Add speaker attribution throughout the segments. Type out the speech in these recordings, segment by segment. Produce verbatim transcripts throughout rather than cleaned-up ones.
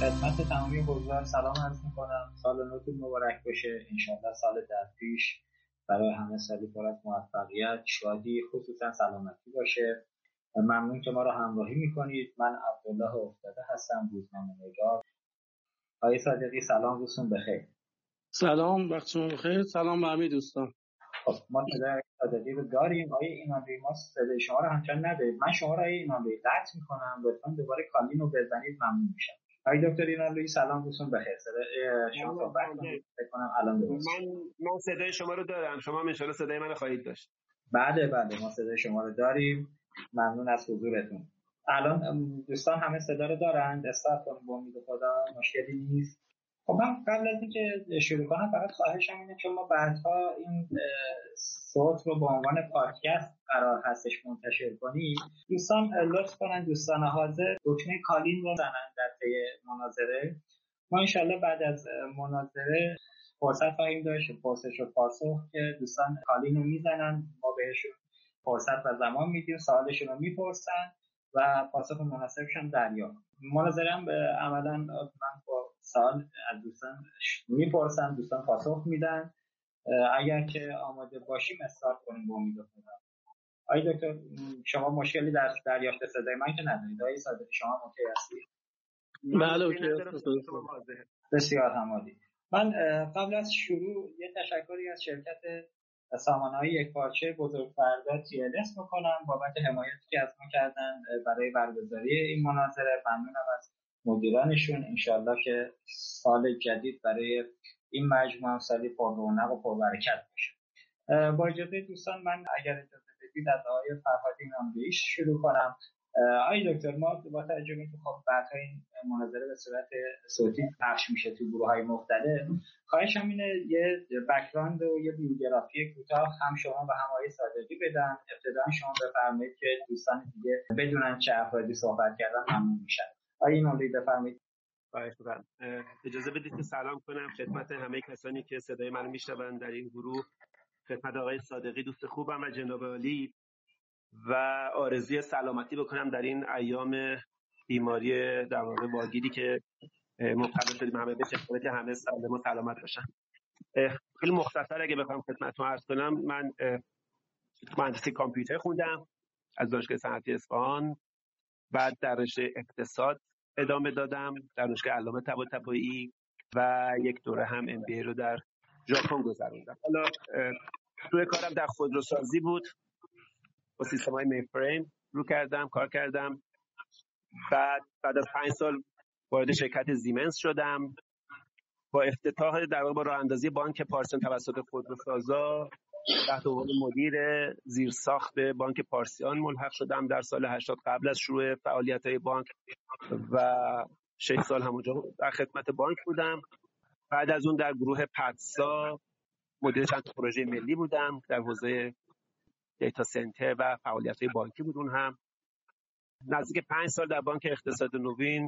Speaker 1: خدمت تمامی حضار سلام عرض می‌کنم. سال نوتون مبارک باشه. انشالله سال در پیش برای همه سالی پر از موفقیت، شادی، خصوصا سلامتی باشه. ممنون که ما را همراهی می‌کنید. من عبدالله افتاده هستم، روزنامه‌نگار. آقای صادقی سلام، روزتون بخیر.
Speaker 2: سلام، وقت شما بخیر. سلام به همه دوستان.
Speaker 1: خب ما صدای صادقی رو داریم. آقای ایمانی ما صدای شما رو همچنان نداریم. من شما رو آقای ایمانی قطع می‌کنم، لطفاً دوباره کالین رو بزنید، ممنون میشم. آقای دکتر اینالویی سلام، روزتون بخیر. صدای شما صحبت کنید. فکر کنم الان درست.
Speaker 3: من من صدای شما رو دارم. شما هم ان شاء الله صدای منو خواهید داشت.
Speaker 1: بله بله ما صدای شما رو داریم. ممنون از حضورتون. الان دوستان همه صدا رو دارند. استارت کنیم با امید خدا، مشکلی نیست. خب من قبل از اینکه شروع کنم فقط خواهشم اینه که ما بعدها این صوت رو به عنوان پادکست قرار هستش منتشر کنیم. دوستان لطف کنن دوستان حاضر دکمه کالین رو بزنن در طی مناظره. ما انشالله بعد از مناظره فرصت خواهیم داشت پرسش و پاسخ که دوستان کالین رو میزنن، ما بهشون فرصت و زمان میدیم، سوالشون رو میپرسن و پاسخ مناسبشون دریافت. مناظره هم عملا من با سوال از دوستان میپرسن، دوستان پاسخ میدن. اگر که آماده باشیم استارت کنیم با امید خدا. آقای دکتر شما مشکلی در دریافت صدای من که ندارید؟ آقای صادقی شما اوکی هستید؟
Speaker 2: بله اوکی هستم.
Speaker 1: بسیار عالی. من قبل از شروع یه تشکری از شرکت سامانه‌های یکپارچه بزرگفردا تی ال اس میکنم بابت حمایتی که از ما کردن برای برگزاری این مناظره. ممنونم از مدیرانشون. انشالله که سال جدید برای این مجموعه سالی پر رونق و پر برکت باشه. با اجازه دوستان من اگر اجازه بدید از آقای فرهادی نامدویی شروع کنم. آقای دکتر ما با توجه به اینکه خب بعدها این مناظره به صورت صوتی پخش میشه تو گروه‌های مختلف، خواهشم اینه یه بک‌گراند و یه بیوگرافی کوتاه هم شما و هم آقای صادقی بدن. ابتدا شما بفرمایید که دوستان دیگه بدونن چه افرادی صحبت کردن ممنون میشن. آقای نامدویی بفرمایید.
Speaker 3: خواهش می‌کنم. اجازه بدید که سلام کنم خدمت همه کسانی که صدای منو میشنون در این گروه، خدمت آقای صادقی دوست خوبم و جناب عالی، و آرزوی سلامتی بکنم در این ایام بیماری در واقع واگیری که مبتلا شدیم همه به شکل که همه سالم و سلامت باشن. خیلی مختصر اگه بخوام خدمتتون عرض کنم، من مهندسی کامپیوتر خوندم از دانشگاه صنعتی اصفهان، بعد در رشته اقتصاد ادامه دادم در دانشگاه علامه طباطبایی و یک دوره هم ام بی ای رو در ژاپن گذروندم. حالا روی کارم در خودروسازی بود، با سیستم‌های مین فریم رو کردم کار کردم. بعد بعد از پنج سال وارد شرکت زیمنس شدم. با افتتاح در واقع با راه اندازی بانک پارسیان توسط خودروسازا تحت عنوان مدیر زیرساخت بانک پارسیان ملحق شدم در سال هشتاد قبل از شروع فعالیت‌های بانک و شش سال همونجا در خدمت بانک بودم. بعد از اون در گروه پتسا مدیر چند پروژه ملی بودم در حوزه دیتا سنتر و فعالیت‌های بانکی بود. اون هم نزدیک پنج سال در بانک اقتصاد نوین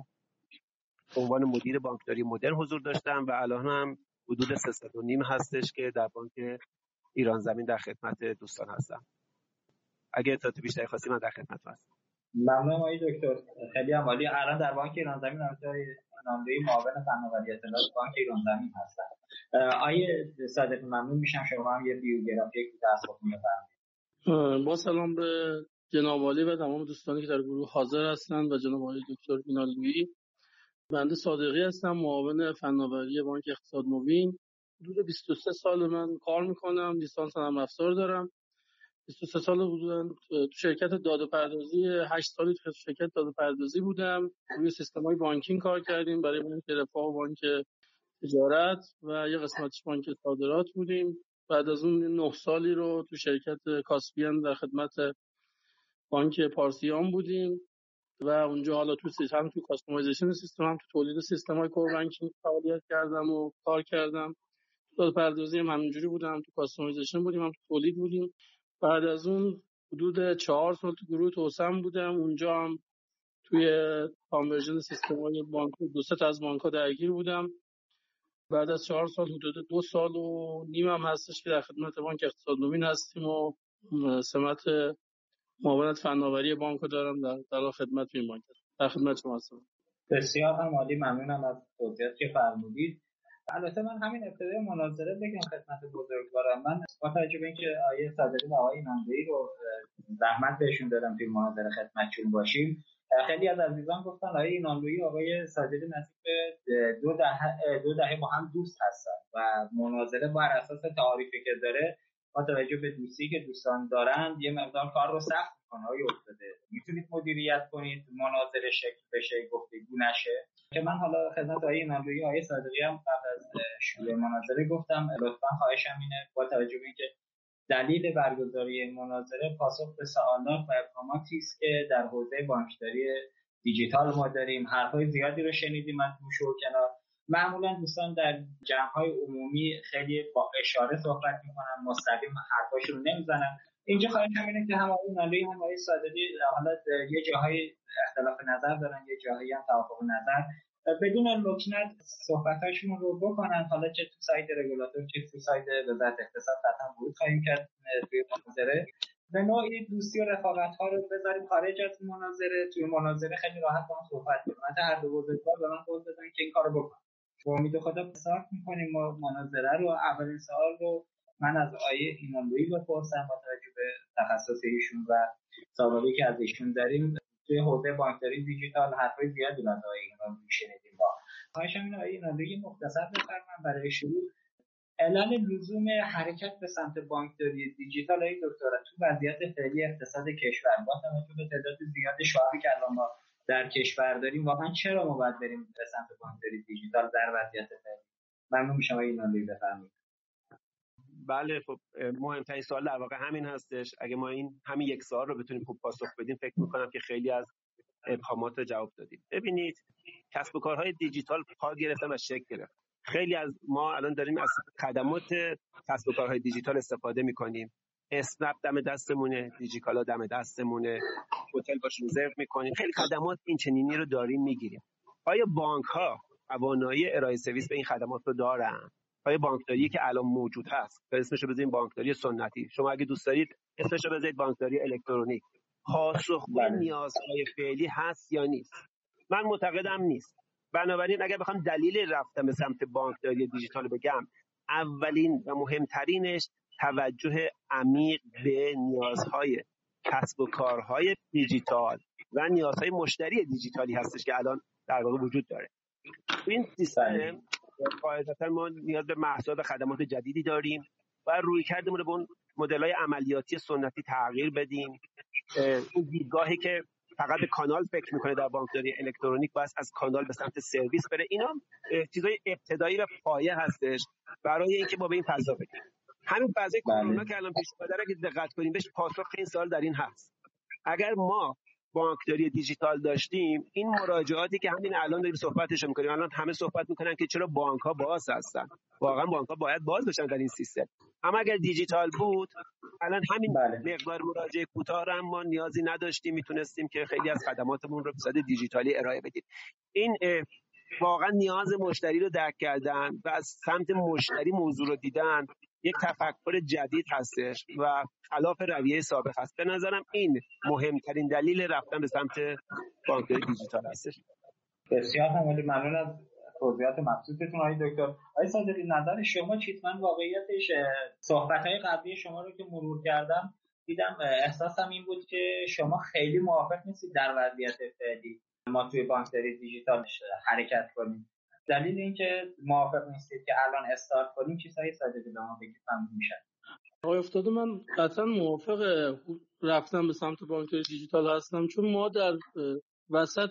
Speaker 3: به عنوان مدیر بانکداری مدرن حضور داشتم و الان هم حدود سه سال و نیم هستش که در بانک ایران زمین در خدمت دوستان هستم. اگه اطلاعات بیشتری خواستید من در خدمتتون هستم.
Speaker 1: ممنونم آقای دکتر، خیلی عالی. الان در بانک ایران زمین نامزدی نامزدی معاون فناوری اطلاعات بانک ایران زمین هستن. آقای صادقی ممنون میشم شما هم یه بیوگرافی کوتاه از خودتون بفرمایید.
Speaker 2: با سلام به جناب عالی و تمام دوستانی که در گروه حاضر هستند و جناب عالی دکتر اینالویی. بنده صادقی هستم، معاون فناوری بانک اقتصاد نوین. حدود بیست و سه سال من کار میکنم، لیسانس نرم افزار دارم. بیست و سه سال حدوداً تو شرکت داده‌پردازی، هشت سالی تو شرکت داده‌پردازی بودم. روی سیستم‌های بانکینگ کار کردیم برای بانک رفاه و بانک تجارت و یه قسمتش بانک صادرات بودیم. بعد از اون نه سالی رو تو شرکت کاسپیان در خدمت بانک پارسیان بودیم و اونجا حالا تو سیستم تو کاستومایزیشن سیستم هم تو تولید سیستم‌های کور بانکینگ فعالیت کردم و کار کردم. داده‌پردازی هم همینجوری بودم، تو کاستومایزیشن بودیم هم تو تولید بودیم. بعد از اون حدود چهار سال تو گروه توسعه بودم، اونجا هم توی کانورژن سیستم‌های بانک دو سه تا از بانک‌ها درگیر بودم. بعد از چهار سال حدود دو سال و نیم هم هستش که در خدمت بانک اقتصاد نوین هستیم و سمت معاونت فناوری بانک رو دارم در در خدمت این بانک. در خدمت شما هستم.
Speaker 1: بسیار هم عالی، ممنونم از توضیحاتی که فرمودید. البته من همین ابتدای مناظره بگم خدمت بزرگوارم، من با توجه به اینکه آیه صادقی و آقای ایماندویی رو زحمت بهشون دادم توی مناظره خدمتشون باشیم، خیلی از عزیزان گفتن آقای ایماندویی و آقای صادقی نزدیک به دو دهه دو دهه با هم دوست هستن و مناظره بر اساس تعاریفی که داره با توجه به دوستی که دوستان دارن یه مقدار کار رو سخت میکنه. آقای افتاده میتونید مدیریت کنید مناظره شکل بشه، گفتگو نشه. که من حالا خدمت آقای ایماندویی و آقای صادقی هم قبل از شروع مناظره گفتم لطفا خواهشم اینه با توجه به اینکه دلیل برگزاری مناظره پاسخ به سوالات و ابهاماتی است که در حوزه بانکداری دیجیتال ما داریم. حرفای زیادی رو شنیدیم از گوشه و کنار. معمولا دوستان در جمع‌های عمومی خیلی با اشاره صحبت میکنن، مستقیم حرفاشون رو نمیزنن. اینجا خواهشم اینه که هم آقای ایماندویی هم آقای صادقی حالا یه جاهای اختلاف نظر دارن، یه جاهایی هم توافق نظر، بدون لکنت صحبتاشون رو بکنن. حالا چه تو سایت رگولاتور چه تو سایت وزارت اقتصاد قطعا ورود خواهیم کرد توی مناظره. به نوعی دوستی و رفاقت ها رو بذاریم خارج از مناظره. توی مناظره خیلی راحت با هم صحبت کنیم. حتی هر دو بزرگوار به من قول دادن که این کارو بکنم. با امید خدا استارت می‌کنیم ما مناظره رو. اولین سوال رو من از آیه ایماندویی بپرسم با توجه به تخصص ایشون و سابقه‌ای که از ایشون داریم توی حوزه بانکداری دیجیتال. حرفای زیادی از آقای ایماندویی شنیدیم. با خواهشم اینه آقای ایماندویی مختصر بفرمایید برای شروع علل لزوم حرکت به سمت بانکداری دیجیتال. ای دکتر تو وضعیت فعلی اقتصاد کشور با توجه به تعداد زیاد شعبی که الان ما در کشور داریم، واقعا چرا ما باید بریم به سمت بانکداری دیجیتال در وضعیت فعلی؟ ممنون میشم آقای ایماندویی بفرمایید.
Speaker 3: بله خب مهمترین سوال در واقع همین هستش. اگه ما این همین یک سوال رو بتونیم خوب پاسخ بدیم فکر میکنم که خیلی از ابهامات جواب دادیم. ببینید کسب و کارهای دیجیتال پا گرفتن و شکل گرفت. خیلی از ما الان داریم از خدمات کسب و کارهای دیجیتال استفاده میکنیم. اسنپ دم دستمونه، دیجیکالا دم دستمونه، هتل باش رزرو میکنیم، خیلی خدمات این چنینی رو داریم میگیریم. آیا بانک ها توانایی ارائه سرویس به این خدمات رو دارن؟ آیا بانکداری که الان موجود هست به اسمشو بذاریم بانکداری سنتی، شما اگه دوست دارید اسمشو بذارید بانکداری الکترونیک، پاسخگوی نیازهای فعلی هست یا نیست؟ من معتقدم نیست. بنابراین اگر بخوام دلیل رفتن به سمت بانکداری دیجیتال بگم، اولین و مهمترینش توجه عمیق به نیازهای کسب و کارهای دیجیتال و نیازهای مشتری دیجیتالی هستش که الان در واقع وجود داره. این سیستم قاعدتا ما نیاز به محصول و خدمات جدیدی داریم و روی کردمون رو به اون مدل‌های عملیاتی سنتی تغییر بدیم. این دیدگاهی که فقط به کانال فکر میکنه در بانکداری الکترونیک باید از کانال به سمت سرویس بره. اینا چیزای ابتدایی و پایه هستش برای اینکه ما به این فضا بریم. همین فضای کرونا که الان پیش اومده اگه دقت کنیم بهش پاسخ این سوال در این هست. اگر ما بانکداری دیجیتال داشتیم، این مراجعاتی که همین الان داریم صحبتش می‌کنیم، الان همه صحبت می‌کنن که چرا بانک‌ها باز هستن. واقعا بانک‌ها باید باز بشن در این سیستم. اما اگر دیجیتال بود، الان همین بله. مقدار مراجعه کوتاه هم ما نیازی نداشتیم، میتونستیم که خیلی از خدماتمون رو به صورت دیجیتالی ارائه بدیم. این واقعا نیاز مشتری رو درک کردن و از سمت مشتری موضوع رو دیدن یک تفکر جدید هستش و خلاف رویه سابق هست. به نظرم این مهمترین دلیل رفتن به سمت بانکداری دیجیتال هستش.
Speaker 1: بسیار عالی، ممنون از توضیحات مبسوطتون آقای دکتر. آقای صادقی نظر شما چیست؟ من واقعیتش صحبت‌های قبلی شما رو که مرور کردم دیدم احساسم این بود که شما خیلی موافق نیستید در وضعیت فعلی ما توی بانکداری دیجیتال حرکت کنیم. دلیل اینکه موافق نیستید که الان استارت کنیم چیزهای صادقی به ما بگید ممنون میشم.
Speaker 2: آقای افتاده من قطعا موافق رفتن به سمت بانکداری دیجیتال هستم، چون ما در وسط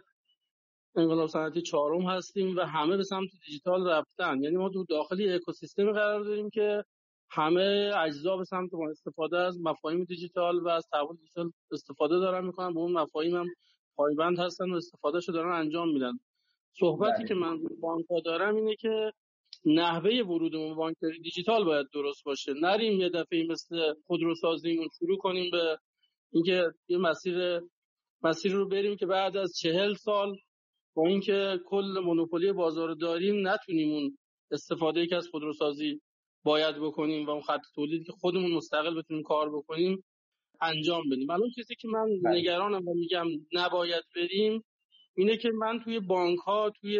Speaker 2: انقلاب صنعتی چهارم هستیم و همه به سمت دیجیتال رفتن. یعنی ما تو داخلی اکوسیستم قرار داریم که همه اجزا به سمت استفاده از مفاهیم دیجیتال و از تحول دیجیتال استفاده دارن میکنن، به اون مفاهیم هم پایبند هستن و استفادهشو دارن انجام میدن. صحبتی بله. که من بانک‌ها دارم اینه که نحوه ورودمون به بانکداری دیجیتال باید درست باشه. نریم یه دفعه مثل خودروسازیمون شروع کنیم به اینکه یه مسیر مسیر رو بریم که بعد از چهل سال با اینکه کل مونوپولی بازار داریم نتونیم اون استفاده که از خودروسازی باید بکنیم و اون خط تولید که خودمون مستقل بتونیم کار بکنیم انجام بدیم. الان چیزی که من بله. نگرانم و میگم نباید بریم اینه که من توی بانک ها، توی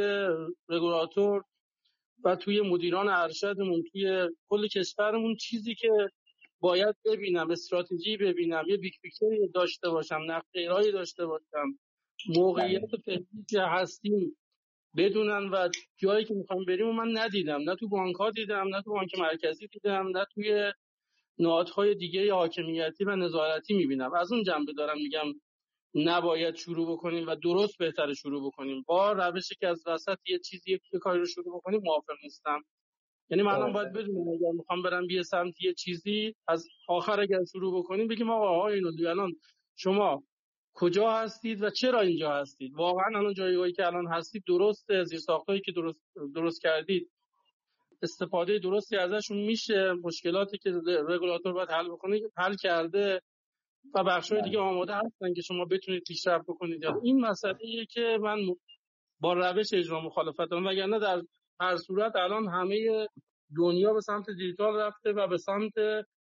Speaker 2: رگولاتور و توی مدیران ارشدمون، توی کل کشورمون چیزی که باید ببینم، استراتژی ببینم، یه بیگ پیکچری داشته باشم، نقشه ایرایی داشته باشم، موقعیت فعلی که هستیم بدونن و جایی که میخوام بریم و من ندیدم، نه تو بانک ها دیدم، نه تو بانک مرکزی دیدم، نه توی نهادهای دیگه حاکمیتی و نظارتی میبینم. از اون جنبه دارم میگم نباید شروع بکنیم و درست بهتره شروع بکنیم. با روشی که از وسط یه چیزی یه کاری رو شروع بکنیم موافق نیستم. یعنی من الان باید بدونم اگر میخوام برم یه سمت یه چیزی، از آخر اگر شروع بکنیم بگیم آقا آقا اینو الان شما کجا هستید و چرا اینجا هستید. واقعا الان جایگاهی که الان هستید درسته، زیرساختایی که درست درست کردید استفاده درستی ازشون میشه، مشکلاتی که رگولاتور باید حل بکنه حل کرده و بخشای دیگه آماده هستن که شما بتونید پیشرفت بکنید. این مسئله‌ایه که من با روش اجرا مخالفت دارم، وگرنه در هر صورت الان همه دنیا به سمت دیجیتال رفته و به سمت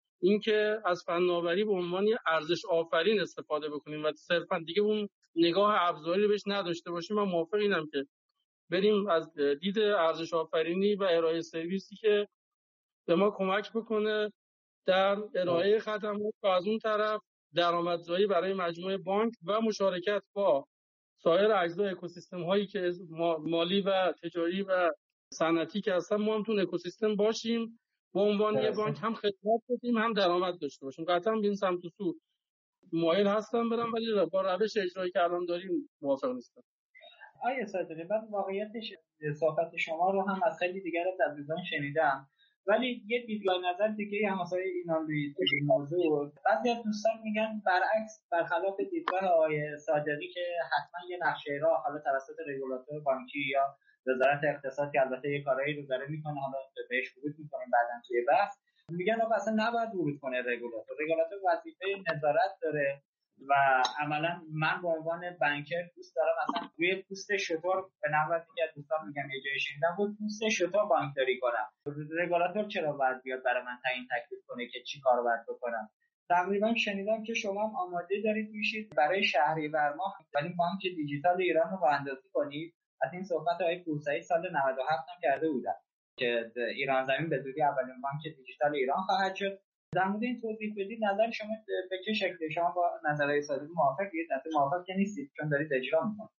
Speaker 2: اینکه از فناوری به عنوان ارزش آفرین استفاده بکنیم و صرفا دیگه اون نگاه ابزاری بهش نداشته باشیم. من موافق اینم که بریم از دید ارزش آفرینی و ارائه سرویسی که به ما کمک بکنه در ارائه خدمات و از اون طرف درآمدزایی برای مجموعه بانک و مشارکت با سایر اجزای اکوسیستم هایی که مالی و تجاری و صنعتی که هستن، ما هم تو اکوسیستم باشیم، با عنوان یه بانک هم خدمت بدیم هم درآمد داشته باشیم. قطعا به این سمت و سو مایل هستم برم، ولی با روش اجرایی که الان داریم موافق نیستم.
Speaker 1: آیه صادقی، من واقعیتش صحبت شما رو هم از خیلی دیگر از عزیزان شنیدم، ولی یه دیدگاه نظر دیگه هم واسه اینا روی این موضوع. بعضی از دوستان میگن برعکس، برخلاف دیدگاه آقای صادقی که حتما یه نقشه راه حالا توسط رگولاتور بانکی یا وزارت اقتصاد که البته یه کارایی رو داره میکنه، حالا بهش ورود میکنیم بعداً توی بحث، میگن آقا اصلا نباید ورود کنه رگولاتور. رگولاتور وظیفه نظارت داره و عملا من به عنوان بانکر دوست دارم اصلا روی پوست شتر، به نحوی که دوستان میگم یه جایی شنیدم، روی پوست شتر بانکداری کنم. رگولاتور چرا باید بیاد برای من تعیین تکلیف کنه که چی کار باید بکنم؟ تقریبا شنیدم که شما هم آماده دارید میشید برای شهریور ماه ولی بانک دیجیتال ایران رو راهاندازی کنید. از این صحبت آقای پورسعید سال نود و هفت هم کرده بودن که ایران زمین به زودی اولین بانک دیجیتال ایران خواهد شد. در مورد این توضیح بدید، نظر شما به چه شکلی؟ شما با نظرهای صادقی موافقید؟ نه موافق که نیستید چون دارید اجرا میکنید.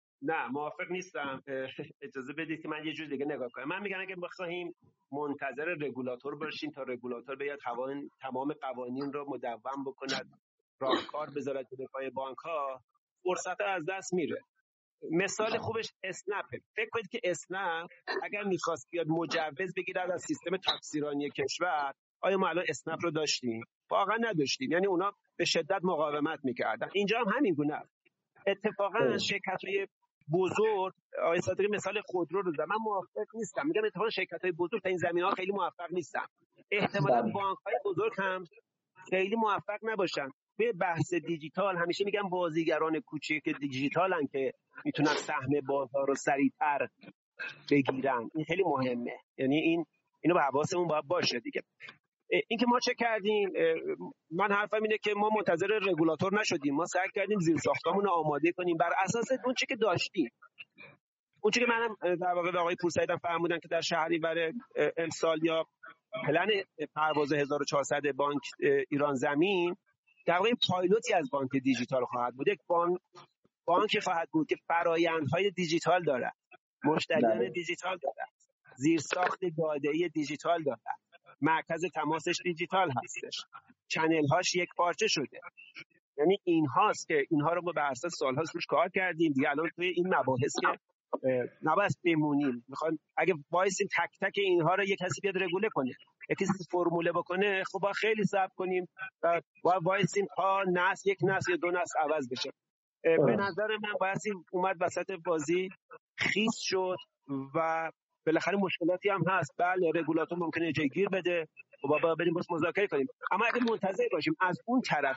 Speaker 3: نه موافق نیستم. اجازه بدید که من یه جور دیگه نگاه کنم. من میگم اگه بخوایم منتظر رگولاتور باشیم تا رگولاتور بیاد تمام قوانین رو مدون بکند، راهکار بذارد به پای بانک ها، فرصت از دست میره. مثال خوبش اسنپه. فکر کنید که اسنپ اگر میخواست بیاد مجوز بگیرد از سیستم تاکسیرانی کشور، آیا ما الان اسنپ رو داشتیم؟ واقعا نداشتیم. یعنی اونا به شدت مقاومت میکردن. اینجا هم همین گونه است. اتفاقا شرکت‌های بزرگ، آقای صادقی مثال خودرو رو زدن، من موافق نیستم. میگم اتفاقا شرکت‌های بزرگ تا این زمینه‌ها خیلی موفق نیستن. احتمالاً بانک‌های بزرگ هم خیلی موفق نباشن. به بحث دیجیتال همیشه میگم بازیگران کوچیک دیجیتالن که میتونن سهم بازار رو سریعتر بگیرن. این خیلی مهمه. یعنی این اینو به حواسمون باید باشه دیگه. این که ما چه کردیم، من حرفم اینه که ما منتظر رگولاتور نشدیم. ما سعی کردیم زیر ساختمون رو آماده کنیم بر اساس اون چیزی که داشتیم. اون چیزی که منم در واقع به آقای پورسعید فرمودن که در شهریور امسال یا پلن پرواز هزار و چهارصد بانک ایران زمین در واقع پایلوتی از بانک دیجیتال خواهد بود. یک بانک بانک خواهد بود که فرآیندهای دیجیتال داره، مشتریان دیجیتال داره، زیرساخت داده‌ای دیجیتال داره، مرکز تماسش دیجیتال هستش، چنل هاش یک پارچه شده. یعنی این هاست که اینها رو ما به اساس سال‌ها روش کار کردیم دیگه. الان توی این مباحث که نباید بمونیم، میخوان اگه وایسیم تک تک اینها رو یک کسی بیاد رگوله کنه، یک کسی فرموله بکنه، خب با خیلی صبر کنیم و با وایسیم تا نسل یک نسل یا دو نسل عوض بشه. به نظر من باید اومد وسط بازی خیس شد و بالاخره مشکلاتی هم هست. بله رگولاتور ممکنه جای گیر بده و بابا بریم باش مذاکره کنیم، اما اگه منتظر باشیم از اون طرف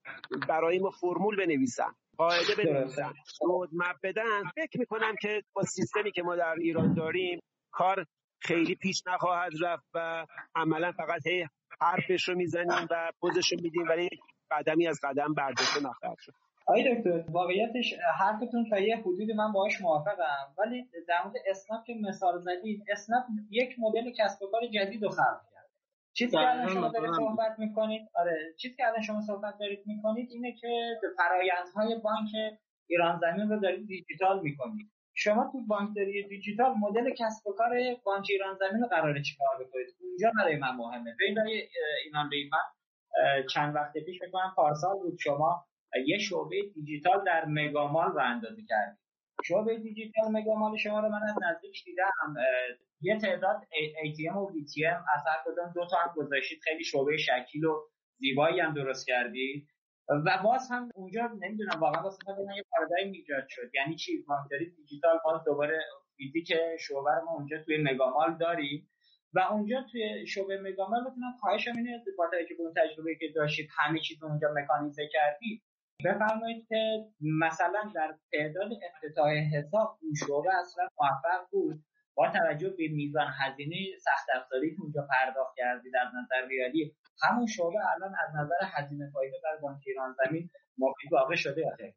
Speaker 3: برای ما فرمول بنویسن، قاعده بنویسن، رودمپ بدن، فکر میکنم که با سیستمی که ما در ایران داریم کار خیلی پیش نخواهد رفت و عملا فقط هی حرفش رو میزنیم و پوزش رو میدیم ولی قدمی از قدم برداشته نخواهد شد.
Speaker 1: آقای دکتر واقعیتش حرفتون تا یه حدودی من باهاش موافقم، ولی در مورد اسنپ که مثال زدید، اسنپ یک مدل کسب و کار جدید رو خلق کرد. چیزی که الان شما دارید صحبت میکنید آره چیزی که الان شما صحبت دارید میکنید اینه که فرآیندهای بانک ایران زمین رو دارید دیجیتال میکنید. شما تو بانکداری دیجیتال مدل کسب و کار بانک ایران زمین رو قراره چیکار بکنید؟ اونجا برای من مهمه. ببین اینا من چند وقت پیش فکر کنم پارسال بود شما یه شعبه دیجیتال در مگامال رو اندازه کردید. شعبه دیجیتال مگامال شما رو من از نزدیک دیدم. یه تعداد ای تی ام و وی تی ام از هر کدوم دو تا هم گذاشتید، خیلی شعبه شکیل و زیبایی هم درست کردید و باز هم اونجا نمیدونم واقعا واسه من یه پارادایم ایجاد شد. یعنی چی؟ بانکداری دیجیتال باز دوباره فیزیک شعبه رو ما اونجا توی مگامال داریم و اونجا توی شعبه مگامال بتونم خواهشم اینه با توجه به اون تجربه که داشتید همه چیز اونجا مکانیزه کردید، بفرمایید که مثلا در تعداد افتتاح حساب اون شعبه اصلا موفق بود با توجه به میزان هزینه سخت افزاری که اونجا پرداخت کردید از نظر ریالی، همون شعبه الان از نظر هزینه فایده در بانک ایران زمین مفید واقع شده. آخه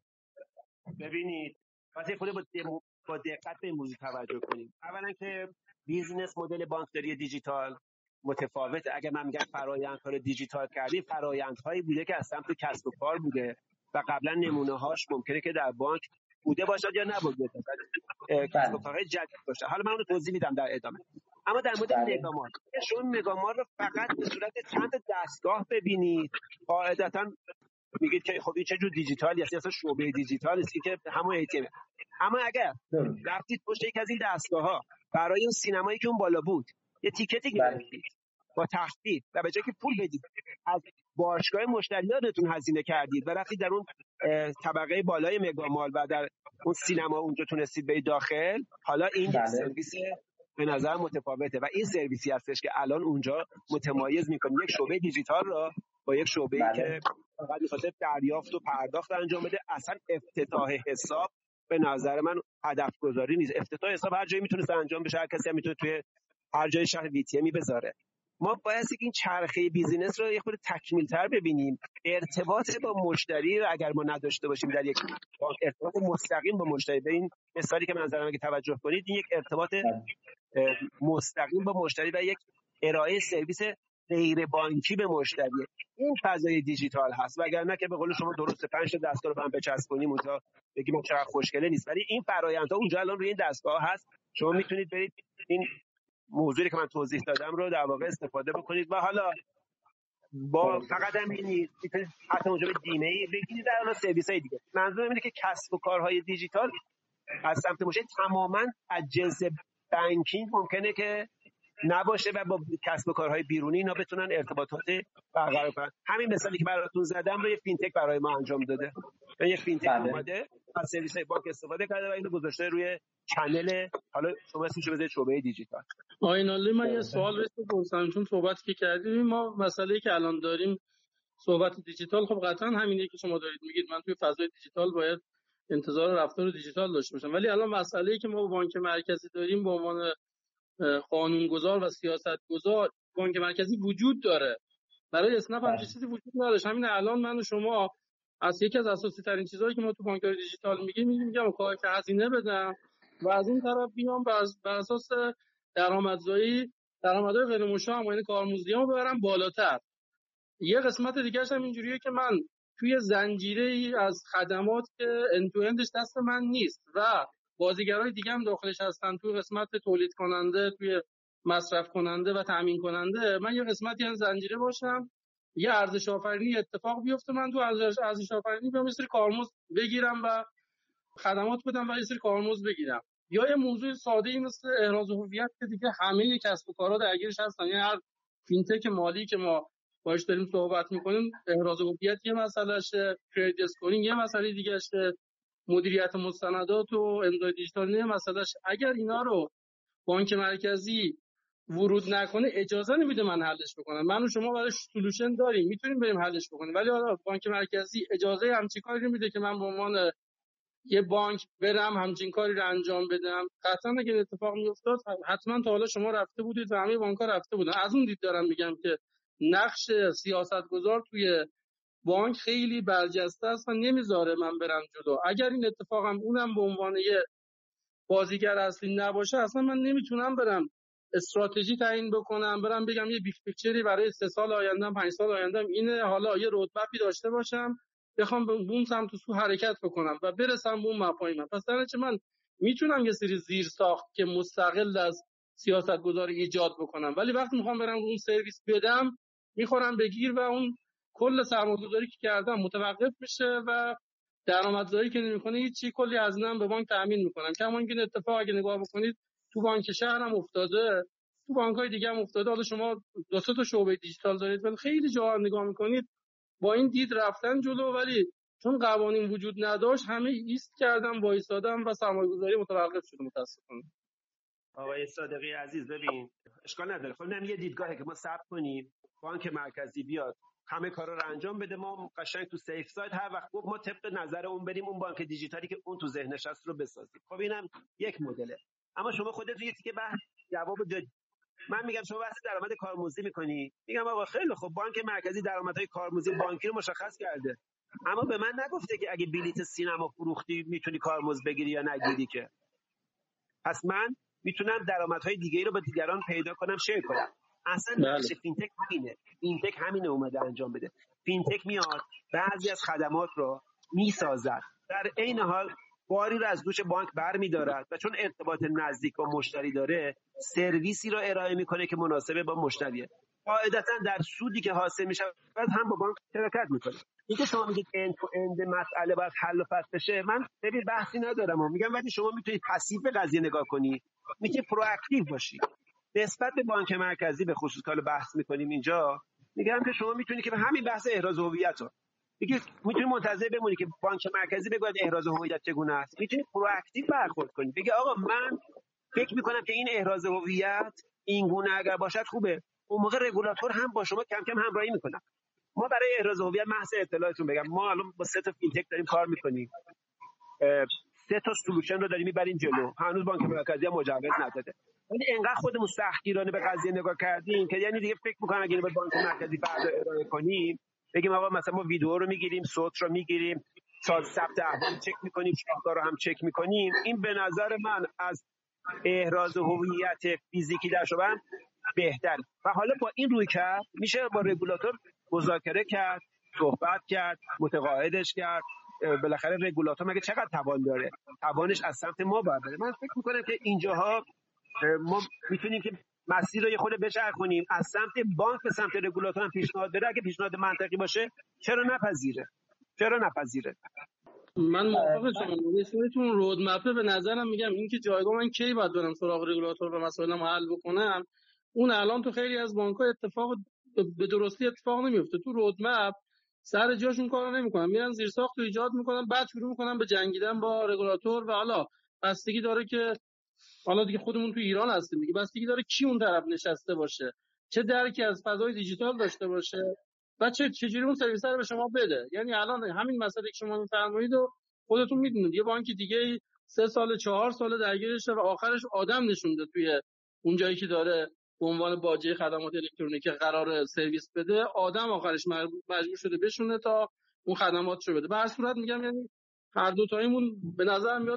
Speaker 3: ببینید واسه خود با دقت به موضوع توجه کنید. اولا که بیزینس مدل بانکداری دیجیتال متفاوت. اگه من میگم فرآیندها رو دیجیتال کردیم، فرآیندهایی بوده که از سمت کسب و کار بوده و قبلا نمونه هاش ممکنه که در بانک بوده باشد یا نبوده، کسب و کارهای جدید باشه. حالا من اون رو توضیح میدم در ادامه. اما در مورد مگامال، شما مگامال رو فقط به صورت چند دستگاه ببینید، قاعدتاً میگید که خب این چه جور دیجیتالی هست، اصلا شعبه دیجیتال است که همون ای تی ام. اما اگر رفتید پشت یک از این دستگاه‌ها برای اون سینمایی که اون بالا بود یه تیکتی گرفتید با تخفیف و به جای که پول بدید از باشگاه مشتریاتتون هزینه کردید و رفتید در اون طبقه بالای مگامال و در اون سینما اونجا تونستید برید داخل، حالا این یک سرویس به نظر متفاوته و این سرویسی هستش که الان اونجا متمایز می‌کنه یک شعبه دیجیتال را با یک شعبه‌ای که فقط می‌خواد دریافت و پرداخت انجام بده. اصلا افتتاح حساب به نظر من هدف گذاری نیست. افتتاح حساب هر جایی میتونه انجام بشه، هر کسی هم میتونه توی هر جای شهر وی تی امی بذاره. ما باید این چرخه بیزینس رو یه خورده تکمیل‌تر ببینیم. ارتباط با مشتری رو اگر ما نداشته باشیم در یک ارتباط مستقیم با مشتری، به این مثالی که من نظرم اگه توجه کنید، این یک ارتباط مستقیم با مشتری و یک ارائه سرویس غیر بانکی به مشتری، این فضای دیجیتال هست. وگرنه که به قول شما درسته پنج تا دستگاه رو هم بچسبونیم اونجا بگیم چقدر خوشگله نیست، ولی این فرآیندها اونجا الان روی این دستگاه هست. شما میتونید برید این موضوعی که من توضیح دادم رو در واقع استفاده بکنید و حالا با فقط هم این میتونید حتی اونجا به دیمه ای بگیرید در اون سرویس های دیگه. منظورم اینه که کسب و کارهای دیجیتال از سمت مشتری تماما از جنس بانکینگ ممکنه که نباشه و با کسب و کارهای بیرونی اینا بتونن ارتباطات برقرار کنن. همین مثالی که براتون زدم رو یه فینتک برای ما انجام داده. یعنی یک فینتک اومده از سرویس بانک استفاده کرده و اینو گذاشته روی چنل، حالا شما اسمش رو بذارید شعبه دیجیتال.
Speaker 2: آینالی من یه سوال بهش بپرسم، چون صحبتی که کردیم ما مسئله‌ای که الان داریم صحبت دیجیتال، خب قطعا همینه که شما دارید میگید، من توی فضای دیجیتال باید انتظار رفتار دیجیتال داشته باشم. ولی الان مسئله‌ای که ما با بانک مرکزی داریم به عنوان قانونگذار و سیاستگزار، بانک مرکزی وجود داره. برای اسنپ هم چیزی وجود نداشت. همین الان من و شما از یکی از اساسی ترین چیزهایی که ما تو بانکداری دیجیتال میگیم میگیم میگم کاری که هزینه بدم و از این طرف بیام بر اساس درآمدزایی درآمدهای غیر مشابه یعنی کارمزدیامو ببرم بالاتر. یه قسمت دیگه‌ش هم اینجوریه که من توی زنجیره‌ای از خدمات که ان تو اندش دست من نیست و بازیگرای دیگه هم داخلش هستن، توی قسمت تولید کننده، توی مصرف کننده و تامین کننده، من یه قسمتی از زنجیره باشم، یه ارزش آفرینی اتفاق بیفته، من تو ارزش آفرینی بیام یه سری کارمزد بگیرم و خدمات بدم و یه سری کارمزد بگیرم. یا یه موضوع ساده‌ای مثل احراز هویت که دیگه همه کسب و کارها درگیرش هستن. یعنی هر فینتک مالی که ما باهاش داریم صحبت می‌کنیم، احراز هویت یه مسئلهشه، کریدیت اسکورینگ یه مسئله دیگه‌شه، مدیریت مستندات و امضای دیجیتال یه مسئلهشه. اگر اینا رو بانک مرکزی ورود نکنه اجازه نمیده من حلش بکنم. من و شما براش سولوشن داریم، میتونیم بریم حلش بکنیم، ولی حالا بانک مرکزی اجازه همچین کاری نمیده که من به عنوان یه بانک برم همچین کاری رو انجام بدم. قطعا اگه اتفاق میافتاد حتما تا حالا شما رفته بودید و همه بانک‌ها رفته بودن. از اون دید دارم میگم که نقش سیاستگزار توی بانک خیلی برجسته است و نمیذاره من برم جلو. اگر این اتفاقم اونم به عنوان یه بازیگر اصلی نباشه، اصلا من نمیتونم برم استراتژی تعیین بکنم، برم بگم یه بیگ پیکچری برای سه سال آیندهم پنج سال آیندهم اینه، حالا یه رودمپی داشته باشم بخوام به اون سمت و سو حرکت بکنم و برسم به اون مپای من. پس درنچه من میتونم یه سری زیر ساخت که مستقل از سیاستگذاری ایجاد بکنم، ولی وقتی میخوام برم اون سرویس بدم میخورم بگیر و اون کل سرمایه‌گذاری که کردم متوقف میشه و درآمدزایی که نمیکنه هیچ، کلی هزینه‌ام به بانک تامین میکنم. کما اینکه این اتفاق اگه نگاه بکنید تو بانک شهرم افتاده، تو بانک‌های دیگه هم افتاده. حالا شما دو سه تا شعبه دیجیتال دارید ولی خیلی جاها نگاه میکنید با این دید رفتن جلو، ولی چون قوانین وجود نداشت همه ایست کردن وایسادن و سرمایه‌گذاری متوقف شده متاسفانه.
Speaker 3: آقای صادقی عزیز ببین اشکال نداره، خب نمیگه دیدگاهی که ما ثبت کنیم بانک مرکزی بیاد همه کارا رو انجام بده، ما قشنگ تو سیف سایت هر وقت ما طبق نظر اون بریم اون بانک دیجیتالی که اون تو ذهنش هست رو بسازیم. خب اینم یک مدله. اما شما خودت یه تیکه بحث جواب دادی. من میگم شما بحث درآمد کارمزدی میکنی، میگم آقا خیلی خب بانک مرکزی درآمدهای کارمزدی بانکی رو مشخص کرده، اما به من نگفته که اگه بلیت سینما فروختی میتونی کارمزد بگیری یا نگیری که. پس من میتونم درآمدهای دیگه‌ای رو با دیگران پیدا کنم، شیر کنم. اصلا نقش فینتک همینه. فینتک همینه اومده انجام بده. فینتک میاد بعضی از خدمات رو میسازد، در عین حال باری رو از دوش بانک برمی‌دارد و چون ارتباط نزدیک با مشتری داره سرویسی رو ارائه میکنه که مناسب با مشتریه. قاعدتا در سودی که حاصل میشه هم با بانک شرکت میکنه. اینکه شما میگید اند تو اند مسئله باید حل و فصل بشه، من ببین بحثی ندارم و میگم ولی شما میتونید پسیو قضیه نگاه کنی، میتونید پرواکتیو باشی نسبت به بانک مرکزی. به خصوص که بحث میکنیم اینجا، میگم که شما میتونید که به همین بحث احراز هویت رو میگید میتونید منتظر بمونید که بانک مرکزی بگه احراز هویت چگونه است، میتونید پرواکتیو برخورد کنید، بگید آقا من فکر میکنم که این احراز هویت این گونه اگر باشد خوبه. اون موقع رگولاتور هم با شما کم کم همراهی میکنه. ما برای احراز هویت محض اطلاعتون بگم ما الان با سه تا فینتک داریم کار میکنیم، سه تا سولوشن رو داریم میبریم جلو، هنوز بانک مرکزی هم مجوز نداده. ولی انقدر خودمون سختگیرانه به قضیه نگاه کردیم که یعنی دیگه فکر میکنم اگه به بانک مرکزی فردا ارائه کنیم بگیم آقا مثلا ما ویدیو رو میگیریم، صوت رو میگیریم، ساز ثبت احوال چک میکنیم، شاهکار رو هم چک میکنیم، این به نظر من از احراز هویت فیزیکی در شبه بهتر. و حالا با این روی کرد میشه با رگولاتور مذاکره کرد، صحبت کرد، متقاعدش کرد. بالاخره رگولاتور مگه چقدر توان داره؟ توانش از سمت ما باید بره. من فکر میکنم که اینجاها ما میتونیم که مسیر رو یه خود بچرخونیم، از سمت بانک به سمت رگولاتور هم پیشنهاد بده. اگه پیشنهاد منطقی باشه چرا نپذیره؟ چرا نپذیره؟
Speaker 2: من موافق شما. نسبتون رودمپه به نظرم میگم این که جایگاه من کی باید برم سراغ رگولاتور و مسائلمو حل بکنم، اون الان تو خیلی از بانک‌ها اتفاق به درستی اتفاق نمیفته. تو رودمپ سر جاشون کارو نمیکنن، میرن زیر ساخت رو ایجاد میکنن، بعد شروع میکنن به جنگیدن با رگولاتور. و حالا بستگی داره که حالا دیگه خودمون تو ایران هستیم دیگه، بستگی داره کی اون طرف نشسته باشه، چه درکی از فضای دیجیتال داشته باشه و چه چجوری اون سرویس رو به شما بده. یعنی الان همین مسئله که شما میفرمایید و خودتون میدونید یه بانک دیگه سه سال چهار سال درگیرش و آخرش آدم نشونده توی اون جایی که داره به عنوان باجه خدمات الکترونیکی قرار سرویس بده، آدم آخرش مجبور شده بشونه تا اون خدماتشو بده. به هر صورت میگم یعنی هر دو تایمون به نظر میاد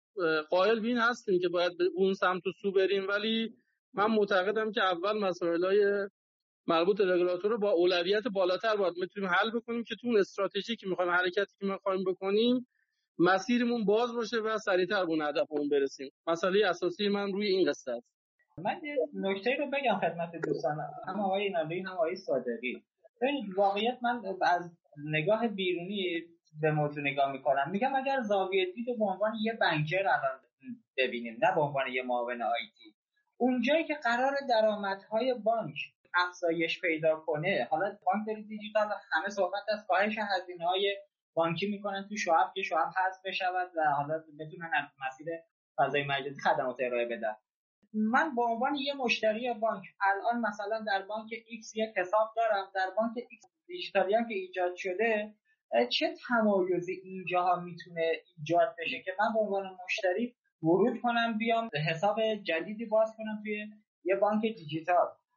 Speaker 2: قائل به این هستیم که باید به اون سمت و سو بریم، ولی من معتقدم که اول مسائلای مربوط به رگولاتور رو با اولویت بالاتر باید میتونیم حل بکنیم که تو اون استراتژی که میخوایم، حرکتی که میخوایم بکنیم، مسیرمون باز باشه و سریعتر به اون هدفمون برسیم. مسئله اساسی من روی این قصه است.
Speaker 1: من یه نکته رو بگم خدمت دوستان، هم آقای اینالی هم آقای صادقی. ببینید واقعیت من از نگاه بیرونی به موضوع نگاه میکنم، میگم اگر زاویه دید رو به عنوان یه بانکر الان ببینیم، نه به عنوان یه معاون آیتی، اونجایی که قرار درآمدهای بانک افزایش پیدا کنه، حالا بانک دیجیتال همه صحبت از کاهش هزینه‌های بانکی میکنن تو شعب که شعب حذف بشود و حالا بتونن از مسیر فضای مجازی خدمات ارائه بدن. من به عنوان یه مشتری بانک الان مثلا در بانک ایکس یک حساب دارم، در بانک ایکس دیجیتالی هم که ایجاد شده، چه تمایزی اینجاها میتونه ایجاد بشه که من به عنوان مشتری ورود کنم بیام حساب جدیدی باز کنم توی یه بانک دیجیتال؟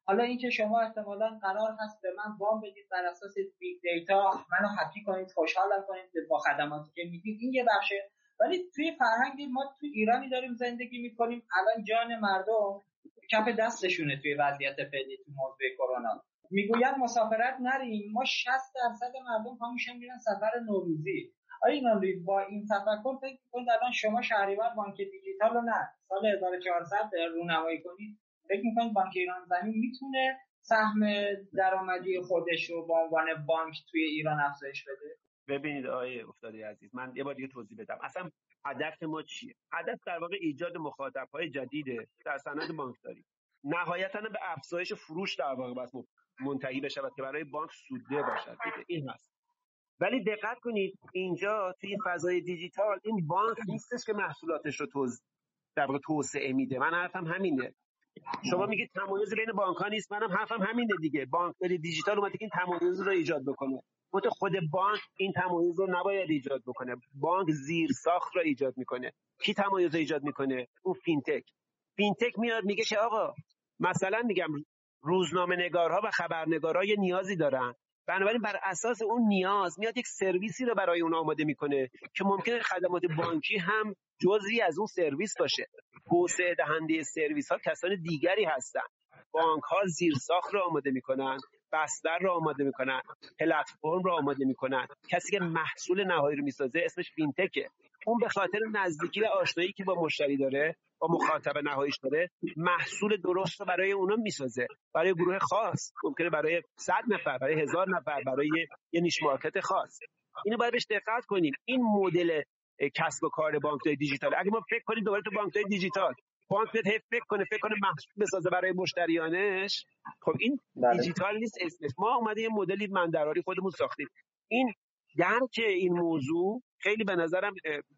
Speaker 1: حالا اینکه شما احتمالاً قرار هست به من وام بدید بر اساس بیگ دیتا، منو هپی کنید، خوشحالم کنید با خدماتی که میدید، این یه بخشه. ولی توی فرهنگی ما توی ایرانی داریم زندگی میکنیم، الان جان مردم کف دستشونه توی وضعیت فعلی تو موضوع کرونا. میگوید مسافرت نریم، ما شصت درصد مردم ها میشن میرن سفر نوروزی. آیا اینا با این تفکر فکر می‌کنید الان شما شهریور بانک دیجیتال رو نه سال هزار و چهارصد رونمایی کنید، فکر می‌کنید بانک ایران زمین میتونه سهم درآمدی خودش رو به عنوان بانک توی ایران افزایش بده؟
Speaker 3: ببینید آقای افتاده عزیز، من یه بار دیگه توضیح بدم. اصلا هدف ما چیه؟ هدف در واقع ایجاد مخاطب‌های جدیده در صنعت بانکداری. نهایتاً به افزایش فروش در واقع بس منتهی بشود که برای بانک سودده باشد دیگه. این هست. ولی دقت کنید اینجا توی فضای دیجیتال این بانک نیستش که محصولاتش رو توز در واقع توسعه میده. من حرفم همینه. شما میگید تمایز بین بانک‌ها نیست، منم حرفم همینه دیگه. بانکداری دیجیتال اومده که این تمایز رو ایجاد بکنه. البته خود بانک این تمایز رو نباید ایجاد بکنه. بانک زیر ساخت رو ایجاد میکنه. کی تمایز رو ایجاد میکنه؟ اون فینتک. فینتک میاد میگه که آقا مثلا میگم روزنامه نگارها و خبرنگارها یه نیازی دارن، بنابراین بر اساس اون نیاز میاد یک سرویسی رو برای اون آماده میکنه که ممکنه خدمات بانکی هم جزئی از اون سرویس باشه. توسعه دهنده سرویس ها کسان دیگری هستن. بانک ها زیرساخت رو آماده میکنن، بستر رو آماده میکنن، پلتفرم رو آماده میکنن. کسی که محصول نهایی رو میسازه اسمش فینتکه. اون به خاطر نزدیکی و آشنایی که با مشتری داره، با مخاطب نهاییش داره، محصول درست رو برای اونا میسازه. برای گروه خاص، ممکنه برای صد نفر، برای هزار نفر، برای یه نیش مارکت خاص. اینو باید بهش دقت کنیم. این مدل کسب و کار بانک‌های دیجیتال. اگه ما فکر کنیم دوباره تو بانک‌های دیجیتال بانک بیاد فکر کنه فکر کنه محصول بسازه برای مشتریانش، خب این
Speaker 1: بله.
Speaker 3: دیجیتال نیست اسمش. ما اومدیم یه مدلی مندراری خودمون ساختیم. این درک این موضوع خیلی به نظرم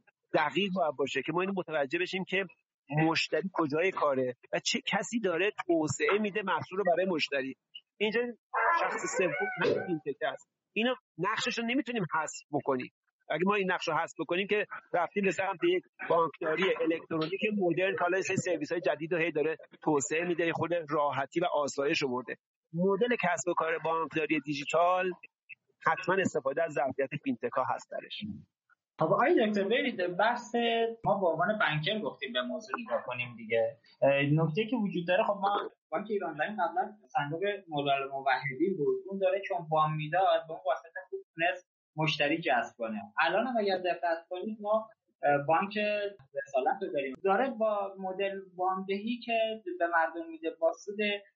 Speaker 3: دقیق باید باشه که ما اینو متوجه بشیم که مشتری کجای کاره و چه کسی داره توسعه میده محصول رو برای مشتری. اینجا شخص سوم فینتک است. اینو نقشش رو نمیتونیم حذف بکنیم. اگه ما این نقش رو حذف بکنیم که رفتیم به سمت یک بانکداری الکترونیک مدرن، حالا سرویس‌های جدید رو هی داره توسعه میده، خود راحتی و آسایش آورده. مدل کسب و کار بانکداری دیجیتال حتما استفاده از ظرفیت فینتک‌ها هست درش.
Speaker 1: خب آقای دکتر برید بحث ما به عنوان بانکر گفتیم به موضوع نگاه کنیم دیگه. نکته که وجود داره، خب ما بانک ایران زمین قبلا صندوق مولال موحدی بود، اون داره چون وام میداد به اون واسطه خوب تونست مشتری جذب کنه. الان هم اگر دقت کنید ما بانک رسالت رو داریم، داره با مدل وامدهی که به مردم میده با سود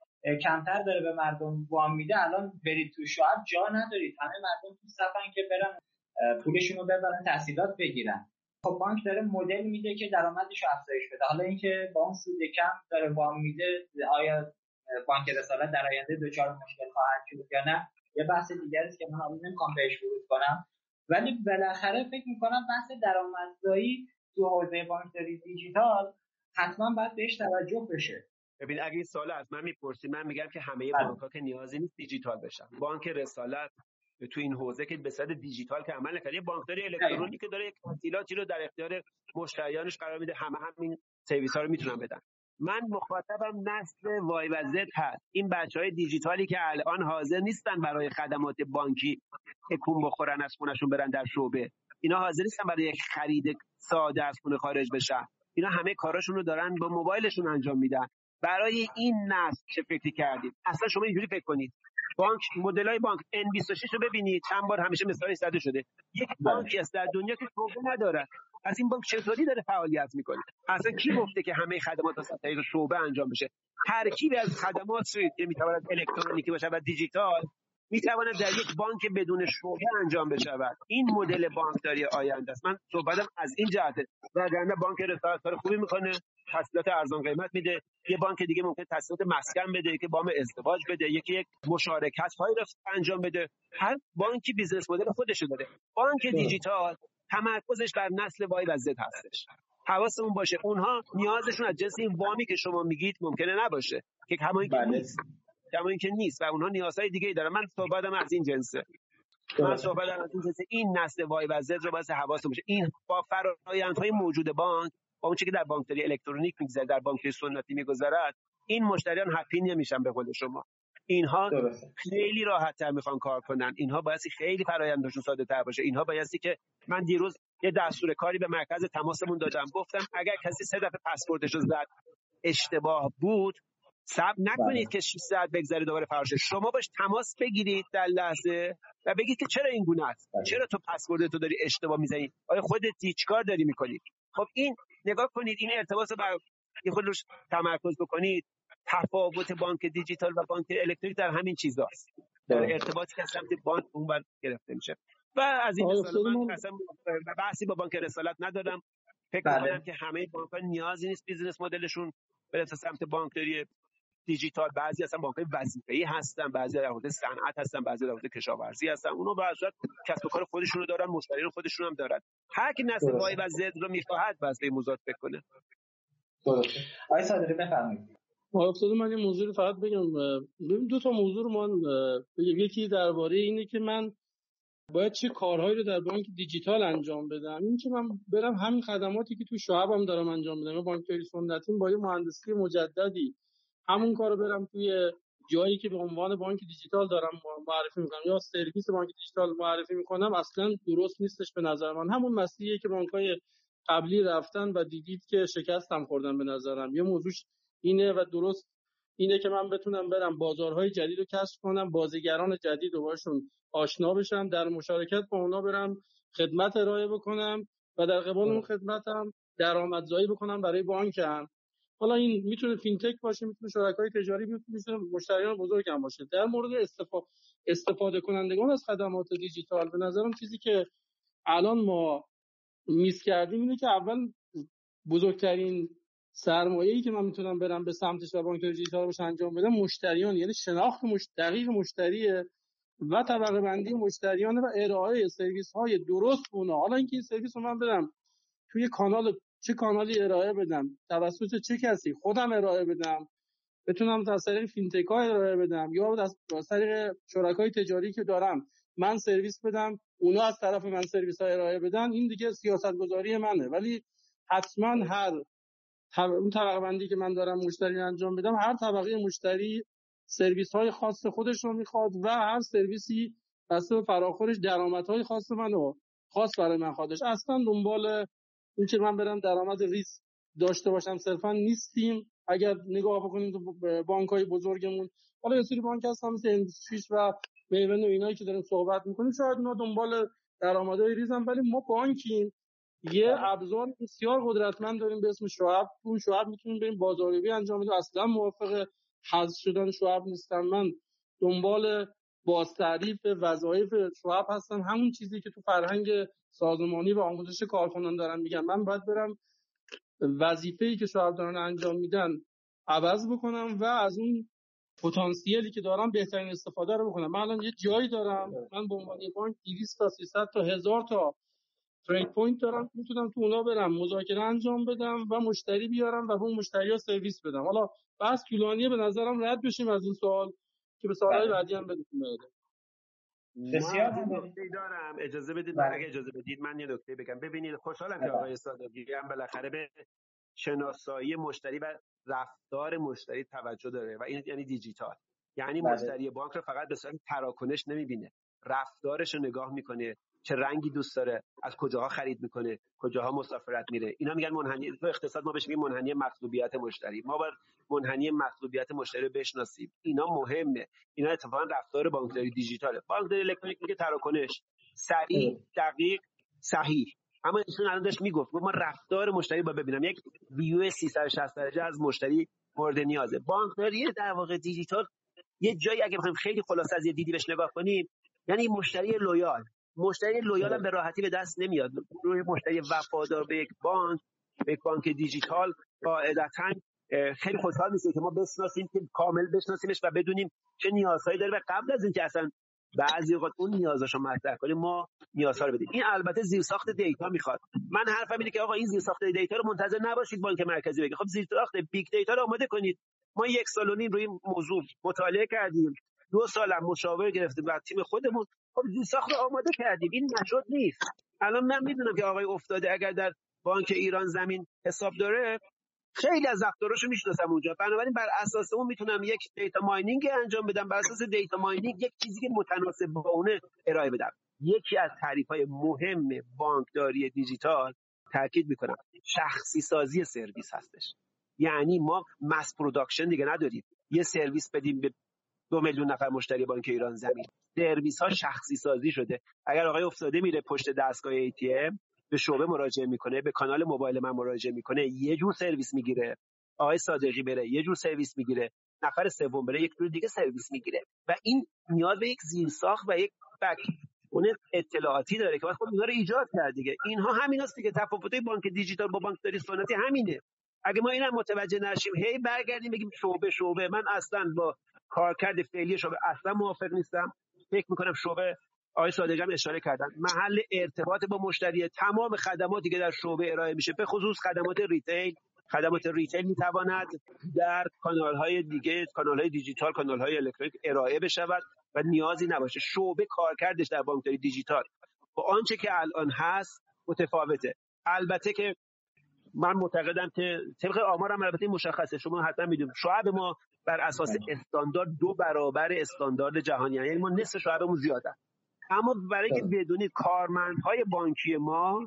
Speaker 1: کمتر داره به مردم وام میده. الان برید تو شعب جا ندارید، همه مردم تو صفن که برن پولشون رو ببرن تحصیلات بگیرن. خب بانک داره مدل میده که درآمدش رو افزایش بده. حالا اینکه با اون سود کم داره وام میده، آیا بانک رسالت در آینده دچار مشکل خواهد شد یا نه، یه بحث دیگری است که من الان نمیخوام بهش ورود کنم. ولی بالاخره فکر میکنم بحث درآمدزایی تو حوزه بانکداری دیجیتال حتما باید بهش توجه بشه.
Speaker 3: ببین اگه این سوال از من میپرسی، من میگم که همه بانک‌ها که نیازی نیست دیجیتال بشن. بانک رسالت تو این حوزه که به صورت دیجیتال که عمل نکنه، بانکداری الکترونیکی که داره یک تسهیلاتی رو در اختیار مشتریانش قرار میده، همه همین سرویس‌ها رو میتونن بدن. من مخاطبم نسل وای و زد هست. این بچهای دیجیتالی که الان حاضر نیستن برای خدمات بانکی تکون بخورن از خونه‌شون برن در شعبه. اینا حاضر نیستن برای یک خرید ساده از خونه خارج بشن. اینا همه کاراشون رو دارن با موبایلشون انجام میدن. برای این نسل چه فکری کردید؟ اصلا شما اینجوری فکر کنید. بانک مدل‌های بانک ان بیست و شش رو ببینید، چند بار همیشه مثالش زده شده. یک بانکی است در دنیا که شعبه نداره. از این بانک چطوری داره فعالیت میکنه؟ اصلا کی گفته که همه خدمات از طریق شعبه انجام بشه؟ ترکیب از خدمات که میتواند الکترونیکی باشه و دیجیتال میتواند در یک بانک بدون شعبه انجام بشود. این مدل بانکداری آینده است. من صحبتم از این جهته. وگرنه بانک رسالت کار خوبی میکنه، تسهیلات ارزان قیمت میده. یه بانک دیگه ممکنه تسهیلات مسکن بده، که وام ازدواج بده، یکی یک مشارکت هایی رو انجام بده. هر بانکی بیزنس مدل خودشو داره. بانک دیجیتال تمرکزش بر نسل وای و زد هستش. حواسمون باشه اونها نیازشون از جنس این وامی که شما میگید ممکنه نباشه، که همون که نیست. همون که نیست و اونها نیازهای دیگه‌ای دارن. من صحبتم از این جنسه. من صحبتم از این جنسه. این نسل وای و زد رو باید حواسمون باشه. این با فرآیندهای موجود بانک با اون چیزی که در بانکداری الکترونیک میگذره در بانکداری سنتی میگذرد، این مشتریان هپی نمیشن. به قول شما اینها درسته. خیلی راحت‌تر میخوان کار کنن. اینها بایستی خیلی فرآیندشون ساده‌تر باشه. اینها بایستی که من دیروز یه دستور کاری به مرکز تماسمون دادم، گفتم اگر کسی سه دفعه پسوردش رو زد اشتباه بود، صبر نکنید که شش ساعت بگذره دوباره فرار شه. شما باش تماس بگیرید در لحظه و بگید که چرا این گونه است، چرا تو پسورد تو داری اشتباه میزنی، آیا خودت چیکار داری میکنی. خب این نگاه کنید، این ارتباط بر یه خود روش تمرکز بکنید. تفاوت بانک دیجیتال و بانک الکترونیک در همین چیزاست، در ارتباطی که از سمت بانک اونور گرفته میشه. و از این مثال من اصلا بحثی با بانک رسالت ندارم. فکر می‌کنم که همه بانک‌ها نیازی نیست بیزینس مدلشون بره تا سمت بانکداری دیجیتال. بعضی اصلا بانک‌های وظیفه‌ای هستن، بعضی در حوزه صنعت هستن، بعضی در حوزه کشاورزی هستن. اونها به صورت کسب و کار خودشون رو دارن، مشتری رو خودشون هم دارن. هر کی نسل وای و زد رو می‌خواهد واسه مضاد بکنه.
Speaker 1: درسته. آقای صادقی بفرمایید.
Speaker 2: افتاد من یه موضوع رو فقط بگم. ببین دو تا موضوع رو من بگم. یکی درباره اینه که من باید چه کارهایی رو در بانک دیجیتال انجام بدم. این که من برم همین خدماتی که تو شعبم دارم انجام بدم، بانکداری سنتی با یه مهندسی مجددی همون کارو برم توی جایی که به عنوان بانک دیجیتال دارم معرفی میکنم یا سرویس بانک دیجیتال معرفی میکنم، اصلا درست نیستش به نظر من. همون مسیریه که بانک‌های قبلی رفتن و دیدید که شکستم خوردن به نظرم. یه موضوعش اینه و درست اینه که من بتونم برم بازارهای جدید رو کشف کنم، بازیگران جدید رو باشون آشنا بشم، در مشارکت با اونا برم خدمت ارائه بکنم و در قبال اون خدمتم درآمدزایی بکنم برای بانکم. حالا این میتونه فینتک باشه، میتونه شرکای تجاری، میتونه مشتریان بزرگ هم باشه. در مورد استفاده استفاده کنندگان از خدمات دیجیتال به نظرم چیزی که الان ما میس کردیم اینه که اول بزرگترین سرمایه‌ای که من میتونم برم به سمتش و بانک دیجیتال روش انجام بدم مشتریان، یعنی شناخت مشت... دقیق مشتریه و طبقه بندی مشتریان و ارائه سرویس‌های درست اونا. حالا اینکه این سرویس رو من بدم توی کانال، چه کانالی ارائه بدم، توسط چه کسی، خودم ارائه بدم، بتونم از طریق فینتک‌ها ارائه بدم یا از طریق شرکای تجاری که دارم من سرویس بدم، اونا از طرف من سرویس‌ها ارائه بدن، این دیگه سیاست‌گذاری منه. ولی حتما هر اون طبقه بندی که من دارم مشتری انجام بدم، هر طبقه مشتری سرویس‌های خاص خودش رو میخواد و هر سرویسی بسته به فراخورش درآمدهای خاص منو خاص برای من خودش. اصلا دنبال این که من برم درآمد ریز داشته باشم صرفا نیستیم. اگر نگاه بکنیم تو بانک‌های بزرگمون، حالا یه سری بانک هستن مثل اندوستریش و میون و اینایی که داریم صحبت می‌کنیم، شاید اونا دنبال درآمدهای ریزن، ولی ما بانکیم، یه ابزار بسیار قدرتمند داریم به اسم شعب. اون شعب میتونیم بریم بازاریابی انجام بدیم. اصلا موافق حذف شدن شعب نیستم. من دنبال بازتعریف وظایف شعب هستم، همون چیزی که تو فرهنگ سازمانی و آموزش کارکنان دارن میگم. من باید برم وظیفه‌ای که شعب دارن انجام میدن عوض بکنم و از اون پتانسیلی که دارم بهترین استفاده رو بکنم. من الان یه جایی دارم، من به عنوان بانک دویست تا سیصد تا هزار تا ترید پوینت دارم، میتونم تو اونا برم مذاکره انجام بدم و مشتری بیارم و به اون مشتری‌ها سرویس بدم. حالا بس طولانیه، به نظرم رد بشیم از این سوال که به سوالای بعدی هم بدیم.
Speaker 3: بسیار نکته دارم، اجازه بدید من اگه اجازه بدید من یه نکته بگم. ببینید خوشحالم که آقای صادقی هم بالاخره به شناسایی مشتری و رفتار مشتری توجه داره و این یعنی دیجیتال، یعنی مشتری بانک رو فقط به صورت تراکنش نمیبینه، رفتارش رو نگاه میکنه، چه رنگی دوست داره، از کجاها خرید میکنه، کجاها مسافرت میره. اینا میگن منحنی، تو اقتصاد ما بهش میگیم منحنی مطلوبیت مشتری. ما باید منحنی مطلوبیت مشتری رو بشناسیم. اینا مهمه. اینا اتفاقا رفتار بانکداری دیجیتاله. بانکداری الکترونیک میگه تراکنش، سریع، دقیق، صحیح. اما ایشون الان داشت میگفت ما رفتار مشتری با ببینم، یک ویو سیصد و شصت درجه از مشتری مورد نیازه. بانکداری در واقع دیجیتال یه جایی اگه بخوایم خیلی خلاصه از یه دیدی بهش نگاه کنیم، یعنی مشتری لویال. مشتری لویال هم به راحتی به دست نمیاد. روی مشتری وفادار به یک بانک، به یک بانک دیجیتال قاعدتاً خیلی خوشحال میشه که ما بشناسیم، که کامل بشناسیمش و بدونیم چه نیازهایی داره و قبل از اینکه اصلا بعضی اوقات اون نیازاشو مطرح کنیم ما نیازها رو بدیم. این البته زیرساخت دیتا میخواد. من حرفم اینه که آقا این زیرساخت دیتا رو منتظر نباشید بانک مرکزی بگه. خب زیرساخت بیگ دیتا رو آماده کنید. ما یک سال و نیم روی این موضوع مطالعه کردیم، دو سال هم مشاوره گرفتیم و تیم خودمون خب زیرساخت رو آماده کردیم. این نشد نیست. الان من میدونم که آقای افتاده اگر در بانک ایران زمین حساب داره، خیلی از رفتاراشو میشناسم اونجا. بنابراین بر اساس اون میتونم یک دیتا ماینینگ انجام بدم، بر اساس دیتا ماینینگ یک چیزی که متناسب با اونه ارائه بدم. یکی از تعریف‌های مهم بانکداری دیجیتال، تاکید میکنم، شخصی سازی سرویس هستش. یعنی ما مس پروداکشن دیگه نداریم یه سرویس بدیم به دو میلیون نفر مشتری بانک ایران زمین. سرویس ها شخصی سازی شده. اگر آقای افتاده میره پشت دستگاه ای تی ام، به شعبه مراجعه میکنه، به کانال موبایل من مراجعه میکنه، یه جور سرویس میگیره. آقای صادقی بره یه جور سرویس میگیره، نفر سوم بره یک جور دیگه سرویس میگیره. و این نیاز به یک زیرساخت و یک بک اون اطلاعاتی داره که خب اینا رو ایجاد کرد دیگه. اینها همیناست دیگه. تفاوت‌های بانک دیجیتال با بانکداری سنتی همینه. اگه ما اینم متوجه نشیم، هی برگردیم بگیم شعبه شعبه، من اصلا با کارکرد فعلی شعبه اصلا موافق نیستم. فکر میکنم شعبه، آقای صادقی هم اشاره کردن، محل ارتباط با مشتری. تمام خدماتی که در شعبه ارائه میشه، به خصوص خدمات ریتیل، خدمات ریتیل میتواند در کانال‌های دیگه، کانال‌های دیجیتال، کانال‌های الکترونیک ارائه بشود و نیازی نباشه. شعبه کارکردش در بانکداری دیجیتال با آنچه که الان هست متفاوته. البته که من معتقدم که طبق آمارم البته مشخصه، شما حتما میدونید شعب ما بر اساس استاندارد دو برابر استاندارد جهانی، یعنی ما نصف شعبمون زیاده. اما برای که بدونید کارمندهای بانکی ما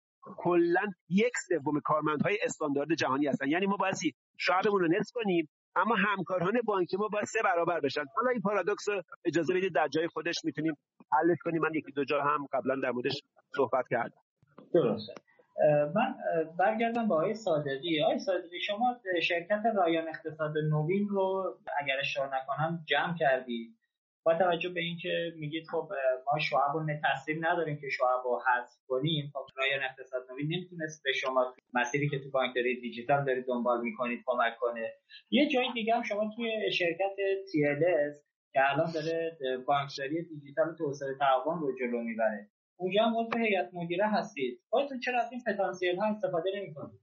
Speaker 3: کلا یک سوم کارمندهای استاندارد جهانی هستن. یعنی ما باید شعبمون رو نصف کنیم، اما همکاران بانکی ما باید سه برابر بشن. حالا این پارادوکس اجازه بدید در جای خودش میتونیم حلش کنیم. من یکی دو جا هم قبلا در موردش صحبت کردم.
Speaker 1: درسته. من برگردم با آقای صادقی. آقای صادقی، شما شرکت رایان اقتصاد نوین رو اگر اشتباه نکنم جمع کردید. با توجه به اینکه میگید خب ما شعب رو تصمیم نداریم که شعب رو حذف کنیم، خب رایان اقتصاد نوین نمیتونست به شما مسیری که تو بانکداری دیجیتال دارید دنبال میکنید کمک کنه. یه جای دیگه هم شما توی شرکت تی ال اس که الان داره بانکداری دیجیتال توسعه تعاون رو جلو میبره، اونجا هم عضو هیئت مدیره هستید. خودتون چرا از این پتانسیل ها استفاده نمی‌کنید؟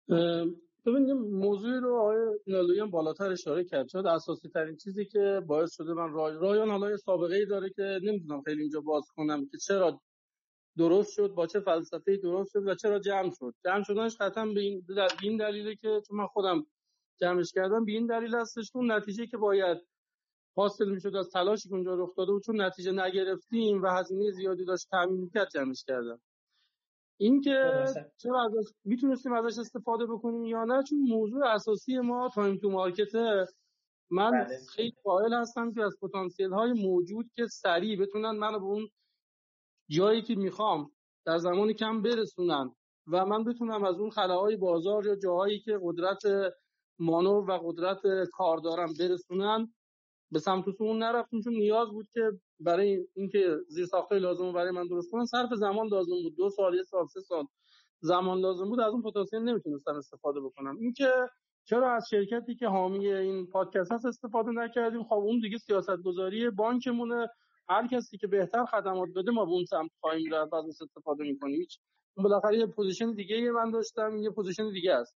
Speaker 2: ببینیم موضوعی رو آقای اینالویی هم بالاتر اشاره کرد. شاید اساسی ترین چیزی که باعث شده من رای... رایان حالا یه سابقه‌ای داره که نمیدونم خیلی اینجا باز کنم که چرا درست شد، با چه فلسفه‌ای درست شد و چرا جمع شد. جمع شدنش قطعا به این, در... این دلیله که چون من خودم جمعش کردم، به این دلیل هستش که اون نتیجه که باید حاصل میشد از تلاشی که اونجا رخ داده بود، چون نتیجه نگرفتیم و هزینه زیادی داشت تامین می‌کرد، جمعش کردم. این که چرا ازش میتونستیم ازش استفاده بکنیم یا نه، چون موضوع اساسی ما تایم تو مارکته. من بله. خیلی قائل هستم که از پتانسیل های موجود که سریع بتونن منو به اون جایی که میخوام در زمان کم برسونن و من بتونم از اون خلاهای بازار یا جاهایی که قدرت مانور و قدرت کار دارم برسونن، به سمت اون نرفتیم. چون نیاز بود که برای اینکه زیرساختای لازم رو برای من درست کنم صرف زمان لازم بود، دو سال یه سال سه سال زمان لازم بود، از اون پتانسیل نمیتونستم استفاده بکنم. این که چرا از شرکتی که حامی این پادکست هست استفاده نکردیم، خب اون دیگه سیاست‌گذاری بانکمونه، هر کسی که بهتر خدمات بده ما به اون سمت خواهیم رفت، از استفاده می‌کنیم. هیچ اون بالاخره یه پوزیشن دیگه من داشتم، یه پوزیشن دیگه است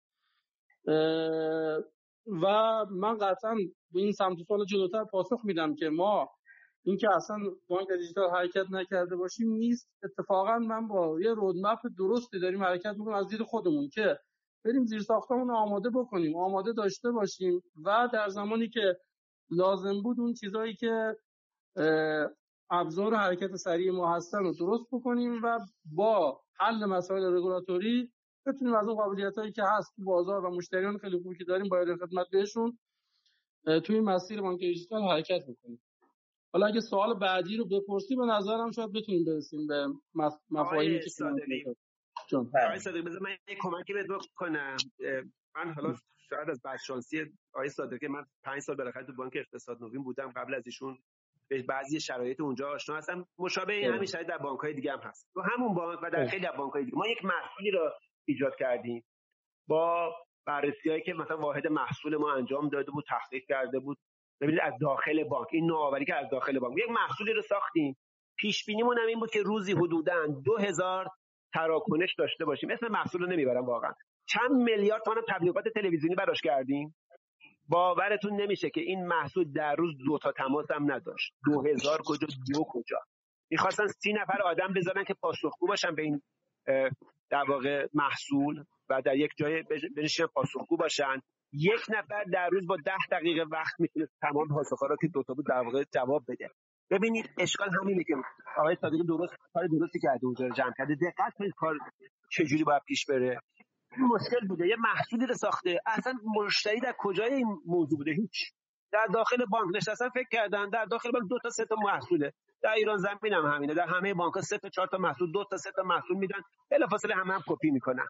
Speaker 2: و من قطعا به این سمت سوال جلوتر پاسخ میدم که ما این که اصلا بانک دیجیتال حرکت نکرده باشیم نیست. اتفاقا من با یه رودمپ درستی داریم حرکت میکنیم از دید خودمون که بریم زیر ساختمون آماده بکنیم، آماده داشته باشیم و در زمانی که لازم بود اون چیزایی که ابزار حرکت سریع ما هستن رو درست بکنیم و با حل مسائل رگولاتوری بتونیم از اون قابلیتایی که هست تو بازار و مشتریان خیلی خوبی که داریم باید خدمت بهشون توی مسیر بانک دیجیتال حرکت بکنیم. حالا اگه سوال بعدی رو بپرسی به نظرم شاید بتونیم برسیم به مفاهیمی که
Speaker 3: چون آقای صادقی بذار من یک کمکی بهت بکنم. من حالا شاید از بدشانسی آقای صادقی، من پنج سال بالاخره تو بانک اقتصاد نوین بودم، قبل از ایشون به بعضی شرایط اونجا آشنا هستم. مشابه همین شرایط در بانک‌های دیگه هم هست. تو همون بانک و در خیلی از بانک‌های دیگه ما یک محصولی رو ایجاد کردیم با بررسی‌هایی که مثلا واحد محصول ما انجام داده بود، تحقیق کرده بود. ببینید از داخل بانک، این نوآوری که از داخل بانک یک محصولی رو ساختیم. پیش بینیمون هم این بود که روزی حدوداً دو هزار تراکنش داشته باشیم. اسم محصول رو نمیبرم واقعا. چند میلیارد تومان تبلیغات تلویزیونی براش کردیم. باورتون نمیشه که این محصول در روز دو تا تماس هم نداشت. دو هزار کجا دو کجا. می‌خواستن سی نفر آدم بذارن که پاسخگو باشن به این در واقع محصول و در یک جای بنشینن پاسخگو باشن. یک نفر در روز با ده دقیقه وقت میتونه تمام پاسخ‌ها رو که دو تا بود در واقع جواب بده. ببینید اشکال همینه که آقای صادقی درست کار درستی کرده، اونجا رو جمع کرده. دقت کنید کار چجوری باید پیش بره. این مشکل بوده، یه محصولی رو ساخته، اصلا مشتری در کجای این موضوع بوده؟ هیچ. در داخل بانک نشستن فکر کردن در داخل بانک دو تا سه تا محصوله. در ایران زمین هم همینه، در همه بانک‌ها سه تا چهار تا محصول، دو تا سه تا محصول میدن، بلافاصله همه هم کپی میکنن.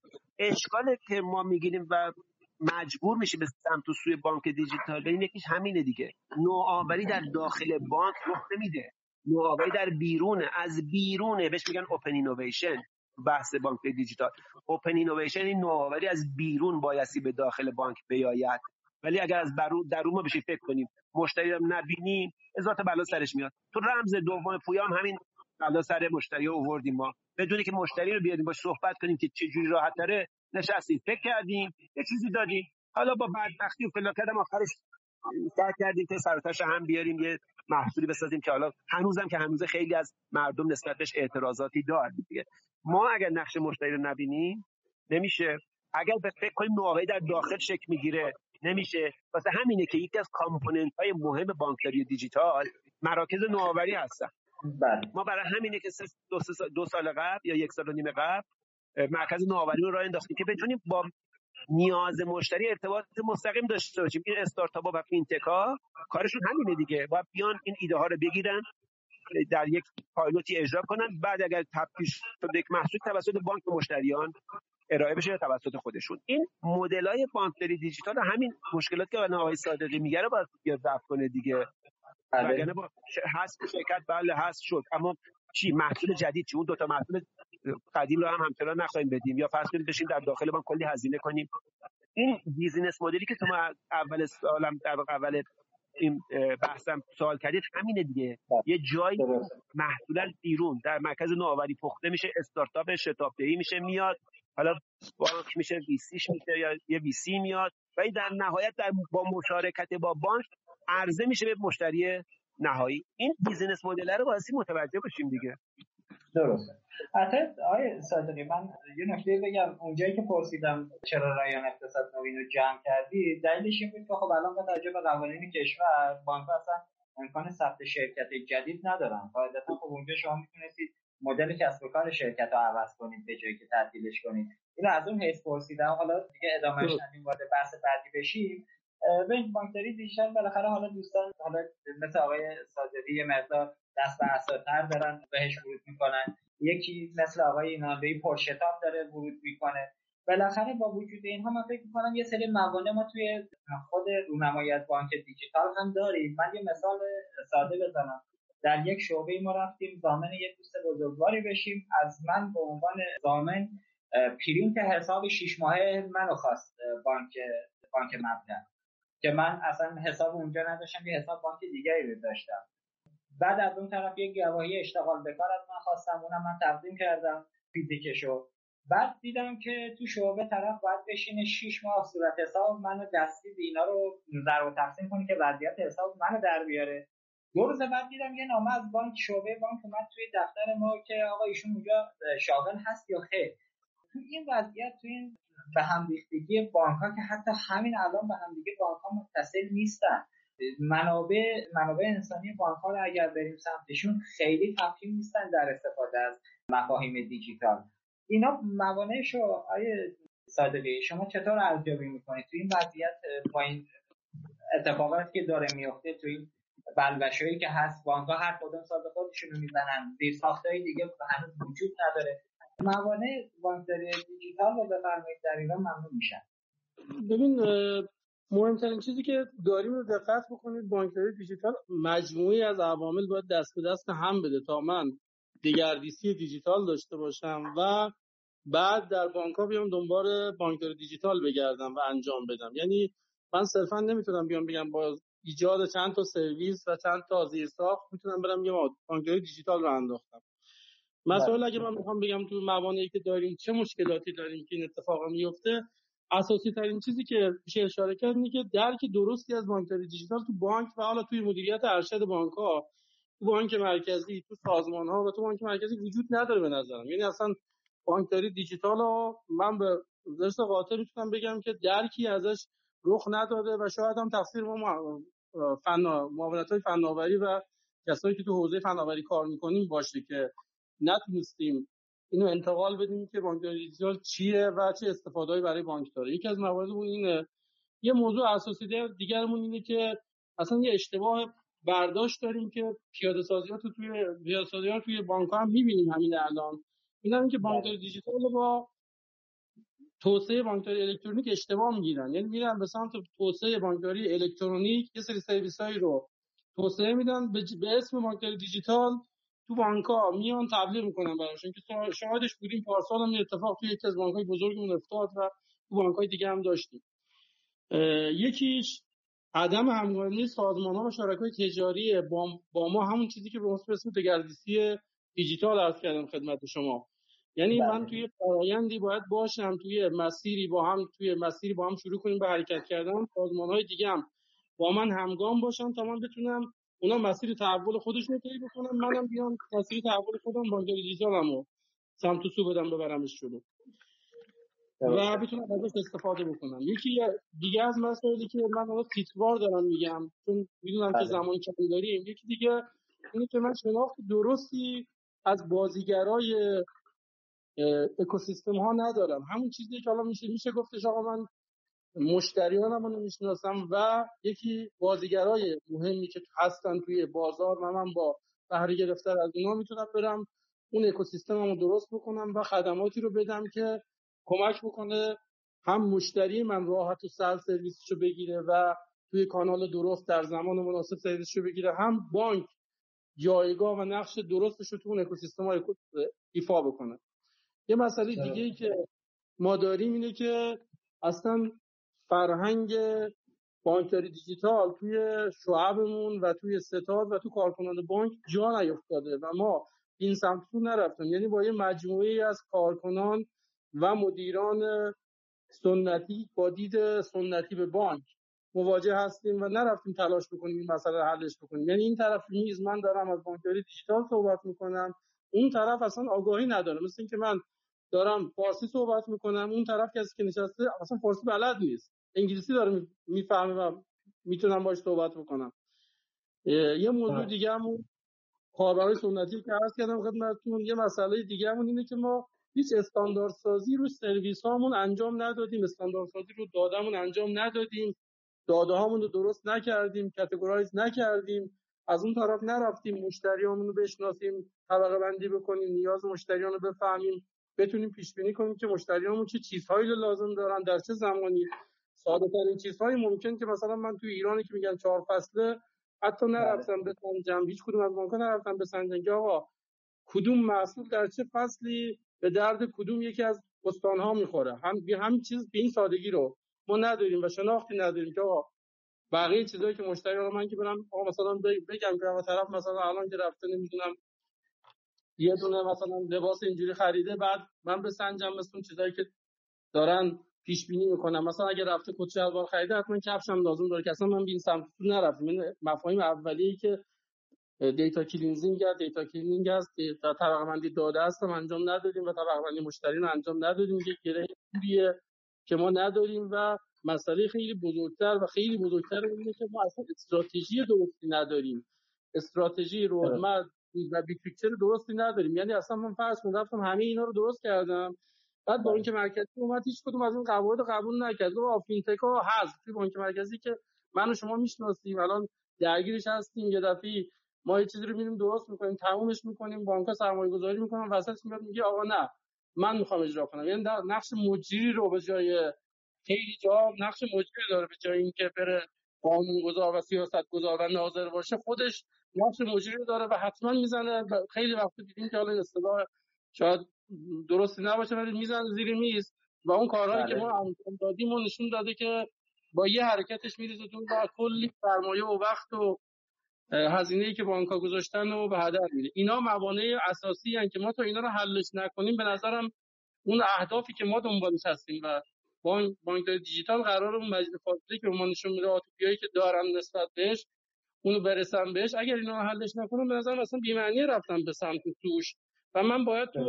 Speaker 3: اشکالی که ما میگیریم و مجبور میشه به سمت و سوی بانک دیجیتال بریم یکیش همینه دیگه. نوآوری در داخل بانک رخ نمیده، نوآوری در بیرونه، از بیرونه. بهش میگن اوپن اینویشن. بحث بانک دیجیتال اوپن اینویشن، این نوآوری از بیرون بایستی به داخل بانک بیاید. ولی اگر از درون ما بشه فکر کنیم، مشتری رو نبینیم، ازات بلا سرش میاد. تو رمز دوم پویا هم همین بلا سر مشتری آوردیم. ما بدونی که مشتری رو بیاریم باش صحبت کنیم که چه جوری راحت تره، نشستیم فکر کردیم یه چیزی دادیم. حالا با بدبختی و فلاکت هم آخرش سعی کردیم که سر و تهش هم بیاریم یه محصولی بسازیم که حالا هنوزم که هنوز خیلی از مردم نسبت بهش اعتراضاتی دارن دیگه. ما اگر نقش مشتری رو نبینیم نمیشه. اگر به فکر کنیم نوآوری در داخل شکل میگیره نمیشه. واسه همینه که یکی از کامپوننت های مهم بانکداری دیجیتال مراکز نوآوری هستن.
Speaker 1: بله.
Speaker 3: ما برای همینه که دو, دو سال قبل یا یک سال و نیم قبل مرکز نوآوری رو راه انداختیم که بتونیم با نیاز مشتری ارتباط مستقیم داشته باشیم. این استارتاپ‌ها و فینتک‌ها کارشون همینه دیگه، باید بیان این ایده ها رو بگیرن، در یک پایلوتی اجرا کنن، بعد اگر تبدیل شده یک محصول توسط بانک به مشتریان ارائه بشه یا توسط خودشون. این مدل‌های بانکداری دیجیتال همین مشکلاتی که آقای صادقی میگه رو باید رفع کنه دیگه. وگرنه با هست شرکت بله هست شد، اما چی محصول جدید چی؟ اون دو تا محصول قدیم رو هم همچنان نخواهیم بدیم یا فرض کنید بشیم در داخل بانک کلی هزینه کنیم. این بیزینس مدلی که شما اول سالم در اول این بحثم سوال کردید همینه دیگه. یه جای محصول بیرون در مرکز نوآوری پخته میشه، استارتاپ شتاب دهی میشه میاد، حالا بانک میشه ویسیش میشه یا یه ویسی میاد و این در نهایت در با مشارکت با بانک عرضه میشه به مشتری نهایی. این بیزینس مدل رو واسه متوجه باشیم دیگه.
Speaker 1: درسته. البته آقای صادقی من یه نکته بگم، اونجایی که پرسیدم چرا رایان اقتصاد نوین رو جمع کردی، دلیلش این بود که خب الان با توجه به قوانین کشور بانک‌ها اصلا امکان ثبت شرکت جدید ندارن. قاعدتا خب اونجا شما میتونید مدل کسب و کار شرکت رو عوض کنید به جایی که تعطیلش کنید. اینو از اون حیث پرسیدم. حالا دیگه ادامهش ندیم، وارد بحث بعدی بشیم. ببین بانکداری دیجیتال بالاخره حالا دوستان حالا مثل آقای صادقی مقدار دست به اساتر دارن بهش ورود میکنن، یکی مثل آقای اینالویی پرشتاب داره ورود میکنه. بالاخره با وجود اینها من فکر میکنم یه سری موانع ما توی خود رونمایی از بانک دیجیتال هم داریم. من یه مثال ساده بزنم. در یک شعبه ما رفتیم ضامن یک دوست بزرگواری بشیم، از من به عنوان ضامن پرینت حساب شش ماهه منو خواست بانک بانک مبدا، که من اصلا حساب اونجا نداشتم، یه حساب بانک دیگری رو داشتم. بعد از اون طرف یک گواهی اشتغال به کار از من خواستم، اونم من تقدیم کردم فیزیکشو. بعد دیدم که تو شعبه طرف باید بشینه شش ماه صورت حساب منو دستی اینا رو ضرب و تقسیم کنه که وضعیت حساب منو در بیاره. دو روز بعد دیدم یه نامه از بانک شعبه بانک اومد توی دفتر ما که آقا ایشون اونجا شاغل هست یا خیر. تو این وضعیت، تو این به هم ریختگی بانک‌ها که حتی همین الان به هم دیگه بانک‌ها متصل نیستن، منابع منابع انسانی بانک‌ها رو اگر بریم سمتشون خیلی تفهیم نیستن در استفاده از مفاهیم دیجیتال. اینا موانعشو آیه صادقی شما چطور ارزیابی می‌کنید تو این وضعیت با این اتفاقاتی که داره میفته، تو این بلبشویی که هست بانک‌ها هر کدوم ساز خودشون رو میزنن، زیرساخت‌های دیگه هنوز وجود نداره. موانع بانکداری دیجیتال رو بفرمایید در ایران ممنون میشن.
Speaker 2: ببین مهمترین چیزی که داریم رو دقت بکنید، بانکداری دیجیتال مجموعی از عوامل باید دست به دست هم بده تا من دگردیسی دیجیتال داشته باشم و بعد در بانک‌ها بیام دنبال بانکداری دیجیتال بگردم و انجام بدم. یعنی من صرفا نمیتونم بیام بگم با ایجاد چند تا سرویس و چند تا زیرساخت میتونم برم یه بانکداری دیجیتال رو انداختم. مثلا اگه من میخوام بگم تو موانعی که داریم چه مشکلاتی داریم که این اتفاق میفته، اساسی ترین چیزی که میشه اشاره کرد اینه که درک درستی از بانکداری دیجیتال تو بانک و حالا توی مدیریت ارشد بانک‌ها، تو بانک مرکزی، تو سازمان‌ها و تو بانک مرکزی وجود نداره به نظرم. یعنی اصلا بانکداری دیجیتال رو من به درست قاطع میتونم بگم که درکی ازش رخ نداده و شاید هم تقصیر ما فن معاونت‌های فناوری و کسایی که تو حوزه فناوری کار میکنیم باشه که نتونستیم اینو انتقال بدیم که بانکداری دیجیتال چیه و چه استفاده‌ای برای بانک داره. یکی از موارد اون اینه. یه موضوع اساسی دیگرمون اینه که اصلا یه اشتباه برداشت داریم که پیاده سازی‌ها تو توی پیاده سازی‌ها توی بانک‌ها هم می‌بینیم همین الان. اینا این که بانکداری دیجیتال رو با توسعه بانکداری الکترونیک اشتباه میگیرن، یعنی میرن به سمت توسعه بانکداری الکترونیک، یه سری سرویسایی رو توسعه میدن به, ج... به اسم بانکداری دیجیتال تو بانک‌ها میان تبلیغ میکنن براشون که شاهدش بودیم پارسال هم اتفاق توی یکی از بانک‌های بزرگمون افتاد و تو بانک‌های دیگه هم داشتیم. یکیش عدم همکاری سازمان‌ها و شرکای تجاری با, با ما، همون چیزی که به اسم دگردیسی دیجیتال عرض کردم خدمت شما. یعنی بله. من توی فرآیندی باید باشم، توی مسیری با هم توی مسیری با هم شروع کنیم به حرکت کردن، سازمان‌های دیگه هم با من همگام باشن تا من بتونم اونا مسیر تحول خودشون رو طی بکنن، منم بیام مسیر تحول خودم با دیجیتالمو سمت و سو بدم ببرمش جلو و بتونم ازش استفاده بکنم. یکی دیگه از مسائلی که من الان تیتروار دارم میگم چون میدونم که زمان کمی داریم، یکی دیگه اینه که من شناخت درستی از بازیگرای اکوسیستم ها ندارم. همون چیزی که الان میشه میشه گفتش آقا من مشتریانم رو میشناسم و یکی بازیگرای مهمی که هستن توی بازار و من با بهره گرفتن از اونا میتونم برم اون اکوسیستممو درست بکنم و خدماتی رو بدم که کمک بکنه هم مشتری من راحت و سر سرویسشو بگیره و توی کانال درست در زمان مناسب سرویسشو بگیره، هم بانک جایگاه و نقش درستش رو تو اون اکوسیستم ایفا بکنه. یه مسئله دیگه ای که ما داریم اینه که اصلا فرهنگ بانکداری دیجیتال توی شعبمون و توی ستاد و تو کارکنان بانک جا نیفتاده و ما این سمت رو نرفتیم. یعنی با یه مجموعه از کارکنان و مدیران سنتی با دید سنتی به بانک مواجه هستیم و نرفتیم تلاش بکنیم این مسئله رو حلش بکنیم. یعنی این طرف نیز من دارم از بانکداری دیجیتال صحبت میکنم، اون طرف اصلا آگاهی نداره. مثل این که من دارم فارسی صحبت میکنم، اون طرف کسی که نشسته اصلا فارسی بلد نیست، انگلیسی داره میفهمه و میتونم باهاش صحبت بکنم. یه موضوع دیگه همون کاربرای سنتی که عرض کردم خدمتتون. یه مسئله دیگه همون اینه که ما هیچ استانداردسازی رو سرویس هامون انجام ندادیم، استانداردسازی رو دادهمون انجام ندادیم، داده هامون رو درست نکردیم، کاتگورایز نکردیم، از اون طرف نرفتیم مشتریامون رو بشناسیم، طبقه بندی بکنیم، نیاز مشتریان رو بفهمیم، بتونیم پیش بینی کنیم که مشتریامون چه چیزهایی رو لازم دارن در چه زمانی. ساده ترین چیزهایی ممکن که مثلا من توی ایرانی که میگن چهار فصله حتی نرفتم بسنجم، هیچ کدوم از بانک‌ها نرفتم بسنجم که آقا کدوم محصول در چه فصلی به درد کدوم یکی از استان‌ها میخوره. هم همین چیز به این سادگی رو ما نداریم و شناختی نداریم که آقا بقیه چیزایی که مشتری رو من که برم آقا مثلا بگم که آقا طرف مثلا الان که رفته نمیدونم یه دونه مثلا لباس اینجوری خریده، بعد من بسنجم مثلا چیزایی که دارن پیش بینی میکنم، مثلا اگه رفته کت شلوار خریده حتما کفش هم لازم داره که اصلا من به این سمت نرفتم. این مفاهیم اولیه‌ای که دیتا کلینزینگ یا دیتا کلینینگ است، دیتا طبقه بندی داده است انجام ندادیم و طبقه بندی مشتری رو انجام ندادیم. یک گره خوبیه که ما نداریم و مسئله خیلی بزرگتر و خیلی بزرگتر اینه که ما اصلا استراتژی درستی نداریم، استراتژی رودمپ و بیگ پیکچر درستی نداریم. یعنی اصلا من فرض کنم رفتم همه اینا رو درست کردم، بعد بانک مرکزی اومد هیچ کدوم از این قواعد قبول نکرد. گفت فینتک ها حذف. توی بانک مرکزی که من و شما میشناسیم الان درگیرش هستیم، یه دفعه ما یه چیزی رو می‌بینیم درست می‌کنیم تمومش می‌کنیم، بانک‌ها سرمایه‌گذاری می‌کنن، وسطش میاد میگه آقا نه من می‌خوام اجرا کنم. یعنی نقش مجری رو به جای خیلی جا نقش مجری داره، به جای اینکه بره قانون‌گذار و سیاست‌گذار و ناظر باشه خودش نقش مجری رو داره و حتما میزنه. خیلی وقت دیدیم که حالا این اصطلاح شاید درستی نباشه ولی میزنه زیر میز و اون کارهایی بله. که ما انجام دادیم و نشون داده که با یه حرکتش میریزه تو با کلی سرمایه و وقت و هزینه‌ای که بانک‌ها گذاشتن و به هدر میره. اینا موانع اساسی هستن که ما تا اینا رو حلش نکنیم به نظرم اون اهدافی که ما دنبالش هستیم و بانک بانکداری دیجیتال قراره اون مجموعه فاصله که ما نشون میده آتوپیایی که دارن نسبت بهش اونو برسن بهش، اگر اینا رو حلش نکنم به نظرم اصلا بی‌معنی رفتن به سمت توش و من باید تو اون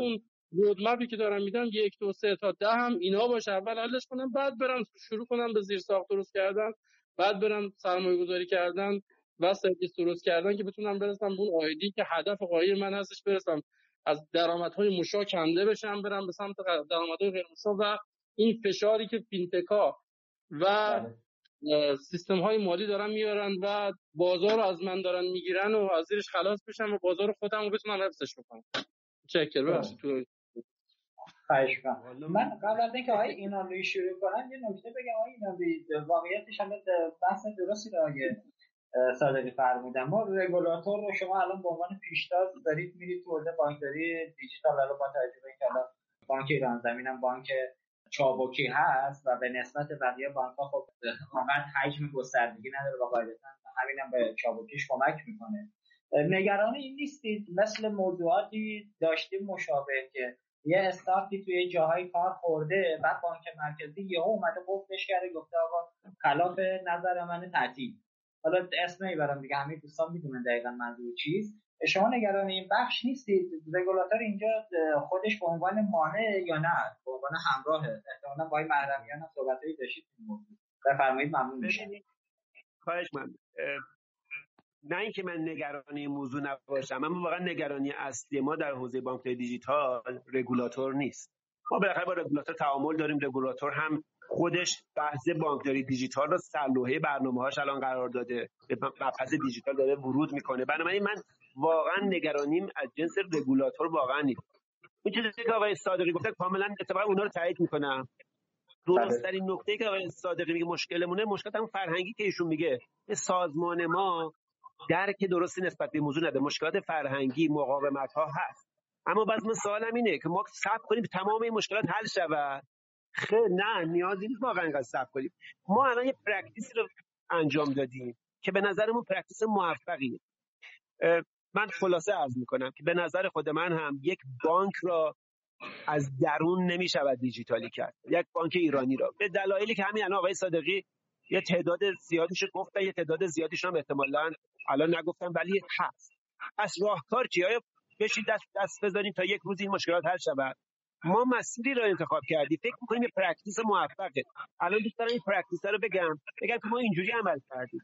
Speaker 2: رودمپی که دارم میدم یک دو سه تا ده هم اینا باشه، اول حلش کنم، بعد برم شروع کنم به زیر ساخت درست کردن، بعد برم سرمایه گذاری کردن و سرویس درست کردن که بتونم برسم به اون آیدی که هدف قایی من هستش، برسم از درآمدهای مشا کنده بشم، برم به سمت درآمدهای غیر مشا و این فشاری که فینتکا و سیستم های مالی دارن میارن و بازار رو از من دارن میگیرن و از زیرش خلاص بشم و بازار خودم رو بتونم حفظش بکنم. چکر ببخشید تو
Speaker 1: خواهش می‌کنم. من قبل از اینکه آقای اینالویی شروع کنم یه نکته بگم. آقای اینالویی واقعیتش هم بحث درستی رو آقای صادقی فرمودن. ما رگولاتور رو شما الان به عنوان پیشتاز دارید میرید تو حوزه بانکداری دیجیتال، الان با توجه به اینکه الان بانک ایران زمین هم بانک چابکی هست و به نسبت بقیه بانک‌ها خب اونقدر حجم گستردگی نداره و قاعدتاً همینم به چابکیش کمک میکنه. نگران این نیستید مثل موضوعاتی داشتیم مشابه که یه استارتی توی جاهای کار خورده، بعد بانک مرکزی یهو اومده قفلش کرده، گفته آقا خلاف نظر من تعطیل. حالا اسم نمیبرم دیگه، همه دوستان میدونن دقیقاً منظور چیست. شما نگران این بخش نیستید؟ رگولاتور اینجا خودش به عنوان مانع یا نه به عنوان همراه؟ احتمالاً با این محرمیان هم صحبتایی داشتید این موضوع. بفرمایید، ممنون میشم.
Speaker 3: خواهش من نه اینکه من نگران این موضوع نباشم، اما واقعا نگرانی اصلی ما در حوزه بانکداری دیجیتال رگولاتور نیست. ما بالاخره با رگولاتور تعامل داریم. رگولاتور هم خودش بحث بانکداری دیجیتال رو سرلوحه برنامه‌هاش الان قرار داده، به مبحث دیجیتال داره ورود میکنه. بنابراین من واقعا نگرانیم از جنس رگولاتور واقعا نیست. این چیزی که آقای صادقی گفته کاملا اتفاقا اونا رو تایید میکنم. درست ترین نکته که آقای صادقی میگه مشکلمونه، مشکل هم فرهنگی که ایشون میگه سازمان ما درک درستی نسبت به موضوع نده. مشکلات فرهنگی، مقاومت ها هست، اما بعض من سوالم اینه که ما صبر کنیم تمام این مشکلات حل شود؟ خیر، نه، نیازی نیست واقعا اینقدر صبر کنیم. ما الان یه پرکتیسی رو انجام دادیم که به نظرمون پرکتیس موفقیه. من خلاصه عرض میکنم که به نظر خود من هم یک بانک را از درون نمیشود دیجیتالی کرد، یک بانک ایرانی را، به دلایلی که همین الان آقای صادقی یه تعداد زیادیش گفتن، یه تعداد زیادیش هم احتمالاً الان نگفتم ولی هست. از راهکار چیه؟ آیا بشید دست دست بذاریم تا یک روز این مشکلات حل شود؟ ما مسیری را انتخاب کردیم، فکر می‌کنیم یه پرکتیس موفقه. الان دوست دارم این پرکتیس رو بگم بگم که ما اینجوری عمل کردیم.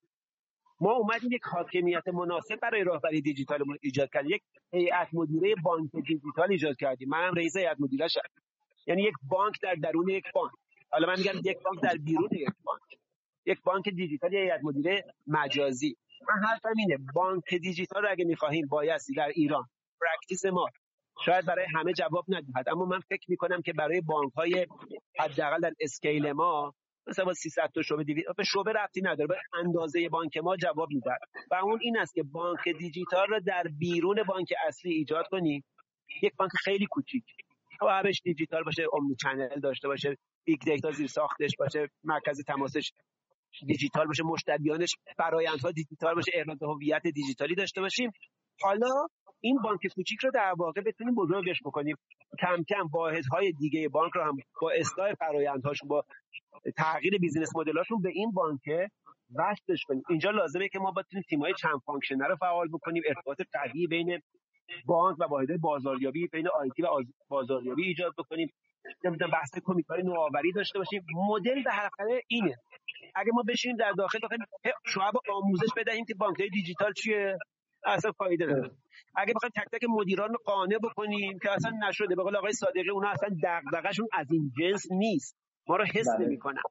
Speaker 3: ما اومدیم یک حاکمیت مناسب برای راهبری دیجیتالمون ایجاد کردیم، یک هیئت مدیره بانک دیجیتال ایجاد کردیم. منم رئیس هیئت مدیره شدم. یعنی یک بانک در درون یک بانک. حالا من میگم یک بانک در بیرون یک بانک. یک بانک دیجیتال، هیئت مدیره مجازی. من حرفم اینه بانک دیجیتال رو اگه می‌خواهیم بایستی در ایران پرکتیس ما شاید برای همه جواب ندهد، اما من فکر می‌کنم که برای بانک‌های حداقل در اسکیل ما مثلا با سیصد تا شعبه دیویز به شعبه ربطی نداره، به اندازه بانک ما جواب میده و اون این است که بانک دیجیتال رو در بیرون بانک اصلی ایجاد کنیم. یک بانک خیلی کوچیک خواهرش دیجیتال باشه، امنی چنل داشته باشه، بیگ دیتا زیر ساختش باشه، مرکز تماسش دیجیتال باشه، مشتریانش فرآیندها دیجیتال باشه، اعلام هویت دیجیتالی داشته باشیم. حالا این بانک کوچیک رو در واقع بتونیم بزرگش بکنیم، کم کم واحدهای دیگه بانک رو هم با اصلاح فرآیندهاشون، با تغییر بیزینس مدلاشون به این بانک وصلش کنیم. اینجا لازمه که ما بتونیم تیم‌های چند فانکشنال رو فعال بکنیم، ارتباط قوی بین بانک و واحدهای بازاریابی، بین آیتی و بازاریابی ایجاد بکنیم. نمیدونم بحث کمیک‌های نوآوری داشته باشیم. مدل به هر حال اینه. اگه ما بشینیم در داخل داخل شعب آموزش بدهیم که بانک‌های دیجیتال چیه، اصلا فایده نداره. اگه بخوایم تک تک مدیران رو قانع بکنیم که اصلا نشده، به قول آقای صادقی اونا اصلا دغدغه‌شون از این جنس نیست، ما رو حس نمی‌کنن.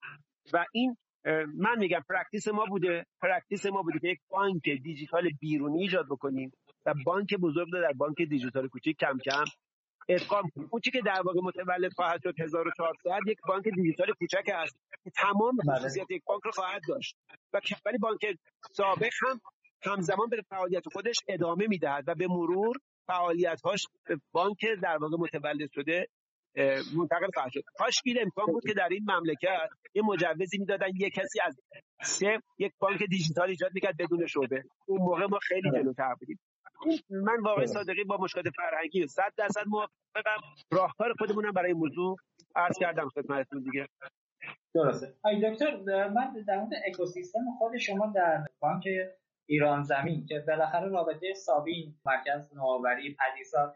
Speaker 3: و این من میگم پرکتیس ما بوده، پرکتیس ما بوده که یک بانک دیجیتال بیرونی ایجاد بکنیم و بانک بزرگ رو در بانک دیجیتال کوچیک کم کم ادغام کنیم. اون چیزی که در واقع متولد خواهد شد هزار و چهارصد یک بانک دیجیتال کوچک است که تمام خصوصیات یک بانک رو خواهد داشت و ولی بانک سابق هم همزمان به فعالیت خودش ادامه میدهد و به مرور فعالیت‌هاش به بانک در واقع متولد شده منتقل خواهد شد. کاش این امکان بود که در این مملکت یه مجوزی میدادن یک کسی از سه یک بانک دیجیتال ایجاد میکرد بدون شعبه. اون موقع ما خیلی جلوتر بودیم. من واقعا صادقی با مشکلات فرهنگی صد درصد موافقم. راهکار خودمونم برای موضوع عرض کردم خدمتتون دیگه.
Speaker 1: درسته. ای دکتر، من در مورد اکوسیستم خود شما در بانک ایران زمین که بالاخره رابطه سابین، مرکز نوآوری، پدیسا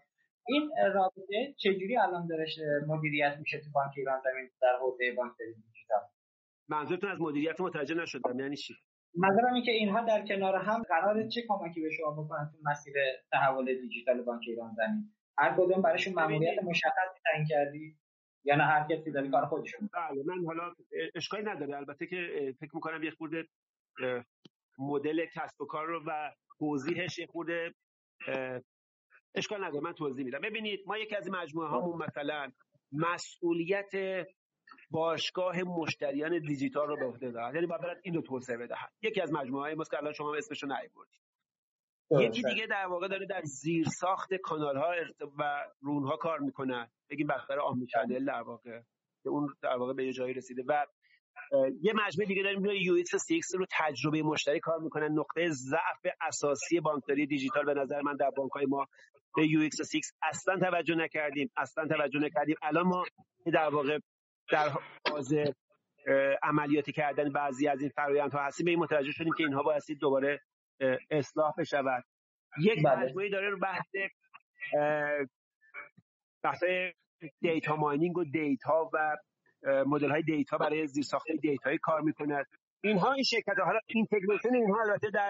Speaker 1: این رابطه چجوری الان دارش مدیریت میشه تو بانک ایران زمین در حوزه بانکداری دیجیتال؟
Speaker 3: منظورتون از مدیریت متوجه نشدم، یعنی چی؟
Speaker 1: منظورم این که اینها در کنار هم قراره چه کمکی به شما بکنن تو مسیر تحول دیجیتال بانک ایران زمین؟ هر کدوم براشون ماموریت مشخصی تعیین کردی یا نه هر کسی داره کار خودشون؟
Speaker 3: بله، من حالا اشکالی نداره، البته که فکر می‌کنم یه خورده مدل کسب و کار رو و توضیحش یه خورده اشکال نداره، من توضیح میدم. ببینید، ما یکی از مجموعه هامون مثلا مسئولیت باشگاه مشتریان دیجیتال رو به عهده داره، یعنی باید این رو توسعه بده. یکی از مجموعه های ماست که الان شما اسمش رو نیاوردید. یکی دیگه در واقع داره در زیر ساخت کانال ها و رونها کار میکنه، بگیم بخش‌های آمنی چنل در واقع، که اون در واقع به یه جایی رسیده. و یه مجموعه دیگه داریم روی یو ایکس سی ایکس رو تجربه مشتری کار میکنن. نقطه ضعف اساسی بانکداری دیجیتال به نظر من در بانک‌های ما به یو ایکس سی ایکس اصلا توجه نکردیم اصلا توجه نکردیم الان ما در واقع در فاز عملیاتی کردن بعضی از این فرآیندها هستیم، به این متوجه شدیم که اینها بایستی دوباره اصلاح بشود. یک مجموعه داره رو بحث بحث دیتا ماینینگ و دیتا و مدل های دیتا برای زیرساخت دیتایی کار میکنه. اینها این شرکت ها، حالا اینتگریشن اینها البته در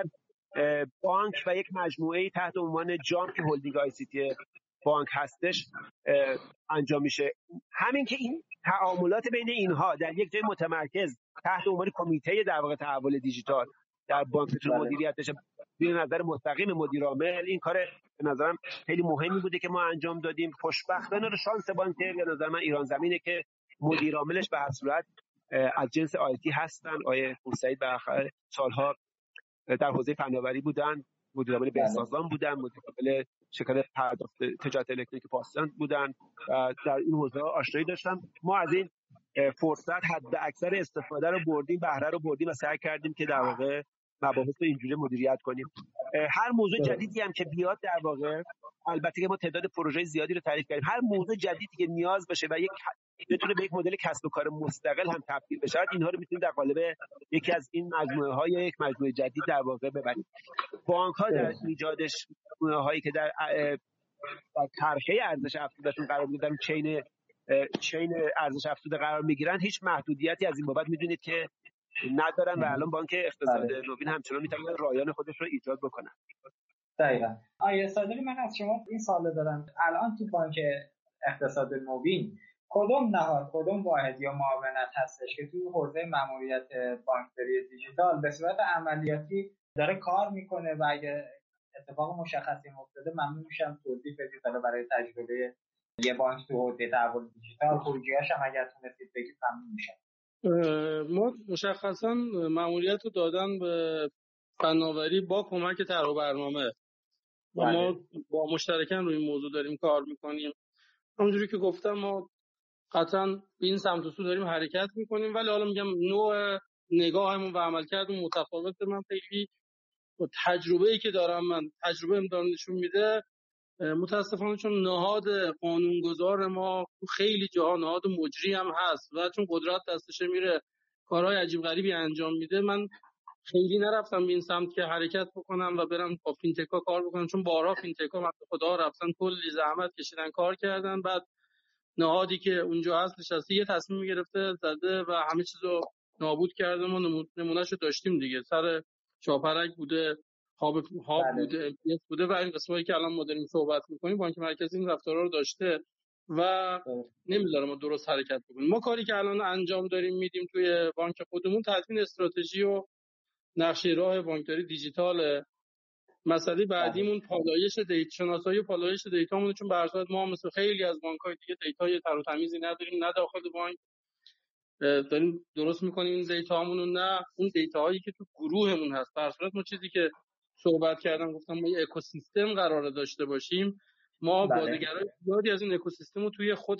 Speaker 3: بانک و یک مجموعه تحت عنوان جامپ هولدینگ آی سی تی بانک هستش انجام میشه. همین که این تعاملات بین اینها در یک جای متمرکز تحت عنوان کمیته در واقع تحول دیجیتال در بانکتون مدیریت بشه به نظر مستقیم مدیر عامل، این کار به نظرم خیلی مهمی بوده که ما انجام دادیم. خوشبختانه رو شانس بانک به نظر من ایران زمینه که مدیر عاملش به هر صورت از جنس آیتی هستن. آیه پورسعید به آخر سالها در حوزه فناوری بودن، مدیر عامل بهسازان بودن، مدیر عامل شرکت پرداخت تجارت الکترونیک پاسداران بودن و در این حوزه آشنایی داشتم. ما از این فرصت حد اکثر استفاده رو بردیم، بهره رو بردیم و سعی کردیم که در واقع مباحث رو اینجوری مدیریت کنیم. هر موضوع جدیدی هم که بیاد در واقع، البته که ما تعداد پروژه زیادی رو تعریف کردیم، هر موضوع جدیدی که نیاز بشه و یک بتونه به یک مدل کسب و کار مستقل هم تبدیل بشه، اینها رو میتونیم در قالب یکی از این مجموعه های یک مجموعه جدید در واقع ببریم. بانک ها در ایجادش مجموعه هایی که در در طرحه ارزش افزودهشون قرار میگیرن، چین چین ارزش افزوده قرار میگیرن، هیچ محدودیتی از این بابت میدونید که ندارن و الان بانک اقتصاد نوین همچنان میتونه رایان خودش رو ایجاد بکنه.
Speaker 1: دقیقاً. آیه صادقی، من از شما این سوال دارم، الان تو بانک اقتصاد نوین کدوم نهاد، کدوم واحد یا معاونت هستش که تو حوزه ماموریت بانکداری دیجیتال به صورت عملیاتی داره کار میکنه و اگه اتفاق مشخصی افتاده ممنون میشم توضیح بدید حالا برای تجربه یه بانک تو حوزه تحول دیجیتال خروجی‌هاش هم اگر تونستید بگید ممنون میشم.
Speaker 2: ما مشخصا ماموریت رو دادن به فناوری با کمک طرح و برنامه و ما با مشترکاً روی این موضوع داریم کار میکنیم. همونجوری که گفتم ما قطعاً به این سمت و سو داریم حرکت میکنیم، ولی حالا میگم نوع نگاهمون و عملکردمون متفاوته. من خیلی با تجربه‌ای که دارم، من تجربه ام دارم نشون میده متاسفانه چون نهاد قانونگذار ما خیلی جاها نهاد مجری هم هست و چون قدرت دستش میره کارهای عجیب غریبی انجام میده، من خیلی نرفتم به این سمت که حرکت بکنم و برم با فینتکا کار بکنم، چون بارها فینتکا وقت خدا رفتن کلی زحمت کشیدن کار کردن، بعد نهادی که اونجا هست نشسته یه تصمیم گرفته زده و همه چیزو نابود کرده. ما نمونهشو داشتیم دیگه، سر چاپرک بوده، هاب هاب
Speaker 1: بله.
Speaker 2: بوده، امپیس بوده و این قسمتی که الان ما داریم صحبت می‌کنیم بانک مرکزی این رفتارا رو داشته و نمیذاره ما درست حرکت بکنیم. ما کاری که الان انجام داریم میدیم توی بانک خودمون تدوین استراتژی و نقشه راه بانکداری دیجیتال. مسئله بعدیمون پالایش دیتا، شناسایی و پالایش دیتامون، چون به هر صورت ما مثل خیلی از بانک‌های دیگه دیتای تر و تمیزی نداریم، نه داخل بانک داریم درست می‌کنیم این دیتامون رو، نه اون دیتاهایی که تو گروهمون هست. به هر صورت ما چیزی که صحبت کردم گفتم ما یه اکوسیستم قراره داشته باشیم. ما بازیگرای زیادی از این اکوسیستم رو توی خود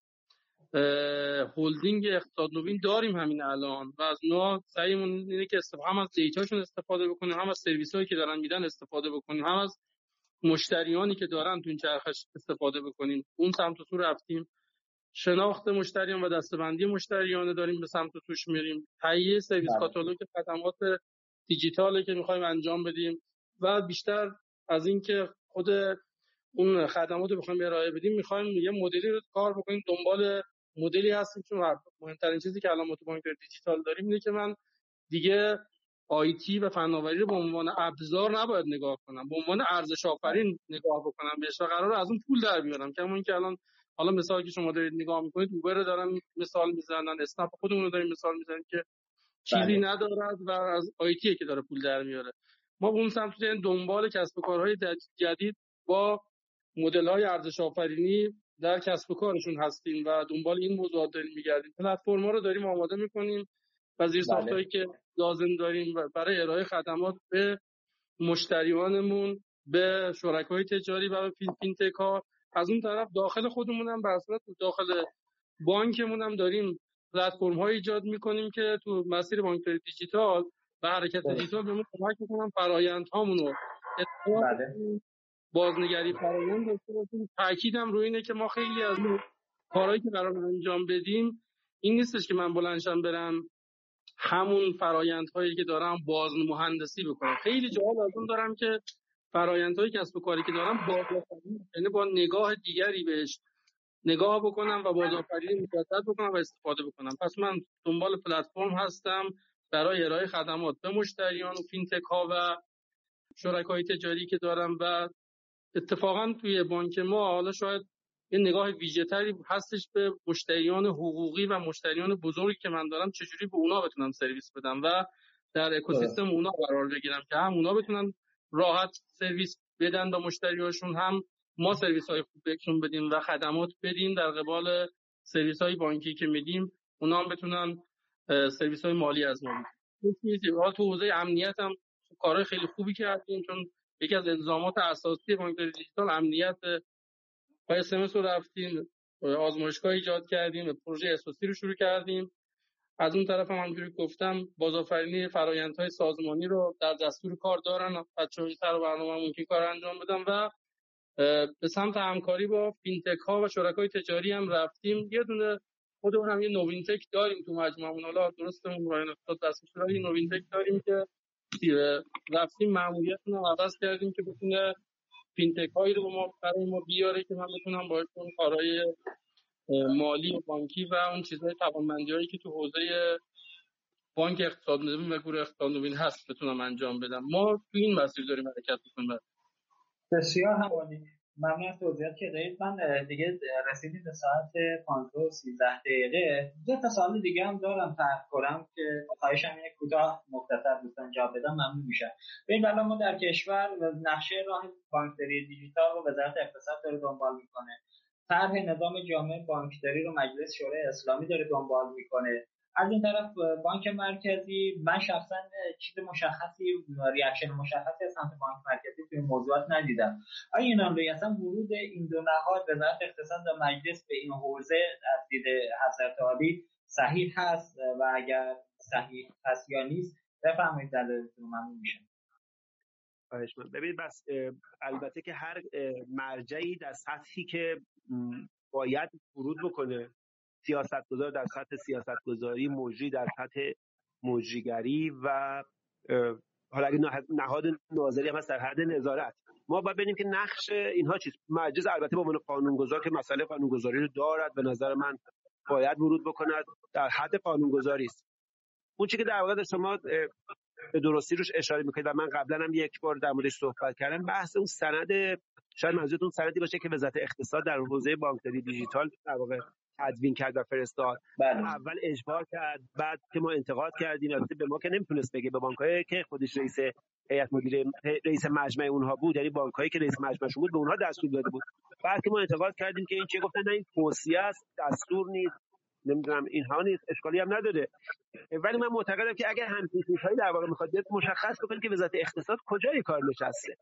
Speaker 2: هولدینگ اقتصاد نوین داریم همین الان و از نوع سعیمون اینه که استفاده هم از دیتاشون استفاده بکنیم، هم از سرویسایی که دارن میدن استفاده بکنیم، هم از مشتریانی که دارن تو این چرخش استفاده بکنیم. اون سمت و سو رفتیم، شناخت مشتریان و دسته‌بندی مشتریان داریم به سمت و سوش میریم، تهیه سرویس کاتالوگ خدمات دیجیتالی که می‌خوایم انجام بدیم و بیشتر از این که خود اون خدمات رو بخوایم ارائه بدیم میخوایم یه مدلی رو کار بکنیم، دنبال مدلی هستیم. چون مهمترین چیزی که الان ما تو بانک دیجیتال داریم اینه که من دیگه آیتی و فناوری رو به عنوان ابزار نباید نگاه کنم، به عنوان ارزش آفرین نگاه بکنم بهش و قراره از اون پول در بیارم. که همون که الان حالا مثالی که شما دارید نگاه میکنید، اوبر رو دارن مثال میزنن، اسنپ خودمون رو داریم مثال میزنیم که چیزی
Speaker 1: بله.
Speaker 2: ندارد و از آیتی که داره پول در میاره. ما به اون سمت دنبال کسب و کارهای جدید با مدل‌های ارزش آفرینی در کسب و کارشون هستیم و دنبال این موضوعات داریم میگردیم. پلتفرم‌ها رو داریم آماده میکنیم و زیرساخت‌هایی که لازم داریم برای ارائه خدمات به مشتریانمون، به شرکای تجاری و به فینتک‌ها. از اون طرف داخل خودمون هم بر اساس داخل بانکمون هم داریم پلتفرم‌های ایجاد میکنیم که تو مسیر بانکداری دیجیتال و حرکت دیجیتال بهمون کمک میکنن فرآیندهامون رو بازنگری فرآیند داشته باشیم. تاکیدم روی اینه که ما خیلی از کارهایی که قرار انجام بدیم این نیستش که من بلندشم برم همون فرآیندهایی که دارم باز مهندسی بکنم. خیلی جاها لازم دارم که فرآیندهای کسب و کاری که دارم بازآفرینی، یعنی با نگاه دیگری بهش نگاه بکنم و بازآفرینی مجدد بکنم و استفاده بکنم. پس من دنبال پلتفرم هستم برای ارائه خدمات به مشتریان و فینتک ها و شرکای تجاری که دارم. و اتفاقا توی بانک ما حالا شاید یه نگاه ویژه تری هستش به مشتریان حقوقی و مشتریان بزرگی که من دارم، چجوری به اونا بتونم سرویس بدم و در اکوسیستم اونا قرار بگیرم که هم اونا بتونن راحت سرویس بدن به مشتریاشون، هم ما سرویس های خوب بهشون بدیم و خدمات بدیم در قبال سرویس های بانکی که میدیم اونا هم بتونن سرویس های مالی از ما بدن. تو حوزه امنیت هم کارهای خیلی خوبی کردیم، چون یکی از الزامات اساسی بانکداری دیجیتال امنیت. با اس ام اس رو رفتیم، آزمایشگاه ایجاد کردیم، پروژه اس او سی رو شروع کردیم. از اون طرف هم همونجوری گفتم بازآفرینی فرآیندهای سازمانی رو در دستور کار دارن بچه‌ها سر برنامه‌مون که کار انجام بدن و به سمت همکاری با فینتک ها و شرکای تجاری هم رفتیم. یه دونه خودمون هم یه نوین تک داریم تو مجموعمون، حالا درستمون رایان افتاد دستش یه نوین تک داریم که رفتیم ماموریتمون رو عوض کردیم که بتونه فینتک هایی رو ما برای ما بیاره که من بتونم باشون کارهای مالی و بانکی و اون چیزهای توانمندی‌هایی که تو حوزه بانک اقتصاد نوین و گروه اقتصاد نوین هست بتونم انجام بدم. ما تو این مسیر داریم حرکت می‌کنیم.
Speaker 1: بسیار همانی. ممنون از توضیحاتی که دارید. من دیگه رسیدیم به ساعت پانزده و سیزده دقیقه. دو تا سوال دیگه هم دارم طرح کنم که خواهشم اینه کوتاه مختصر دوستان جواب بدم ممنون میشم. ببین الان ما در کشور نقشه راه بانکداری دیجیتال رو وزارت اقتصاد داره دنبال میکنه. طرح نظام جامع بانکداری رو مجلس شورای اسلامی داره دنبال میکنه. از این طرف بانک مرکزی، من شخصا چیز مشخصی ریاکشن مشخصی از سمت بانک مرکزی توی موضوعات ندیدم. آیا این امروی اصلا ورود این دو نهاد وزارت اقتصاد و مجلس به این حوزه از دید حضرت عالی صحیح هست و اگر صحیح هست یا نیست بفرمایید دلایلتون رو. ممنون میشم.
Speaker 3: خواهش می‌کنم. ببینید بس البته که هر مرجعی در سطحی که باید ورود بکنه، سیاستگزار در سطح سیاستگزاری، مجری در سطح مجریگری و حالا اگه نهاد ناظری هم هست در حد نظارت، ما باید ببینیم که نقش اینها چیست. مجلس البته به عنوان قانونگذار که مسئله قانونگذاری رو دارد، به نظر من باید ورود بکند، در حد قانونگذاری است. اون چیزی که در واقع شما به درستی روش اشاره میکنید و من قبلا هم یک بار در موردش صحبت کردم، بحث اون سند، شاید منظورتون سندی باشه که وزارت اقتصاد در حوزه بانکداری دیجیتال در واقع تدوین کرد و فرستاد. اول اجبار کرد، بعد که ما انتقاد کردیم، البته به ما که نمیتونست بگه، به بانکایی که خودش رئیس هیئت مدیره رئیس مجمع اونها بود، یعنی بانکایی که رئیس مجمعشون بود، به اونها دستور داده بود. بعد که ما انتقاد کردیم که این چه، گفتن نه این توصیه است، دستور نیست، نمیدونم اینها نیست، اشکالی هم نداره. ولی من معتقدم که اگر همین چیزهایی در واقع میخواد مشخص بکنه که وزارت اقتصاد کجای کار نشسته،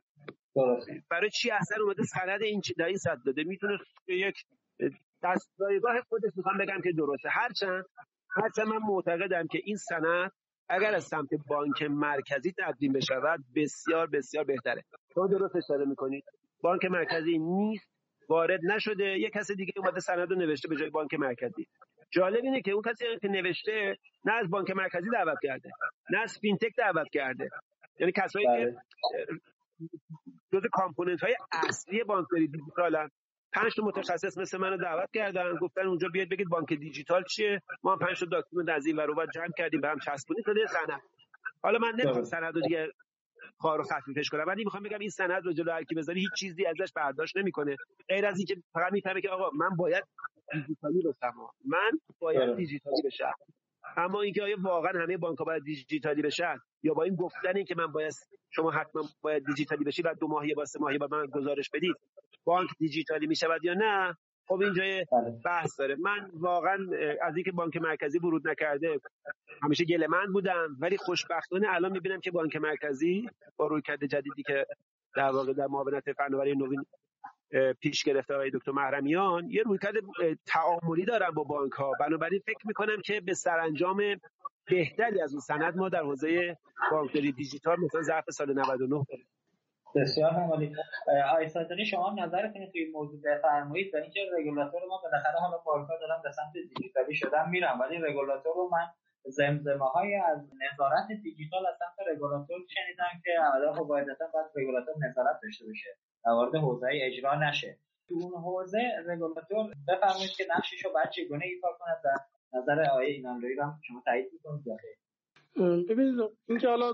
Speaker 3: برای چی اصلا اومده سند این در این سطح داده، میتونه یک دستگاه خودش میخوام بگم که درسته. هرچند هرچند من معتقدم که این سند اگر از سمت بانک مرکزی تقدیم بشود بسیار بسیار بهتره. شما درست اشاره میکنید، بانک مرکزی نیست، وارد نشده، یک کس دیگه اومده سند رو نوشته به جای بانک مرکزی. جالب اینه که اون کسی که نوشته نه از بانک مرکزی دعوت کرده، نه از فینتک دعوت کرده، یعنی کسایی که جزء کامپوننت های اصلی بانکداری دیجیتالن. پنج تا متخصص مثل منو دعوت کردن، گفتن اونجا بیاد بگید بانک دیجیتال چیه. ما هم پنج تا داکیومنت از این ور اون ور جمع کردیم، به هم چسبونیم شده سند. حالا من نمیخوام سند رو دیگه کارو خفیفش کنم، ولی میخوام بگم این سند رو جلو هر کی بذاری هیچ چیزی ازش برداشت نمیکنه، غیر از اینکه فقط میفهمه که آقا من باید دیجیتالی بشم، من باید دیجیتالی بشم. اما اینکه آیا واقعا همه بانک‌ها باید دیجیتالی بشن، یا با این گفتن که من باید شما حتما باید دیجیتالی بشی و دو ماهیه با سه ماهیه با من گزارش بدید بانک دیجیتالی میشود یا نه، خب اینجا بحث داره. من واقعا از اینکه بانک مرکزی ورود نکرده همیشه گله‌مند بودم، ولی خوشبختانه الان میبینم که بانک مرکزی با رویکرد جدیدی که در واقع در معاونت فناوری نوین پیش گرفته آقای دکتر محرمیان یه رویکرد تعاملی دارن با بانک ها. بنابراین فکر میکنم که به سرانجام بهتری از اون سند ما در حوزه بانکداری دیجیتال مثلا ظرف سال نود و نه داریم.
Speaker 1: بسیار عالی. آقای صادقی شما نظرتون توی این موضوع بفرمایید. و اینکه رگولاتور ما بالاخره حالا بانک‌ها دارن به سمت دیجیتالی شدن میرن، ولی رگولاتور رو من زمزمه‌های از نظارت دیجیتال از سمت رگولاتور شنیدم که عملاً خب قاعدتاً باید رگولاتور نظارت داشته باشه در وارد حوزه اجرا نشه. تو اون حوزه رگولاتور بفرمایید که نقشش رو باید چگونه ایفا کنه و نظر آقای اینانلویی رو شما تایید می‌کنید یا خیر؟
Speaker 2: ببینید اینکه حالا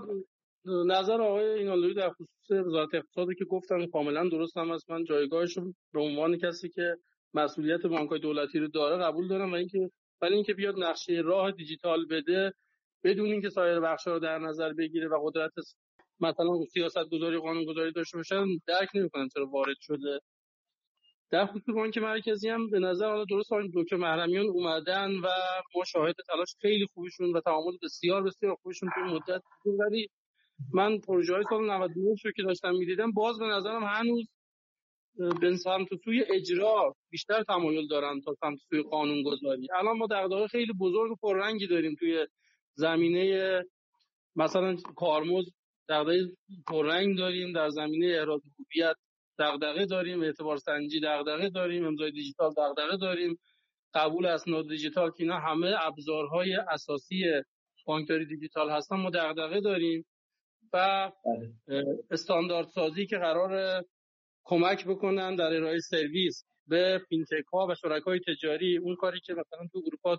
Speaker 2: نظر آقای اینانلویی در خصوص وزارت اقتصادی که گفتن کاملا درست هم است. من جایگاهش رو به عنوان کسی که مسئولیت بانک‌های دولتی رو داره قبول دارم، و اینکه ولی اینکه بیاد نقشه راه دیجیتال بده بدون اینکه سایر بخش‌ها رو در نظر بگیره و قدرت مثلا سیاست‌گذاری قانون‌گذاری داشته باشن درک نمی‌کنم چرا وارد شده. در خصوص بانک مرکزی هم به نظر حالا درست آقای دکتر محرمیان اومدن و ما شاهد تلاش خیلی خوبشون و تعامل بسیار بسیار خوبشون توی مدت بود، ولی من پروژه‌های سال نود و نه رو که داشتم می‌دیدم باز به نظرم هنوز به سمت سوی اجرا بیشتر تمایل دارن تا سمت سوی قانون‌گذاری. الان ما دغدغه خیلی بزرگ و پررنگی داریم توی زمینه مثلا کارمزد، دغدغه پررنگ داریم، در زمینه احراز هویت دغدغه داریم، اعتبار سنجی دغدغه داریم، امضای دیجیتال دغدغه داریم، قبول اسناد دیجیتال که اینا همه ابزارهای اساسی بانکداری دیجیتال هستن ما دغدغه داریم. و استانداردسازی که قرار کمک بکنن در ارائه سرویس به فینتک ها و شرکای تجاری، اون کاری که مثلا تو اروپا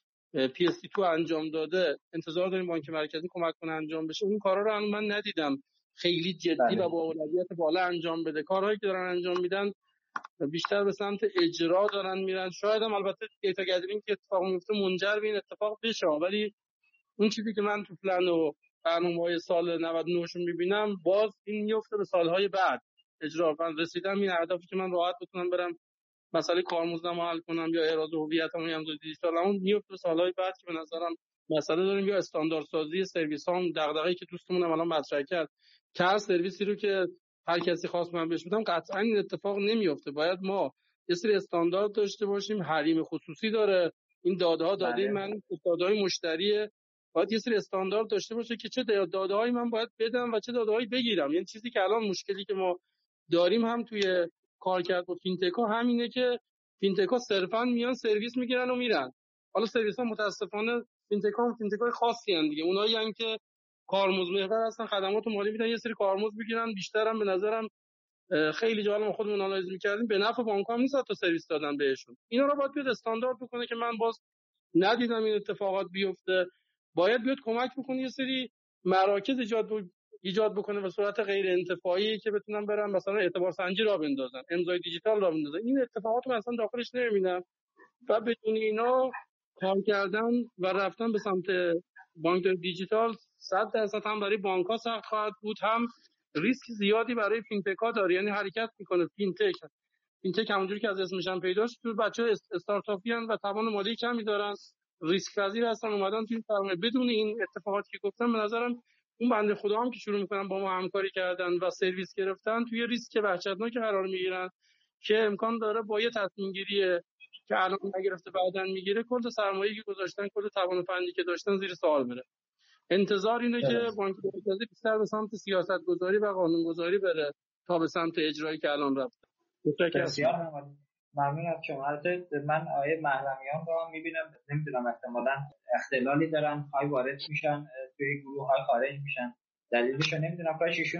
Speaker 2: پی اس تی تو انجام داده انتظار داریم بانک مرکزی کمک کنه انجام بشه. اون کارا رو من ندیدم خیلی جدی بله. و با اولویت بالا انجام بده. کارهایی که دارن انجام میدن بیشتر به سمت اجرا دارن میرن. شاید هم البته دیتا گدرینگ که اتفاق میفته منجر به این اتفاق بشه، ولی اون چیزی که من تو پلن و برنامه‌های سال نود و نه شون میبینم باز این میفته به سالهای بعد اجرا. من رسیدم این اهدافی که من راحت بتونم برم مسئله کارمزدم حل کنم یا احراز هویتم یا امضای دیجیتالمون میفته به سالهای بعد که به نظرم مسئله داریم. یا استانداردسازی سرویس ها، دغدغه‌ای که دوستمون هم الان مطرح کرد که هر سرویسی رو که هر کسی خواست من بهش بدم قطعا این اتفاق نمیفته. باید ما یه سری استاندارد داشته باشیم. حریم خصوصی داره، این داده ها داده من داده‌های مشتریه، باید یه سری استاندارد داشته باشه که چه داده‌هایی من باید بدم و چه داده‌هایی بگیرم. یعنی چیزی که الان مشکلی که ما داریم هم توی کارکرد با فینتک‌ها همینه که فینتک‌ها صرفاً میان سرویس میگیرن و میرن. حالا سرویس‌ها متأسفانه فینتک‌ها هم فینتک‌های خاصی ان دیگه، اونایی ان که کارمزد محور هستن، خدمات مالی میدن، یه سری کارمزد بگیرن. بیشتر هم به نظرم خیلی جالب ما خودمون آنالیز می‌کردیم به نفع بانک‌ها نیست تا سرویس دادن بهشون. اینا رو باید بیاد استاندارد بکنه که من باز ندیدم این اتفاقات بیفته. باید بیاد کمک بکنه یه سری مراکز ایجاد ب... ایجاد بکنه به صورت غیر انتفاعی که بتونن برن مثلا اعتبار سنجی را بندازن، امضای دیجیتال را بندازن. این اتفاقات رو اصلا داخلش نمی‌بینم و بدون اینا کار کردن و رفتن به سمت بانک دیجیتال صد درصد هم برای بانک‌ها سخت خواهد بود، هم ریسک زیادی برای فینتک‌ها داره. یعنی حرکت میکنه فینتک فینتک همونجوری که از اسمش هم پیداست تو بچه‌ها استارتاپی ان و توان مالی کمی دارن، ریسک پذیر هستن، اومدن توی سرمایه. بدون این اتفاقاتی که گفتم به نظرم اون بنده خدا هم که شروع میکنن با ما همکاری کردن و سرویس گرفتن توی ریسک وحشتناک قرار میگیرن که امکان داره با یه تصمیم گیری که الان نگرفته بعداً میگیره کل سرمایه‌ای که گذاشتن، کل توان فنی که داشتن زیر سوال بره. انتظار اینه که بانک مرکزی بیشتر به سمت سیاست‌گذاری و قانون‌گذاری بره تا به سمت اجرایی که الان رفته.
Speaker 1: بسیار ممنون از شما. من آیه محرمیان رو هم میبینم، نمیدونم احتمالاً اختلالی دارن، های وارد میشن توی گروه های خارج میشن، دلیلش رو نمیدونم. کاش ایشون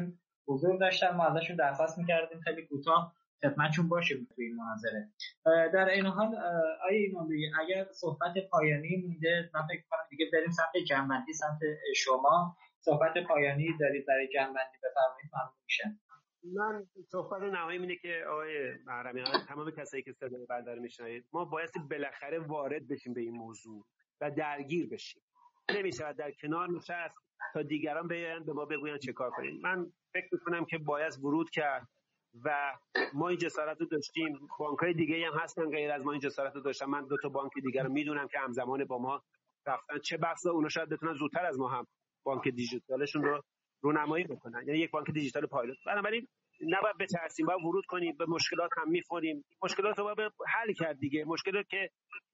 Speaker 1: حضور داشتن، ما ازشون درخواست می‌کردیم خیلی کوتاه خدمتشون باشیم توی این مناظره. در این حال آیه ایمانلویی اگر صحبت پایانی مونده، من فکر کنم دیگه بریم سمت جنبندی، سمت شما صحبت پایانی دارید برای جنبندی بفرمایید ممنون میشم.
Speaker 3: من صحبت نهاییم اینه که آقای محرمی، تمام کسایی که صدای بنده رو میشنوید، ما باید بالاخره وارد بشیم به این موضوع و درگیر بشیم. نمیشه در کنار نشست تا دیگران بیان به ما بگوین چه کار کنیم. من فکر میکنم که باید ورود کرد و ما این جسارت رو داشتیم. بانک‌های دیگه هم هستن غیر از ما این جسارت رو داشتن. من دو تا بانک دیگر رو میدونم که همزمان با ما رفتن، چه بسا اونا شاید بتونن زودتر از ما هم بانک دیجیتالشون رو رونمایی بکنن، یعنی یک بانک دیجیتال پایلوت. بنابراین نباید بترسیم، باید ورود کنیم، به مشکلات هم میخوریم، مشکلات رو باید حل کرد دیگه. مشکلات که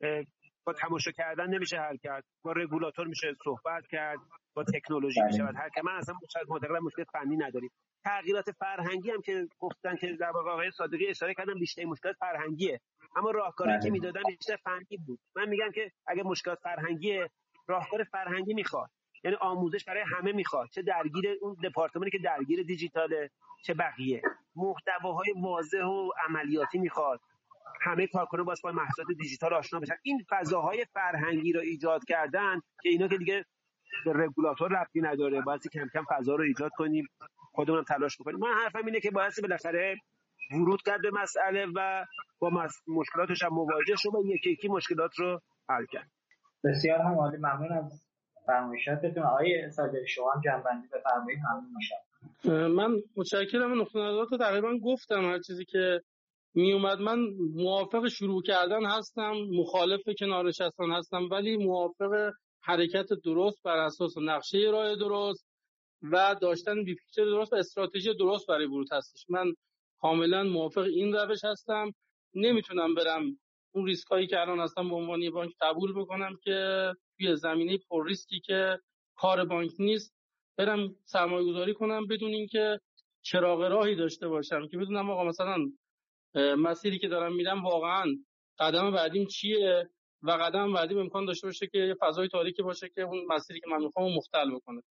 Speaker 3: با تماشا کردن نمیشه حل کرد، با رگولاتور میشه صحبت کرد، با تکنولوژی میشه حل کرد. من اصلا معتقدم مشکل فنی نداریم. تغییرات فرهنگی هم که گفتن که در واقع آقای صادقی اشاره کردن بیشتر مشکلات فرهنگیه، اما راهکاری که میدادن بیشتر فنی بود. من میگم که اگه مشکلات فرهنگیه، راهکار فرهنگی میخواد، یعنی آموزش برای همه میخواد، چه درگیر اون دپارتمانی که درگیر دیجیتاله چه بقیه، محتواهای واضح و عملیاتی میخواد، همه کارکنان باید با محصولات دیجیتال آشنا بشن. این فضاهای فرهنگی رو ایجاد کردن که اینا که دیگه به رگولاتور ربطی نداره، باید کم کم فضا رو ایجاد کنیم، خودمون تلاش بکنیم. من حرفم اینه که باید بالاخره ورود کرد به مسئله و با مشکلاتش هم مواجه شد و یکی یکی مشکلات رو حل کرد.
Speaker 1: بسیار هم عالی، ممنون از فرمایشاتتون. آقای صادقی شما هم جنبندی بفرمایید ممنون میشم.
Speaker 2: من متشکرم. نقطه نظرات رو تقریبا گفتم، هر چیزی که می اومد. من موافق شروع کردن هستم، مخالف کنار نشستن هستم، ولی موافق حرکت درست بر اساس نقشه راه درست و داشتن بی پیکچر درست و استراتژی درست برای ورود هستش. من کاملا موافق این روش هستم. نمیتونم برم اون ریسکایی که الان هستم به عنوان بانک قبول بکنم که توی زمینه پر ریسکی که کار بانک نیست برم سرمایه گذاری کنم بدون اینکه چراغ راهی داشته باشم که بدونم آقا مثلا مسیری که دارم میرم واقعا قدم بعدیم چیه و قدم بعدیم امکان داشته باشه که یه فضای تاریکی باشه که اون مسیری که من میخوام مختل بکنه.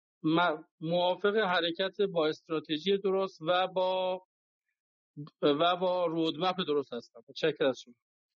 Speaker 2: موافق حرکت با استراتژی درست و با و با رودمپ درست هستم. متشکرم از شما.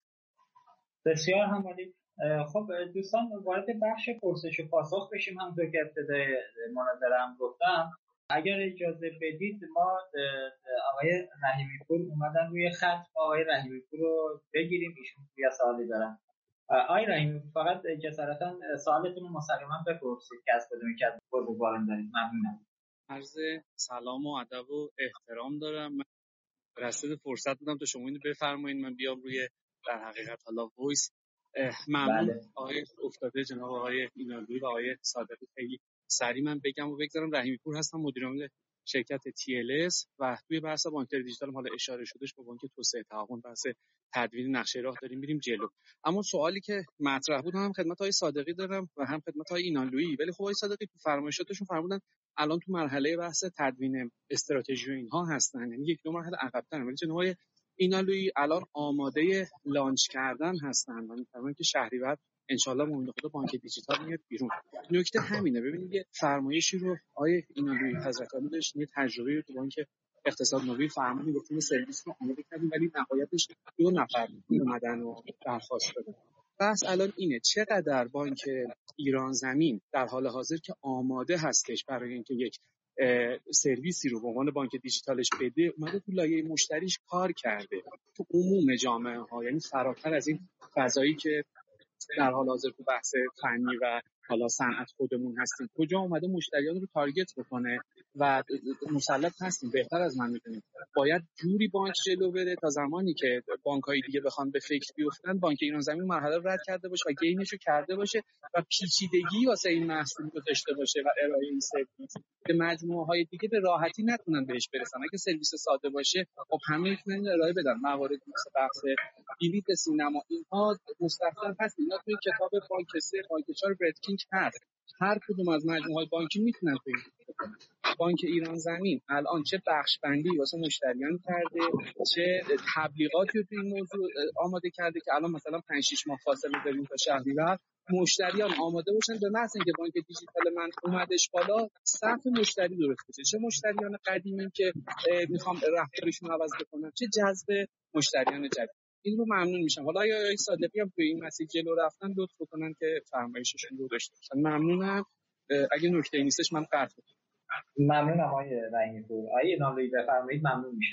Speaker 1: بسیار هم عالی. خب دوستان وارد بخش پرسش و پاسخ بشیم. همونطور که ابتدای مناظره هم گفتم، اگر اجازه بدید ما آقای رحیمی پور اومدن روی خط، آقای رحیمی پور رو بگیریم، ایشون یه سوالی دارن. آقای رحیمی فقط جسارتا سوالتون رو مسلما بپرسید که از کدومی که از بزرگواران دارید. ممنونم.
Speaker 4: عرض سلام و ادب و احترام دارم. من رصید فرصت بودم تا شما اینو بفرمایید من بیام روی در حقیقت حالا وایس. ممنون. بله. آقای افتاده جناب آقای اینالویی و آقای صادقی خیلی سریع من بگم و بگذارم. رحیمی پور هستم، مدیر عامل شرکت تی ال اس و توی بحث بانکداری دیجیتال حالا اشاره شدهش با بانک توسعه تعاون بحث تدوین نقشه راه داریم میریم جلو. اما سوالی که مطرح بود هم خدمت آقای صادقی دارم و هم خدمت آقای اینالویی. ولی خب آقای صادقی تو فرمایشاتشون فرمودن الان تو مرحله بحث تدوین استراتژی و اینها هستن، یعنی یک دو مرحله عقب‌ترن. ولی جناب آقای اینالویی الان آماده لانچ کردن هستن و می‌فرمایند که شهریور انشالله با امید خدا بانک دیجیتال میاد بیرون. نکته همینه. ببینید یه فرمایشی رو آیه اینالویی حضرت عالی داشت، یه تجربه رو تو بانک اقتصاد نوین فرمودن، گفتن سرویس رو آماده کردیم ولی نهایتش دو نفر اومدن و درخواست دادن. بحث الان اینه چقدر بانک ایران زمین در حال حاضر که آماده هستش برای اینکه یک سرویسی رو به عنوان بانک دیجیتالش بده، اومده تو لایه مشتریش کار کرده تو عموم جامعه ها، یعنی فراتر از این فضایی که در حال حاضر تو بحث فنی و حالا صنعت خودمون هستیم، کجا اومده مشتریان رو تارگت بکنه و مسلط هستیم. بهتر از من میدونیم باید جوری بانک جلو بره تا زمانی که بانک‌های دیگه بخوان به فکر بیفتن، بانک ایران زمین مرحله رو رد کرده باشه و گینشو کرده باشه و پیچیدگی واسه این محصول رو داشته باشه و ارائه این سرویس که مجموعه‌های دیگه به راحتی نتونن بهش برسن. اگه سرویس ساده باشه خب همه میتونن ارائه بدن. موارد مثل بحث بلیط سینما اینها مستقل هست، اینا توی کتاب بانک سه بانک چهار برد کینگ هست. هر کدوم از مجموعه‌های بانکی میتونن تو این کنن. بانک ایران زمین الان چه بخش بندی واسه مشتریان کرده، چه تبلیغاتی رو تو این موضوع آماده کرده که الان مثلا پنج شش ماه فاصله داریم تا شهریور، مشتریان آماده باشن به محض اینکه بانک دیجیتال من اومدش بالا صف مشتری درست بشه، چه مشتریان قدیمی که میخوام رفتارشون عوض بکنم، چه جذب مشتریان جدید. این رو ممنون میشم. حالا یا آقای صادقی هم توی این مسیر جلو رفتن لطف بکنن که فرمایششون رو داشته باشن. ممنونم. اگه نکته‌ای نیستش من قطع می‌کنم.
Speaker 1: ممنونم آقای رحیمی پور. آقای ناملوی بفرمایید. ممنون میشم.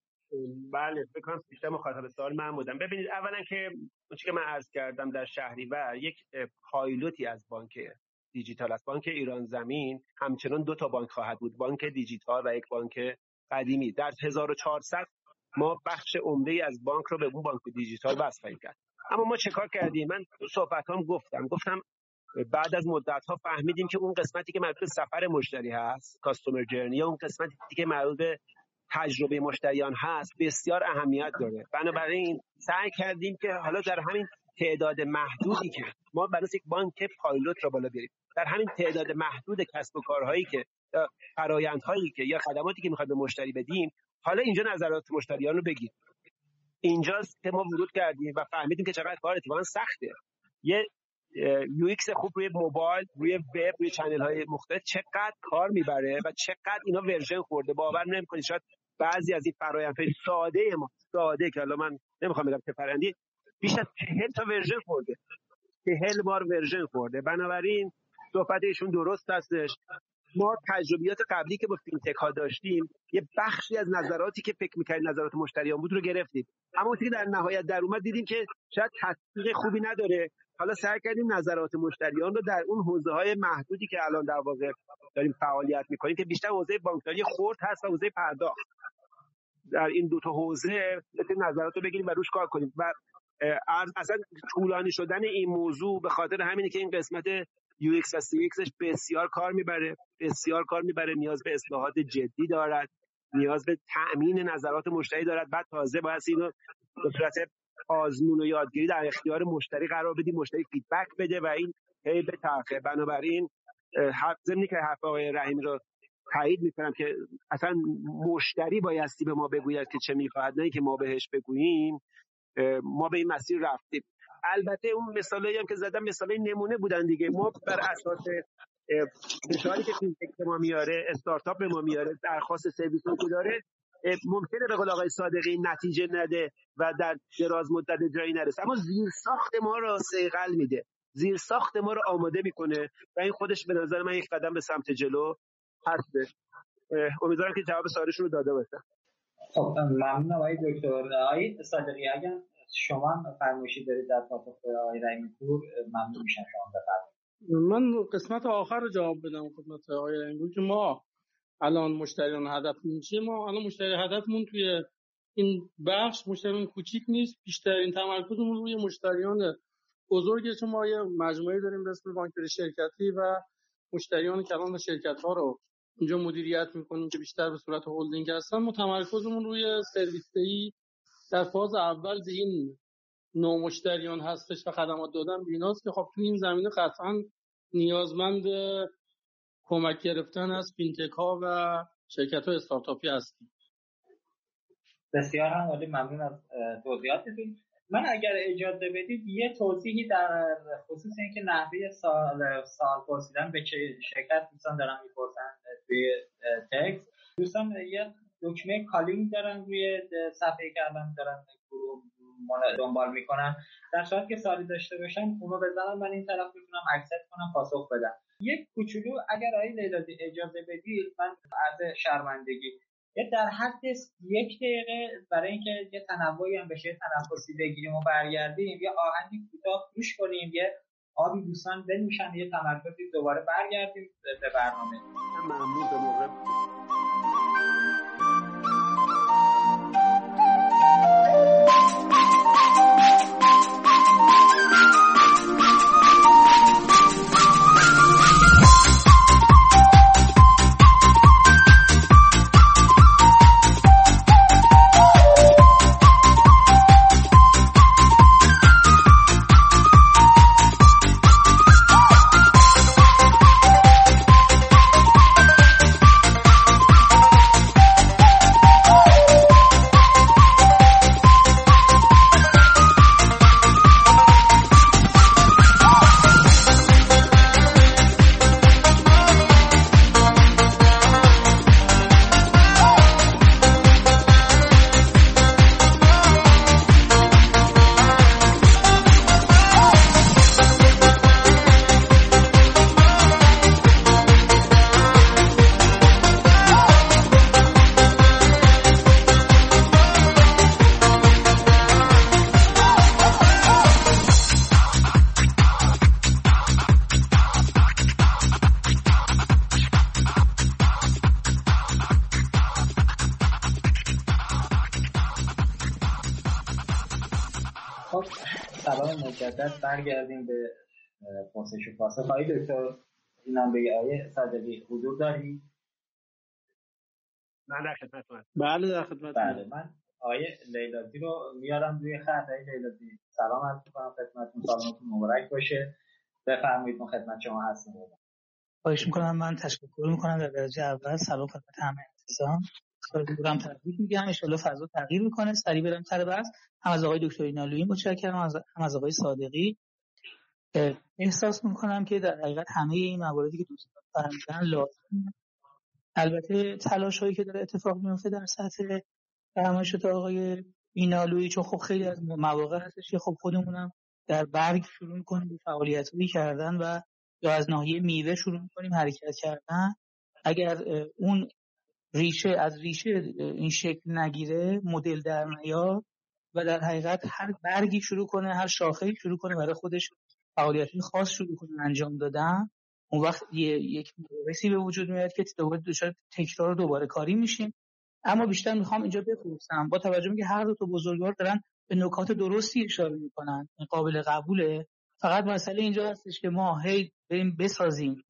Speaker 3: بله فکر کنم بیشتر مخاطب سوال من بودم. ببینید اولا که چیزی که من عرض کردم در شهریور یک پایلوتی از بانک دیجیتال است. بانک ایران زمین همچنان دو تا بانک خواهد بود، بانک دیجیتال و یک بانک قدیمی. در هزار و چهارصد ما بخش عمده‌ای از بانک رو به اون بانک دیجیتال وصل خواهیم کرد. اما ما چه کار کردیم؟ من تو صحبتام گفتم گفتم بعد از مدت‌ها فهمیدیم که اون قسمتی که مربوط به سفر مشتری هست، کاستومر جرنی، اون قسمتی که مربوط به تجربه مشتریان هست بسیار اهمیت داره. بنابراین سعی کردیم که حالا در همین تعداد محدودی که ما برای یک بانک پایلوت رو بالا بیاریم، در همین تعداد محدود کسب و کارهایی که فرآیندهایی که یا خدماتی که می‌خوایم به مشتری بدیم، حالا اینجا نظرات مشتریان رو بگیم. اینجاست که ما ورود کردیم و فهمیدیم که چقدر کار اتفاقا سخته. یه یو ایکس خوب روی موبایل، روی وب، روی چنل‌های مختلف چقدر کار میبره و چقدر اینا ورژن خورده. باور نمی‌کنید شاید بعضی از این فرآیندهای ساده ما ساده که حالا من نمیخوام بگم چه فرآیندی بیش از چهل تا ورژن خورده. چهل بار ورژن خورده. بنابراین صحبت ایشون درست هستش. ما تجربیات قبلی که با فینتک ها داشتیم یه بخشی از نظراتی که فکر می‌کردیم نظرات مشتریان بود رو گرفتیم، اما وقتی در نهایت در اومد دیدیم که شاید تطبیق خوبی نداره. حالا سعی کردیم نظرات مشتریان رو در اون حوزه‌های محدودی که الان در واقع داریم فعالیت می‌کنیم که بیشتر حوزه بانکداری خرد هست و حوزه پرداخت، در این دو تا حوزه بتونیم نظرات رو بگیریم و روش کار کنیم. و اصلا طولانی شدن این موضوع به خاطر همینه که این قسمت یو ایکس و سی ایکسش بسیار کار میبره بسیار کار میبره نیاز به اصلاحات جدی دارد، نیاز به تأمین نظرات مشتری دارد. بعد تازه باید اینو به صورت آزمون و یادگیری در اختیار مشتری قرار بدیم، مشتری فیدبک بده و این هی به تاخیر. بنابراین ضمن که حرف آقای رحیمی رو تایید میکنم که اصلا مشتری بایستی به ما بگوید که چه میخواهد، نه که ما بهش بگوییم. ما به این مسیر رفتیم. البته اون مثالایی هم که زدم مثالای نمونه بودن دیگه. ما بر اساس فشاری که فینتک به ما میاره، استارتاپ به ما میاره، درخواست سرویسی که داره، ممکنه به قول آقای صادقی نتیجه نده و در دراز مدت جایی نرسه، اما زیر ساخت ما رو صیقل میده، زیر ساخت ما رو آماده میکنه و این خودش به نظر من یک قدم به سمت جلو هست. امیدوارم که جواب سوالشون رو داده باشم.
Speaker 1: خب ممنونم آقای دکتر. آقای صادقی اگر شما فرمایشی دارید در پاسخ به آقای رحیمی پور ممنون میشم شما بفرمایید.
Speaker 2: من قسمت آخر رو جواب بدم خدمت آقای رحیمی پور که ما الان مشتریان هدفمون چیه. ما الان مشتری هدفمون توی این بخش مشتریان کوچیک نیست، بیشترین تمرکزمون روی مشتریان بزرگه، چون ما یه مجموعه داریم به اسم بانکداری شرکتی و مشتریان کلان شرکت‌ها رو اینجا مدیریت می‌کنیم که بیشتر به صورت هولدینگ هستن. ما تمرکزمون روی سرویس‌دهی در فاز اول به این نوع مشتریان هستش و خدمات دادن به ایناست که خب تو این زمینه قطعاً نیازمند کمک گرفتن از فینتک ها و شرکت های استارتاپی هستیم.
Speaker 1: بسیار هم عالی، ممنون از توضیحاتتون. من اگر اجازه بدید یه توضیحی در خصوص اینکه نحوه سال سال پرسیدن به چه شرکت دوستان دارن میپرسن توی تکست، دوستان یه دکمه کالینگ دارن روی صفحه‌ای که الان دارن گروه دنبال میکنن، در صورت که سوالی داشته باشن اونو بزنن من این طرف میتونم اکسپت کنم پاسخ بدم. یک کوچولو اگر آقای لیلازی اجازه بدید من از شرمندگی یه در حد یک دقیقه برای اینکه یه تنوعی هم بشه تنفسی بگیریم و برگردیم یه آهنگی کوتاه گوش کنیم، یه آبی دوستان بنوشن، یه تمرکزی دوباره برگردیم به برنامه.
Speaker 3: ممنون. به موقع
Speaker 1: سلام مجدد. برگردیم به پرسش و پاسخ. آقای دکتر اینم بگه آقای صادقی حضور داری؟
Speaker 3: من در خدمتتونم.
Speaker 2: بله در خدمتتونم.
Speaker 1: بله من آقای لیلازی رو میارم روی خط. آقای لیلازی سلام عرض می‌کنم خدمتتون، سالمتون مبارک باشه. بفرمایید ما خدمت شما هستیم.
Speaker 5: خواهش می‌کنم. من تشکر می‌کنم در درجه اول. سلام خدمت همه عزیزان. خیلی‌ام تبریک میگم. ان شاءالله فضا تغییر می‌کنه. سریع برم سر بحث. هم از آقای دکتر اینالویی متشکرم، هم از آقای صادقی. احساس می‌کنم که در حقیقت همه این مواردی که دوستان فرمودن لازمه. البته تلاش‌هایی که داره اتفاق میفته در سطح فرمایشات آقای اینالویی، چون خب خیلی از مواقع هستش که خب خودمونم در برگ شروع می‌کنیم به فعالیتایی کردن و یا از ناحیه میوه شروع می‌کنیم حرکت کردن. اگر اون ریشه از ریشه این شکل نگیره، مدل در نیاد و در حقیقت هر برگی شروع کنه، هر شاخه‌ای شروع کنه برای خودش فعالیتی خاص شروع کنه انجام دادن، اون وقت یک مباحثی به وجود میاد که دوباره دچار تکرار دوباره کاری میشیم. اما بیشتر میخوام اینجا بپرسم، با توجه به که هر دو تا بزرگوار دارن به نکات درستی اشاره میکنن، این قابل قبوله، فقط مسئله اینجا هستش که ما هی بریم بسازیم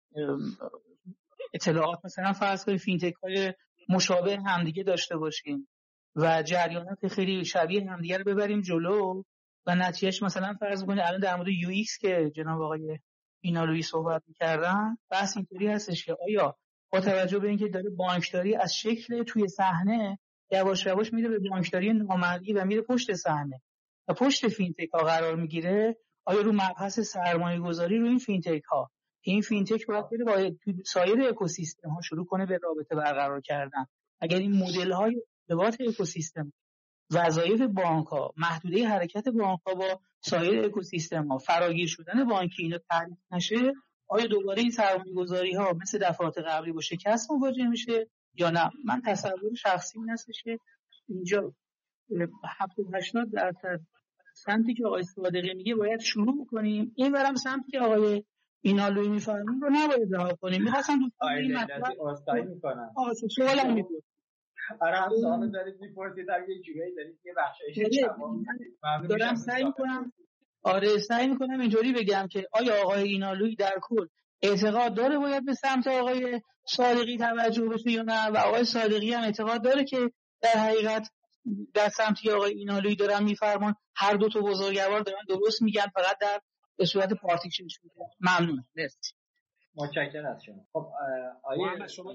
Speaker 5: اطلاعات، مثلا فرض کنید فینتک های مشابه همدیگه داشته باشیم و جریانات خیلی شبیه همدیگه رو ببریم جلو و نتیجهش مثلا فرض کنید الان در مورد یو ایکس که جناب آقای اینالویی صحبت می‌کردن، بحث اینطوری هستش که آیا با توجه به اینکه داره بانکداری از شکل توی صحنه یواش یواش میره به بانکداری نامرئی و میره پشت صحنه و پشت فینتک ها قرار میگیره، آیا رو مبحث سرمایه گذاری رو این فینتک ها، این فینتک باید بره با سایر اکوسیستم ها شروع کنه به رابطه برقرار کردن. اگر این مدل های ارتباط اکوسیستم، وظایف بانک ها، محدوده حرکت بانک ها با سایر اکوسیستم ها، فراگیر شدن بانکی اینا تعریف نشه، آیا دوباره این سرمایه گذاری ها مثل دفعات قبلی با شکست مواجه میشه یا نه؟ من تصور شخصی این هستش که اینجا هفتاد هشتاد درصد سمتی که آقای صادقی میگه باید شروع کنیم، این برم سمتی که آقای اینالویی میفرمون رو نباید رها کنیم. میخواستم دوستان این مطلب
Speaker 1: آستایی میکنم.
Speaker 5: آه سوالم میپرد.
Speaker 1: آره هم سوال دارید میپرسید، در یه جوری دارید یه بخشایش
Speaker 5: تمام دارم سعی میکنم آره سعی میکنم اینجوری بگم که آیا آقای اینالویی در کل اعتقاد داره باید به سمت آقای صادقی توجه بشه یا نه، و آقای صادقی هم اعتقاد داره که در حقیقت در سمتی آقای اینالویی دارن میفرمان هر دو تا بزرگوار دارن درست میگن، فقط در به صورت پارتیشن شده. ممنون. مرسی.
Speaker 1: متشکرم از شما. خب آیه
Speaker 3: شما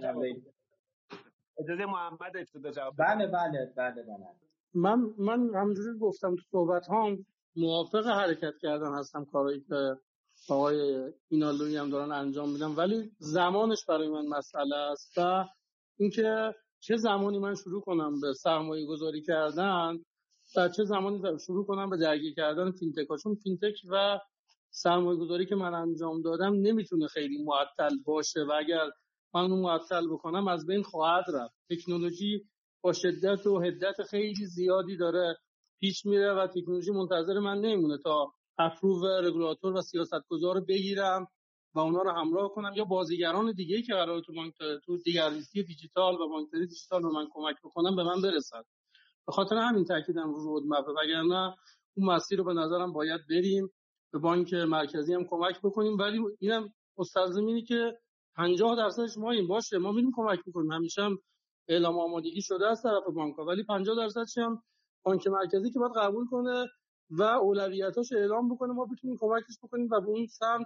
Speaker 3: اجازه محمد ابتدا جواب.
Speaker 1: بله بله بله بله.
Speaker 2: من من همونجوری گفتم تو صحبت هام موافق حرکت کردن هستم، کارایی که آقای اینالویی هم دارن انجام میدن، ولی زمانش برای من مسئله است و اینکه چه زمانی من شروع کنم به سرمایه گذاری کردن و چه زمانی شروع کنم به درگیر کردن فینتک ها، چون فینتک و سرمایه گذاری که من انجام دادم نمیتونه خیلی معطل باشه و اگر من اون معطل بکنم از بین خواهد رفت. تکنولوژی با شدت و حدت خیلی زیادی داره پیش میره و تکنولوژی منتظر من نمیمونه تا اپروو رگولاتور و سیاستگزار رو بگیرم و اونا رو همراه کنم یا بازیگران دیگه‌ای که قراره تو بانک تو دیگرلیستی دیجیتال و بانکداری دیجیتال به من کمک بکنن به من برسن. به خاطر همین تاکیدم رو رودمپ، وگرنه اون مسیر رو به نظرم باید بریم، به بانک مرکزی هم کمک بکنیم، ولی اینم مستلزم اینه که پنجاه درصدش ما این باشه، ما میریم کمک میکنیم، همیشه هم اعلام آمادگی شده از طرف بانک‌ها، ولی پنجاه درصدش هم بانک مرکزی که باید قبول کنه و اولویتاش اعلام بکنه، ما بتونیم کمکش بکنیم و به اون سمت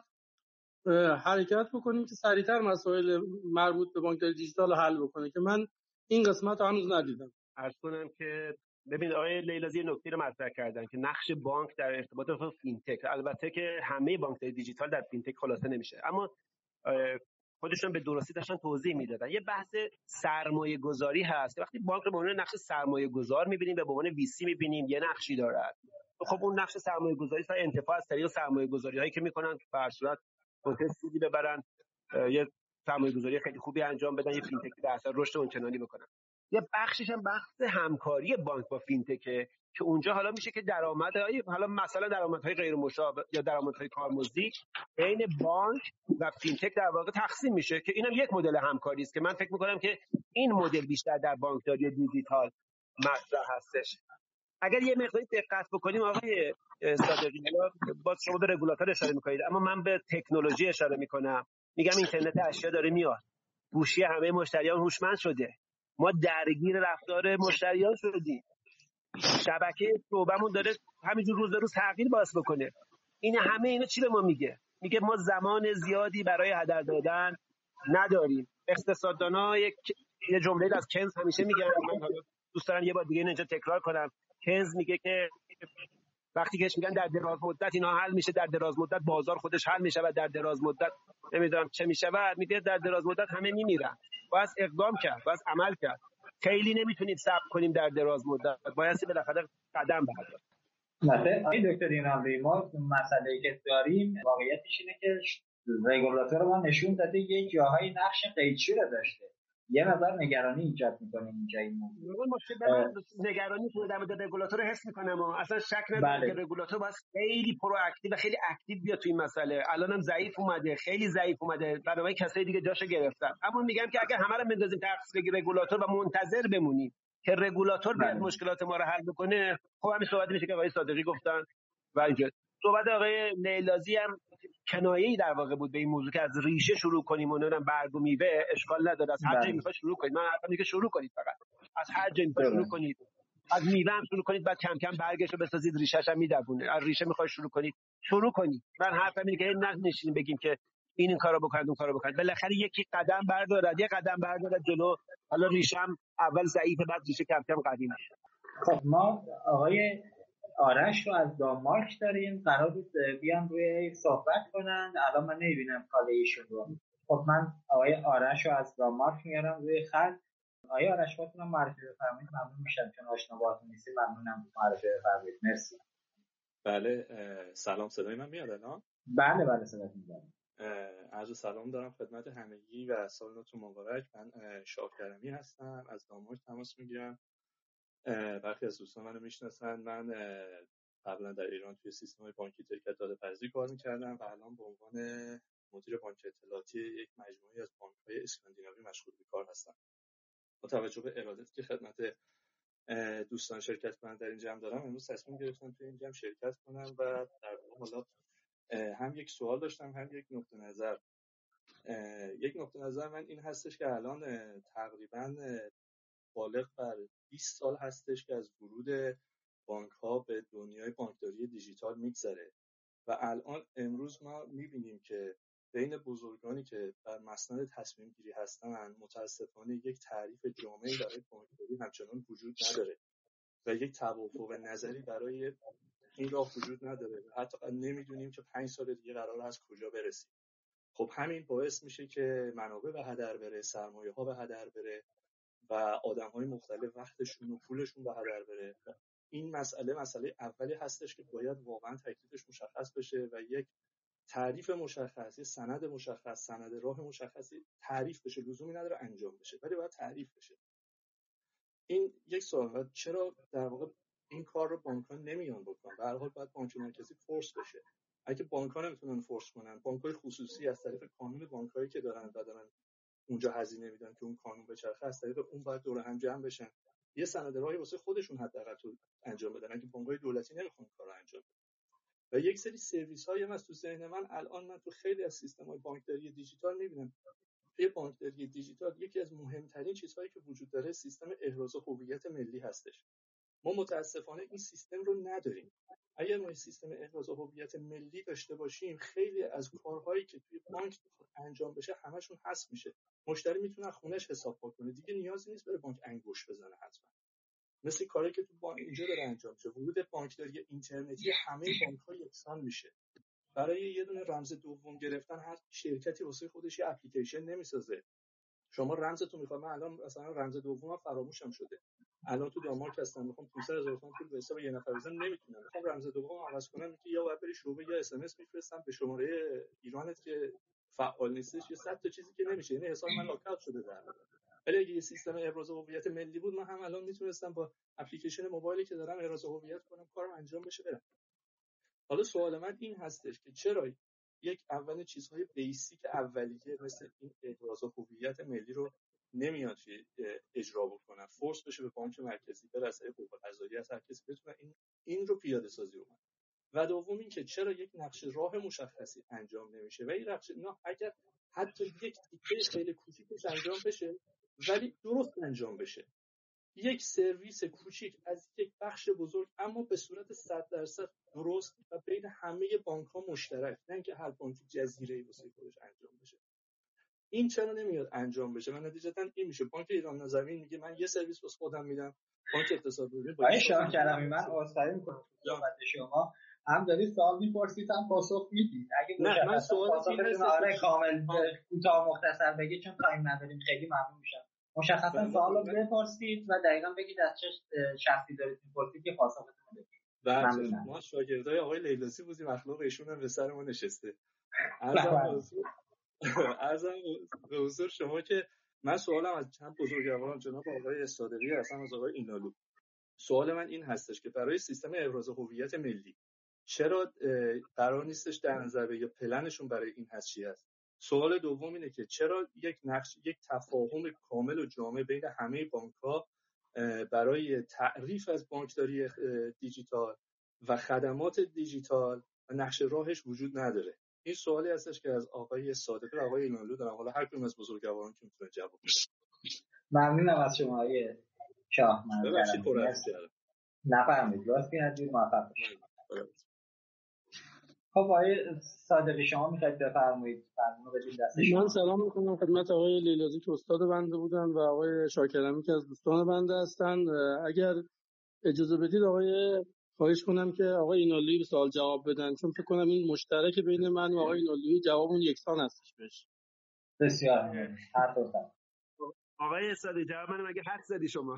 Speaker 2: حرکت بکنیم که سریعتر مسائل مربوط به بانکداری دیجیتال رو حل بکنه، که من این قسمت رو هنوز ندیدم.
Speaker 3: عرض کنم که ببین آقای لیلازی نکته رو مطرح کردن که نقش بانک در ارتباط با فینتک، البته که همه بانک‌های دیجیتال در فینتک خلاصه نمیشه، اما خودشون به درستی داشتن توضیح میدادن. یه بحث سرمایه گذاری هست، وقتی بانک رو به عنوان نقش سرمایه گذار میبینیم و به عنوان وی سی میبینیم یه نقشی دارد، خب اون نقش سرمایه گذاری سر انتفاع از طریق سرمایه گذاری هایی که میکنن که به صورت ممکن سودی ببرن، یه سرمایه گذاری خیلی خوبی انجام بدن، یه فینتک در اثر رشد اونچنانی بکنن. یه بخشش هم بحث همکاری بانک با فینتکه که اونجا حالا میشه که درآمدهای حالا مثلا درآمدهای غیر مشابه یا درآمدهای کارمزدی بین بانک و فینتک در واقع تقسیم میشه، که اینم یک مدل همکاری است که من فکر میکنم که این مدل بیشتر در بانکداری دیجیتال مطرح هستش. اگر یه مقداری دقت بکنیم آقای صادقی، باز شما به رگولاتور اشاره میکنید اما من به تکنولوژی اشاره میکنم. میگم اینترنت اشیا داره میاد، گوشی همه مشتریان هوشمند شده، ما درگیر رفتار مشتریان شدیم، شبکه صوبمون داره همینجور روز به روز تغییر باعث بکنه. این همه اینا چی به ما میگه؟ میگه ما زمان زیادی برای هدر دادن نداریم. اقتصاددانا یک یه جمله از کنز همیشه میگن، من حالا دوست دارم یه بار دیگه اینجا تکرار کنم. کنز میگه که وقتی که میگن در دراز مدت اینا حل میشه، در دراز مدت بازار خودش حل میشه و در دراز مدت نمیدونم چه میشه، بعد میگه در دراز مدت همه میمیرن. باید اقدام کرد، باید عمل کرد. خیلی نمیتونیم صبر کنیم در دراز مدت، باید بالاخره قدم برداریم.
Speaker 1: مثلا آقای دکتر اینامی، ما مسئله‌ای که داریم واقعیتش اینه که رگولاتور ما نشون داده یه جاهای نقش قیچی رو داشته، یه مقدار نگرانی ایجاد میکنه اینجا این موضوع.
Speaker 3: مشکل نگرانی تو در مورد رگولاتور حس میکنم و اصلا شک ندارم
Speaker 1: بله.
Speaker 3: که رگولاتور باید خیلی پرواکتیو و خیلی اکتیو بیاد تو این مسئله. الانم ضعیف اومده، خیلی ضعیف اومده، برای کسای دیگه جاشو گرفتن. اما میگم که اگه همه رو بندازیم تقصیر رگولاتور و منتظر بمونیم که رگولاتور بیاد مشکلات ما رو حل بکنه، خب همین صحبت میشه که آقای صادقی گفتن و اینجا صحبت آقای لیلازی هم کنایه‌ای در واقع بود به این موضوع که از ریشه شروع کنیم و نمیدونم برگ و میوه اشکال نداره، از هر جایی میخواد شروع کنید. من حرفم اینه که شروع کنید، فقط از هر جایی میخواد شروع کنید، از میوه هم شروع کنید، بعد کم کم برگشو بسازید، ریشه‌ش هم میدوونه. از ریشه میخواد شروع کنید، شروع کنید. من حرفم اینه که نه نشینیم بگیم که این این کارو بکنید اون کارو بکنید. بالاخره یکی قدم بردارد، یه قدم بردارد جلو. حالا ریشه‌م اول ضعیفه، بعد ریشه کم کم قوی میشه.
Speaker 1: خب ما آقای آرش رو از دانمارک داریم، قرار بود بیان روی صحبت کنن، الان من نمیبینم کال ایشون رو. خب من آقای آرش رو از دانمارک میارم روی خط. آقای آرش باتونم معرفی بفرمایید، ممنون میشم، چون آشنا باهاتون نیستیم. ممنونم، معرفی بفرمایید. مرسی.
Speaker 6: بله سلام، صدای من میاد الان؟
Speaker 1: بله بله صداتون میاد.
Speaker 6: عرض سلام دارم خدمت همگی و سال نوتون مبارک. من شاکرمی هستم، از دانمارک تماس میگیرم. برخی از دوستان منو میشناسن. من قبلا در ایران توی سیستم بانکی ترکت داده پردازی کار میکردم و الان به عنوان مدیر بانک اطلاعاتی یک مجموعه از بانک‌های اسکاندیناوی مشغول به کار هستم. با توجه به ارادتی که خدمت دوستان شرکت کننده در این جمع دارم، امروز تصمیم گرفتم توی این جمع شرکت کنم و در واقع حالا هم یک سوال داشتم هم یک نقطه نظر. یک نقطه نظر من این هستش که الان تقریباً بالغ بر بیست سال هستش که از ورود بانک‌ها به دنیای بانکداری دیجیتال میگذره و الان امروز ما می‌بینیم که بین بزرگانی که بر مسند تصمیم گیری هستن متاسفانه یک تعریف جامعی برای بانکداری همچنان وجود نداره و یک توافق نظری برای این راه وجود نداره. حتی نمیدونیم که پنج سال دیگه قرار از کجا برسیم. خب همین باعث میشه که منابع به هدر بره، سرمایه‌ها به هدر بره و آدم‌های مختلف وقتشون و پولشون به هدر بره. این مسئله مسئله اولی هستش که باید واقعا تکلیفش مشخص بشه و یک تعریف مشخص، یک سند مشخص، سند راه مشخصی تعریف بشه. لزومی نداره انجام بشه، ولی باید تعریف بشه. این یک سوال. و چرا در واقع این کار رو بانک‌ها نمیان بکنن؟ به هر حال باید بانک مرکزی فورس بشه. اگه بانک‌ها نمیتونن فورس کنن، بانک‌های خصوصی از طریق قانون بانک‌هایی که دارن و دارن اونجا هزینه میدن که اون قانون بچرخه، از طریق اون باید دور هم جمع بشن، یه سند راهی واسه خودشون حداقل تو انجام بدن اگه بانک‌های دولتی نمیخوان کارو انجام بدن. و یک سری سرویس‌های هم از تو ذهن من الان من تو خیلی از سیستم‌های بانکداری دیجیتال می‌بینم. توی بانکداری دیجیتال یکی از مهمترین چیزهایی که وجود داره سیستم احراز هویت ملی هستش. ما متاسفانه این سیستم رو نداریم. اگر ما سیستم احراز هویت ملی داشته باشیم، خیلی از کارهایی که توی بانک انجام بشه همشون حذف میشه. مشتری میتونه خونش حساب پاک کنه، دیگه نیازی نیست بره بانک انگوش بزنه. حتما مثل کاری که تو بانک اینجا داره انجام میشه. ورود بانکداری اینترنتی همه بانک‌ها یکسان میشه. برای یه دونه رمز دوم گرفتن هر شرکتی واسه خودش یه اپلیکیشن نمیسازه. شما رمزتون میخواد، من الان مثلا رمز دومم فراموشم شده، الان تو دانمارک هستم، میخوام پانصد هزار تومان پول به حساب یه نفر بزنم، نمیتونم. میخوام رمز دومم عوض کنم، میگه یا باید بری شعبه یا اس ام اس میفرستم به شماره ایرانت که فعال نیستش، یا صد تا چیزی که نمیشه. یعنی حساب من لاک اوت شده در واقع. ولی اگه یه سیستم ابراز هویت ملی بود، من هم الان میتونستم با اپلیکیشن موبایلی که دارم ابراز هویت کنم، کارم انجام بشه برم. حالا سوال من این هستش که چرا یک اول چیزهای بیسیک اولیه مثل این ابراز هویت ملی رو نمیاد که اجرا بکنن، فورس بشه به بانک مرکزی بر اساس حقوق قضایی از هر کسی بتونن این این رو پیاده سازی بکنن. و دوم این که چرا یک نقشه راه مشخصی انجام نمیشه و این نقشه نه اگر حتی یک تیکه خیلی کوچیکش انجام بشه ولی درست انجام بشه، یک سرویس کوچیک از یک بخش بزرگ اما به صورت صد درصد درست و بین همه بانک‌ها مشترک، نه اینکه هر بانکی جزیره‌ای واسه خودش انجام بشه. این چرا نمیاد انجام بشه؟ من نتیجتاً این میشه بانک ایران نظامی میگه من یه سرویس واسه خودم میدم، بانک اقتصاد ملی
Speaker 1: با شاه کلمی من عذرخواهی می‌کنم صحبت شما هم دارید سوال می‌پرسید هم پاسخ میدید. اگه
Speaker 6: نه من سوالی
Speaker 1: که آره کامل کوتاه مختصر بگید چون تایم نداریم خیلی ممنون میشم. مشخصا سوال رو بپرسید و دقیقاً بگید از چه شخصی دارید می‌پرسید که پاسختون بدید.
Speaker 6: بله ما شاگردای آقای لیلاسی بودیم، اخلاق ایشون هم به سر ما نشسته. عرضم عرضم به حضور شما که من سوالم از چند بزرگواران جناب آقای صادقی هستم از آقای اینالو. سوال من این هستش که برای سیستم ابراز هویت ملی چرا قرار نیستش در نظر بگیره پلنشون برای این هست چی است؟ سوال دوم اینه که چرا یک نقش یک تفاهم کامل و جامع بین همه بانک‌ها برای تعریف از بانکداری دیجیتال و خدمات دیجیتال و نقش راهش وجود نداره؟ این سوالی هستش که از آقای صادقی و آقای اینالو دارم. حالا هر کدوم از بزرگواران که میتونه جواب بده.
Speaker 1: ممنونم از شما آقای شاه.
Speaker 6: ببخشید پر از کردم.
Speaker 1: نفرمایید. راست کردید. موفق باشید. خب آقای صادقی شما میخواید بفرمایید؟ فرمون رو بدید دست شما.
Speaker 2: من سلام میکنم خدمت آقای لیلازی که استاد بنده بودن و آقای شاکرمی که از دوستان بنده هستن. اگر اجازه بدید آقای خواهش کنم که آقای اینالویی به سوال جواب بدن، چون فکر کنم این مشترک بین من و آقای اینالویی جوابمون یکسان هستش بهش.
Speaker 1: بسیار هر دو تا.
Speaker 3: آقای استاد جواب منو مگه حد زدی شما؟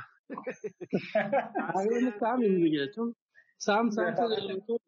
Speaker 2: آقای سامین دیگه چون سام سام تو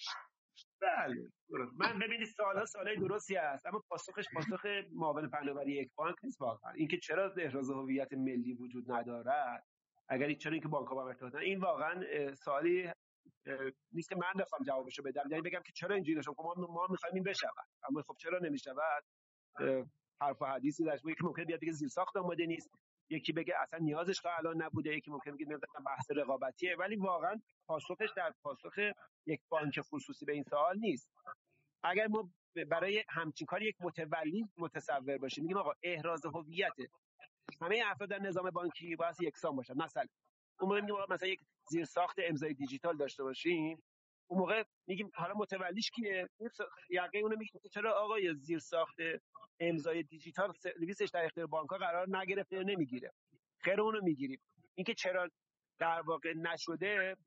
Speaker 3: بله من ببینید سوالا سوالای درستی هست اما پاسخش پاسخ معاون فناوری یک بانک نیست واقعا. اینکه چرا احراز هویت ملی وجود ندارد، اگر چرا اینکه بانک‌ها با هم ارتباط ندارن، این واقعا سوالی نیست که من بخوام جوابشو بدم. یعنی بگم که چرا اینجوری نشه، ما ما می‌خوایم این بشه اما خب چرا نمی‌شود؟ حرف و حدیثی داشت. یکی ممکنه بیاد بگه زیرساخت آماده نیست، یکی بگه اصلا نیازش تا الان نبوده، یکی ممکنه بگه مثلا بحث رقابتیه. ولی واقعا پاسخش در پاسخ یک بانک خصوصی به این سوال نیست. اگر ما برای همچین کاری یک متولی متصور باشیم، میگیم آقا احراز هویت همه افراد در نظام بانکی باید یکسان باشن، مثلا اون موقع میگیم مثلا یک زیرساخت امضای دیجیتال داشته باشیم، اون موقع میگیم حالا متولیش کیه؟ یقه اونو میگیم چرا آقای زیرساخت امضای دیجیتال سرویسش در اختیار بانک‌ها قرار نگرفته یا نمیگیره؟ خیر اونو میگیریم. اینکه چرا در واقع نشده،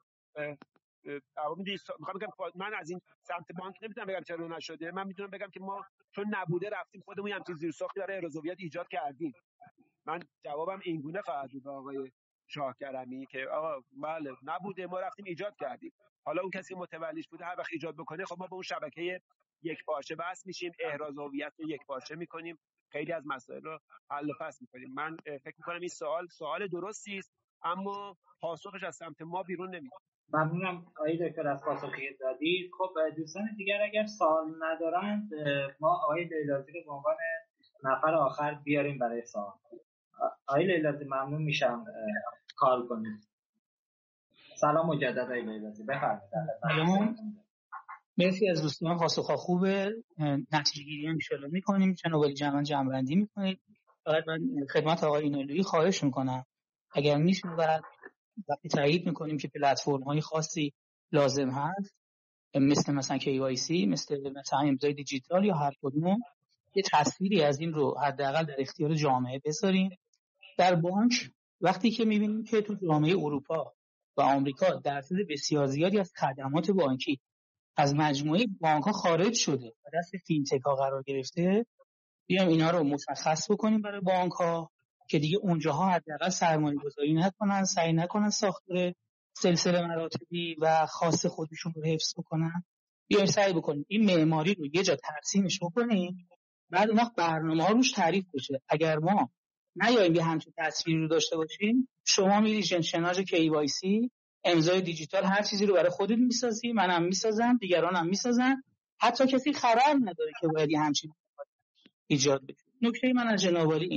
Speaker 3: میخوام بگم من از این سمت بانک نمیتونم بگم چرا نشده، من میتونم بگم که ما چون نبوده رفتیم خودمون همچین زیرساختی برای احراز هویت ایجاد کردیم. من جوابم این گونه خواهد بود آقای شاکرمی که آقا بله نبوده ما رفتیم ایجاد کردیم. حالا اون کسی متولیش بوده هر وقت ایجاد بکنه خب ما به اون شبکه یک پارچه بس میشیم، احراز هویت رو یک پارچه میکنیم، خیلی از مسائل رو حل و فصل میکنیم. من فکر میکنم این سوال سوال درستی است اما پاسخش از سمت ما بیرون نمیاد.
Speaker 1: ممنونم آقای دکتر از پاسخی دادید. خب دوستان دیگر اگر سوال ندارند ما آقای لیلازی رو به عنوان نفر آخر بیاریم برای سوال. آقای لیلازی ممنون میشم کال کنید. سلام مجدد آقای لیلازی بفرمایید.
Speaker 5: سلام. مرسی از دوستان، پاسخ خوبه، نتیجه گیری ان شاءالله میکنیم، جناب علی جمع جمع بندی میکنید. فقط من خدمت آقای اینالویی خواهش میکنم اگر میشه بعد وقتی تایید میکنیم که پلتفرم های خاصی لازم هست مثل مثلا کی وای سی، مثل مثلا امضای دیجیتال یا هر کدوم، یه تصویری از این رو حداقل در اختیار جامعه بذاریم. در بانک وقتی که میبینیم که تو جامعه اروپا و آمریکا درصد بسیار زیادی از خدمات بانکی از مجموعه بانک‌ها خارج شده و دست فینتک ها قرار گرفته، بیایم اینا رو مشخص بکنیم برای بانک‌ها که دیگه اونجاها حداقل سرمایه‌گذاری نکنن، سعی نکنن ساختار سلسله مراتبی و خاص خودشون رو حفظ بکنن. بیایم سعی بکنیم این معماری رو یه جا ترسیمش بکنیم، بعد اون وقت برنامه‌ها روش تعریف بشه. اگر ما نیاییم یه همچین تصویری رو داشته باشیم، شما میری شناج کی وای سی، امضای دیجیتال، هر چیزی رو برای خودت میسازی، منم میسازم، دیگرانم میسازن، حتی کسی خبر نداره که باید یه همچین ایجاد بشه. نکته من از جناب عالی اینه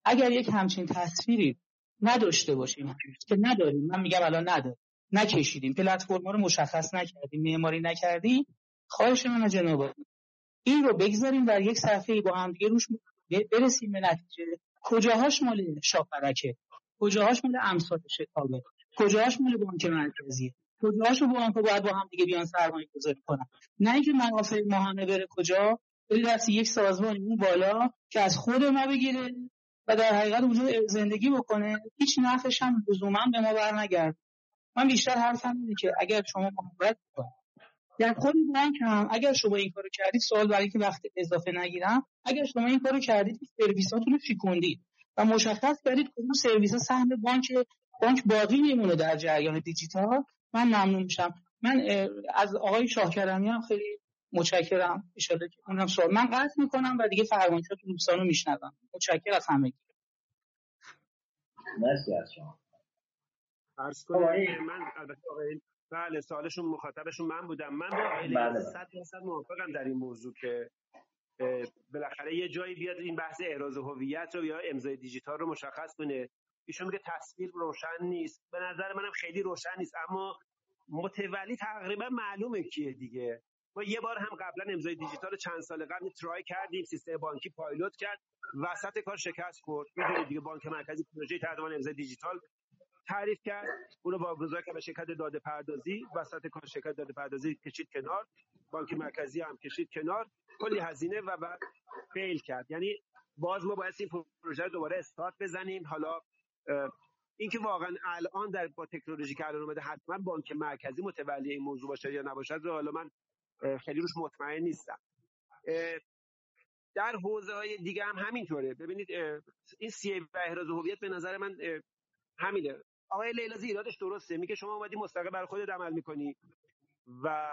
Speaker 5: اگر یک همچین تصویری نداشته باشیم که نداریم، من میگم الان نداریم، نکشیدیم، پلتفرما رو مشخص نکردیم، معماری نکردیم، خواهش من از جناب این رو بگذاریم در یک صفحه با هم دیگه روش برسیم به نتیجه کجاهاش مال شاپرکه، کجاهاش مال امثال شتابه، کجاهاش مال بانک مرکزیه، کجاهاش بانک‌ها باید با هم دیگه بیان سرمایه گذاری کنن، نه اینکه منافع ما همه بره کجا بری دست یک سازمان این بالا که از خود ما بگیره و در حقیقت اونجا زندگی بکنه، هیچ نفعش هم لزوما به ما برنگرده. من بیشتر حرفم اینه که اگر شما محبت کنید در خود بانک هم اگر شما این کارو کردید، سوال برای که وقت اضافه نگیرم، اگر شما این کارو کردید سرویساتون رو شکوندید و مشخص کردید کدوم سرویس‌ها سهم بانک بانک باقی میمونه در جریان دیجیتال، من ممنون میشم. من از آقای شاهکرمی هم خیلی متشکرم. ان شاءالله که اونم سوال من قطع میکنم و دیگه فرمایشات دوستانو میشنوم. متشکرم از همگی.
Speaker 1: مرسی از شما.
Speaker 3: عرض کنم من البته آقای بله سوالشون مخاطبشون من بودم. من با آقای صد درصد موافقم در این موضوع که بالاخره یه جایی بیاد این بحث احراز هویت رو یا امضای دیجیتال رو مشخص کنه. ایشون میگه تصویر روشن نیست، به نظر منم خیلی روشن نیست، اما متولی تقریبا معلومه کیه دیگه. ما یه بار هم قبلا امضای دیجیتال چند سال قبل ترای کردیم، سیستم بانکی پایلوت کرد، وسط کار شکست خورد. میدونید دیگه بانک مرکزی پروژه تقدیم امضای دیجیتال تعریف کرد، اون رو واگذار کرد به شرکت داده پردازی، وسط کار شرکت داده پردازی کشید کنار، بانک مرکزی هم کشید کنار، کلی هزینه و بعد فیل کرد. یعنی باز ما باید این پروژه رو دوباره استارت بزنیم. حالا اینکه واقعا الان در با تکنولوژی که الان اومده حتما بانک مرکزی متولی این موضوع باشه یا نباشه رو حالا من خیلی روش مطمئن نیستم. در حوزه‌های دیگه هم همینطوره. ببینید این سی ای و احراز هویت به نظر من همینه. آقای لیلازی ایرادش درسته، میگه شما اومدی مستقل بر خودت عمل میکنی و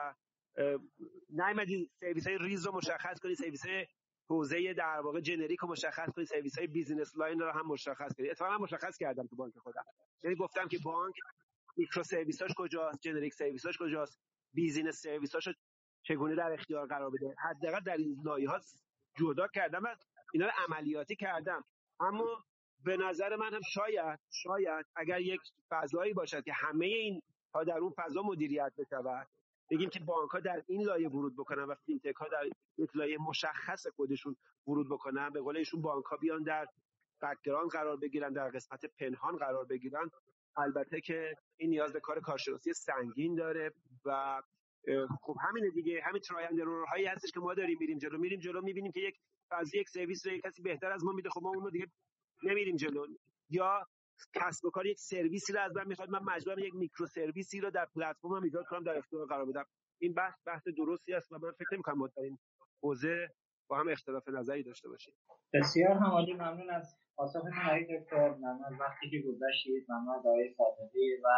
Speaker 3: نیومدی سرویس‌های ریز رو مشخص کنی، سرویس‌های حوزه در واقع جنریک رو مشخص کنی، سرویس‌های بیزینس لاین رو هم مشخص کنی. اتفاقا من مشخص کردم تو بانک خودم، یعنی گفتم که بانک میکرو سرویساش کجاست، جنریک سرویساش کجاست، بیزینس سرویساشو چگونه در اختیار قرار بده. حداقل در این لایه‌ها جدا کردم و اینا رو عملیاتی کردم. اما به نظر من هم شاید شاید اگر یک فضایی باشد که همه این ها در اون فضا مدیریت بشود، بگیم که بانک‌ها در این لایه ورود بکنن و فینتک‌ها در یک لایه مشخص خودشون ورود بکنن، به قول ایشون بانک‌ها بیان در بک‌گراند قرار بگیرن، در قسمت پنهان قرار بگیرن. البته که این نیاز به کار کارشناسی سنگین داره و خب همینه دیگه. همین ترایند ارورهایی هستش که ما داریم میریم جلو میریم جلو می‌بینیم که یک از یک سرویس رو یک کسی بهتر از ما میده، خب ما اون رو دیگه نمیریم جلو. یا کسب و کار یک سرویسی رو از من میخواد، من مجبورم یک میکرو سرویسی رو در پلتفرمم ایجاد کنم، در اختیار قرار بدم. این بحث بحث درستی است و من فکر نمی‌کنم ما در این حوزه با هم اختلاف نظری داشته باشیم.
Speaker 1: بسیار همالی. ممنون از پاسختون آقای دکتر، ممنون از وقتی که گذاشتید، ممنون از آقای صادقی و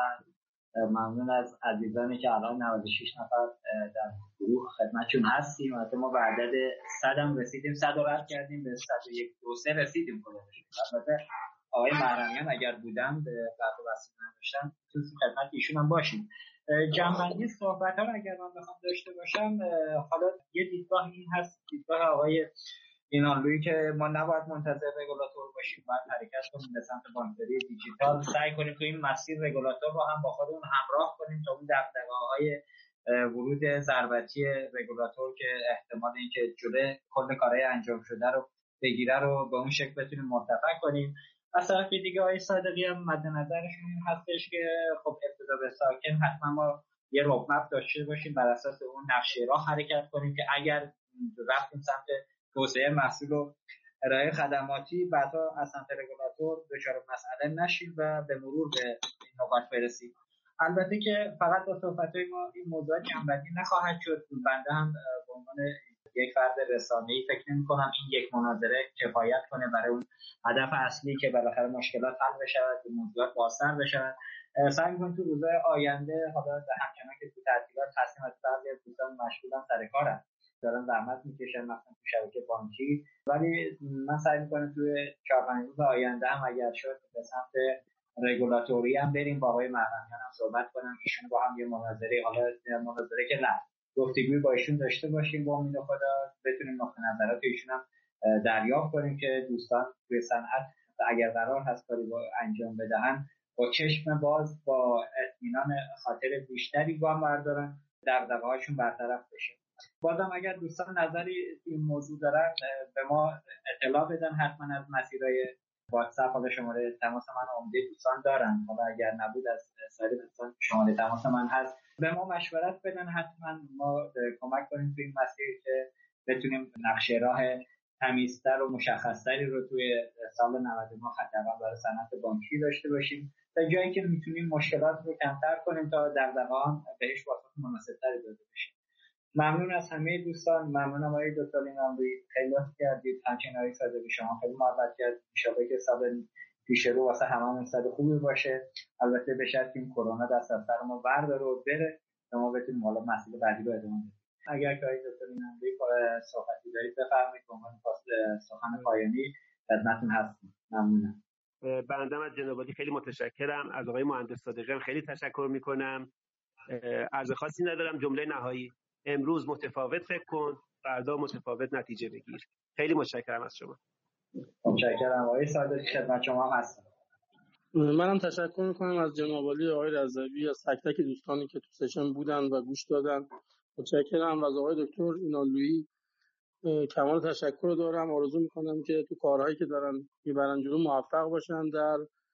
Speaker 1: ممنون از عزیزانی که الان نود و شش نفر در گروه خدمتشون هستیم. البته ما به عدد صد هم رسیدیم، صد رو رد کردیم، به صد و یک دو سه رسیدیم کلش. البته آقای محرمیان اگر بودن به قطع و وصل نداشتن تو خدمت ایشون هم باشیم. جمع‌بندی صحبت‌ها رو اگر من بخوام داشته باشم، حالا یه دیدگاه این هست، دیدگاه آقای اینالویی که ما نباید منتظر رگولاتور باشیم، باید حرکت کنیم به سمت بانکداری دیجیتال، سعی کنیم تو این مسیر رگولاتور رو هم با خودمون همراه کنیم تا اون دغدغه‌های ورود ضربتی رگولاتور که احتمال اینکه جلوی کل کارهای انجام شده رو بگیره رو به اون شکل بتونیم مرتفع کنیم. از طرف دیگه آقای صادقی هم مد نظرشون این هستش که خب ابتدا به ساکن حتما ما یه رودمپ داشته باشیم، بر اساس اون نقشه راه حرکت کنیم که اگر رفتیم سمت توسعه محصول و ارائه خدماتی، بعدا از سمت رگولاتور دچار مسئله نشیم و به مرور به این نقاط برسیم. البته که فقط با صحبت‌های ما این موضوع جنبندی نخواهد شد. بنده هم به عنوان یک فرد رسانه‌ای فکر نمی‌کنم این یک مناظره کفایت کنه برای اون هدف اصلی که بالاخره مشکلات حل بشود، موضوعات بازتر بشود. سعی می‌کنم تو روزهای آینده، حالا همچنان که تو تعطیلات هستیم، از بعضی از دوستان مشغولن سر کارن، دارن زحمت میکشن مثلا تو شبکه بانکی، ولی من سعی می‌کنم توی چهار پنج روز آینده هم اگر شد به سمت رگولاتوری هم بریم، با آقای محرمیان هم صحبت کنم، ایشون با هم یه مناظره، حالا مناظره که نه، گفتگوی با ایشون داشته باشیم، با امید خدا بتونیم نقطه نظرات ایشون هم دریافت کنیم که دوستان توی صنعت اگر قرار هست کاری با انجام بدهن با چشم باز با اطمینان خاطر بیشتری گام بردارن، دغدغه‌هاشون برطرف بشه. بازم اگر دوستان نظری این موضوع دارن به ما اطلاع بدن، حتما از مسیرهای واتساپ حالا شماره تماس من عمده دوستان دارن، حالا اگر نبود از سایر دوستان شماره تماس من هست، به ما مشورت بدن، حتما ما کمک کنیم توی این مسیر که بتونیم نقشه راه تمیزتر و مشخصتری رو توی سال نود و نه حداقل برای صنعت بانکی داشته باشیم، تا جایی که میتونیم مشکلات رو کمتر کنیم تا دغدغه‌ها بهش پاسخ مناسب‌تری داده بشه. ممنون از همه دوستان، ممنونم آقای دکتر اینالویی، خیلی لطف کردید. همچنین آقای صادقی شما خیلی محبت کردید. ان شاءالله که سال پیش رو واسه هممون سال خوبی باشه، البته به شرطی این کرونا دست از سر ما برداره و بره تا ما بتونیم حالا مسئله بعدی رو ادامه بدیم. اگر که آقای دکتر اینالویی صحبتی دارید بفرمایید، به عنوان سخن پایانی خدمتتون هستم. ممنونم.
Speaker 3: بنده از جناب عالی خیلی متشکرم. از آقای مهندس صادقی خیلی تشکر میکنم. عرض خاصی ندارم. جمله نهایی: امروز متفاوت فکر کن، فردا متفاوت نتیجه بگیر. خیلی متشکرم از شما.
Speaker 1: متشکرم آقای صادقی، خدمت شما هستم.
Speaker 2: منم تشکر میکنم از جناب عالی آقای رضوی، از تک تک دوستانی که تو سشن بودن و گوش دادن. متشکرم از آقای دکتر اینالویی. کمال تشکر دارم. آرزو میکنم که تو کارهایی که دارن میبرن جلو موفق باشن در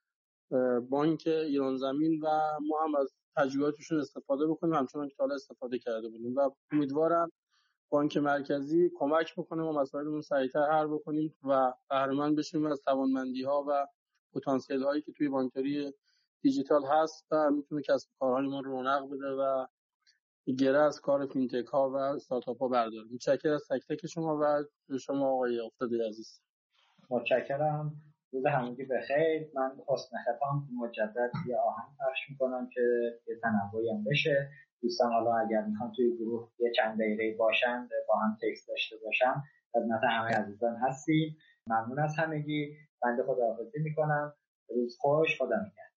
Speaker 2: بانک ایران زمین و ما هم از تجربیاتشون استفاده بکنیم همچنان که تا حالا استفاده کرده بودیم و امیدوارم بانک مرکزی کمک بکنه ما مسائلمون سریعتر حل بکنیم و بهره‌مند بشیم از توانمندی‌ها و پتانسیل هایی که توی بانکداری دیجیتال هست و میتونه کسب کارهای ما رونق بده و گره از کار فینتک ها و استارتاپ ها برداره. متشکرم از تک تک شما و شما آقای افتاده عزیز.
Speaker 1: متشکرم. روز همگی بخیر. من حسن ختام مجدد یه آهنگ پخش میکنم که یه تنوعی هم بشه. دوستان حالا اگر میخوان توی گروه یه چند دقیقه باشن با هم تکست داشته باشم، خدمت همه عزیزان هستیم. ممنون از همگی. بنده خداحافظی میکنم. روز خوش. خدا نگهدار.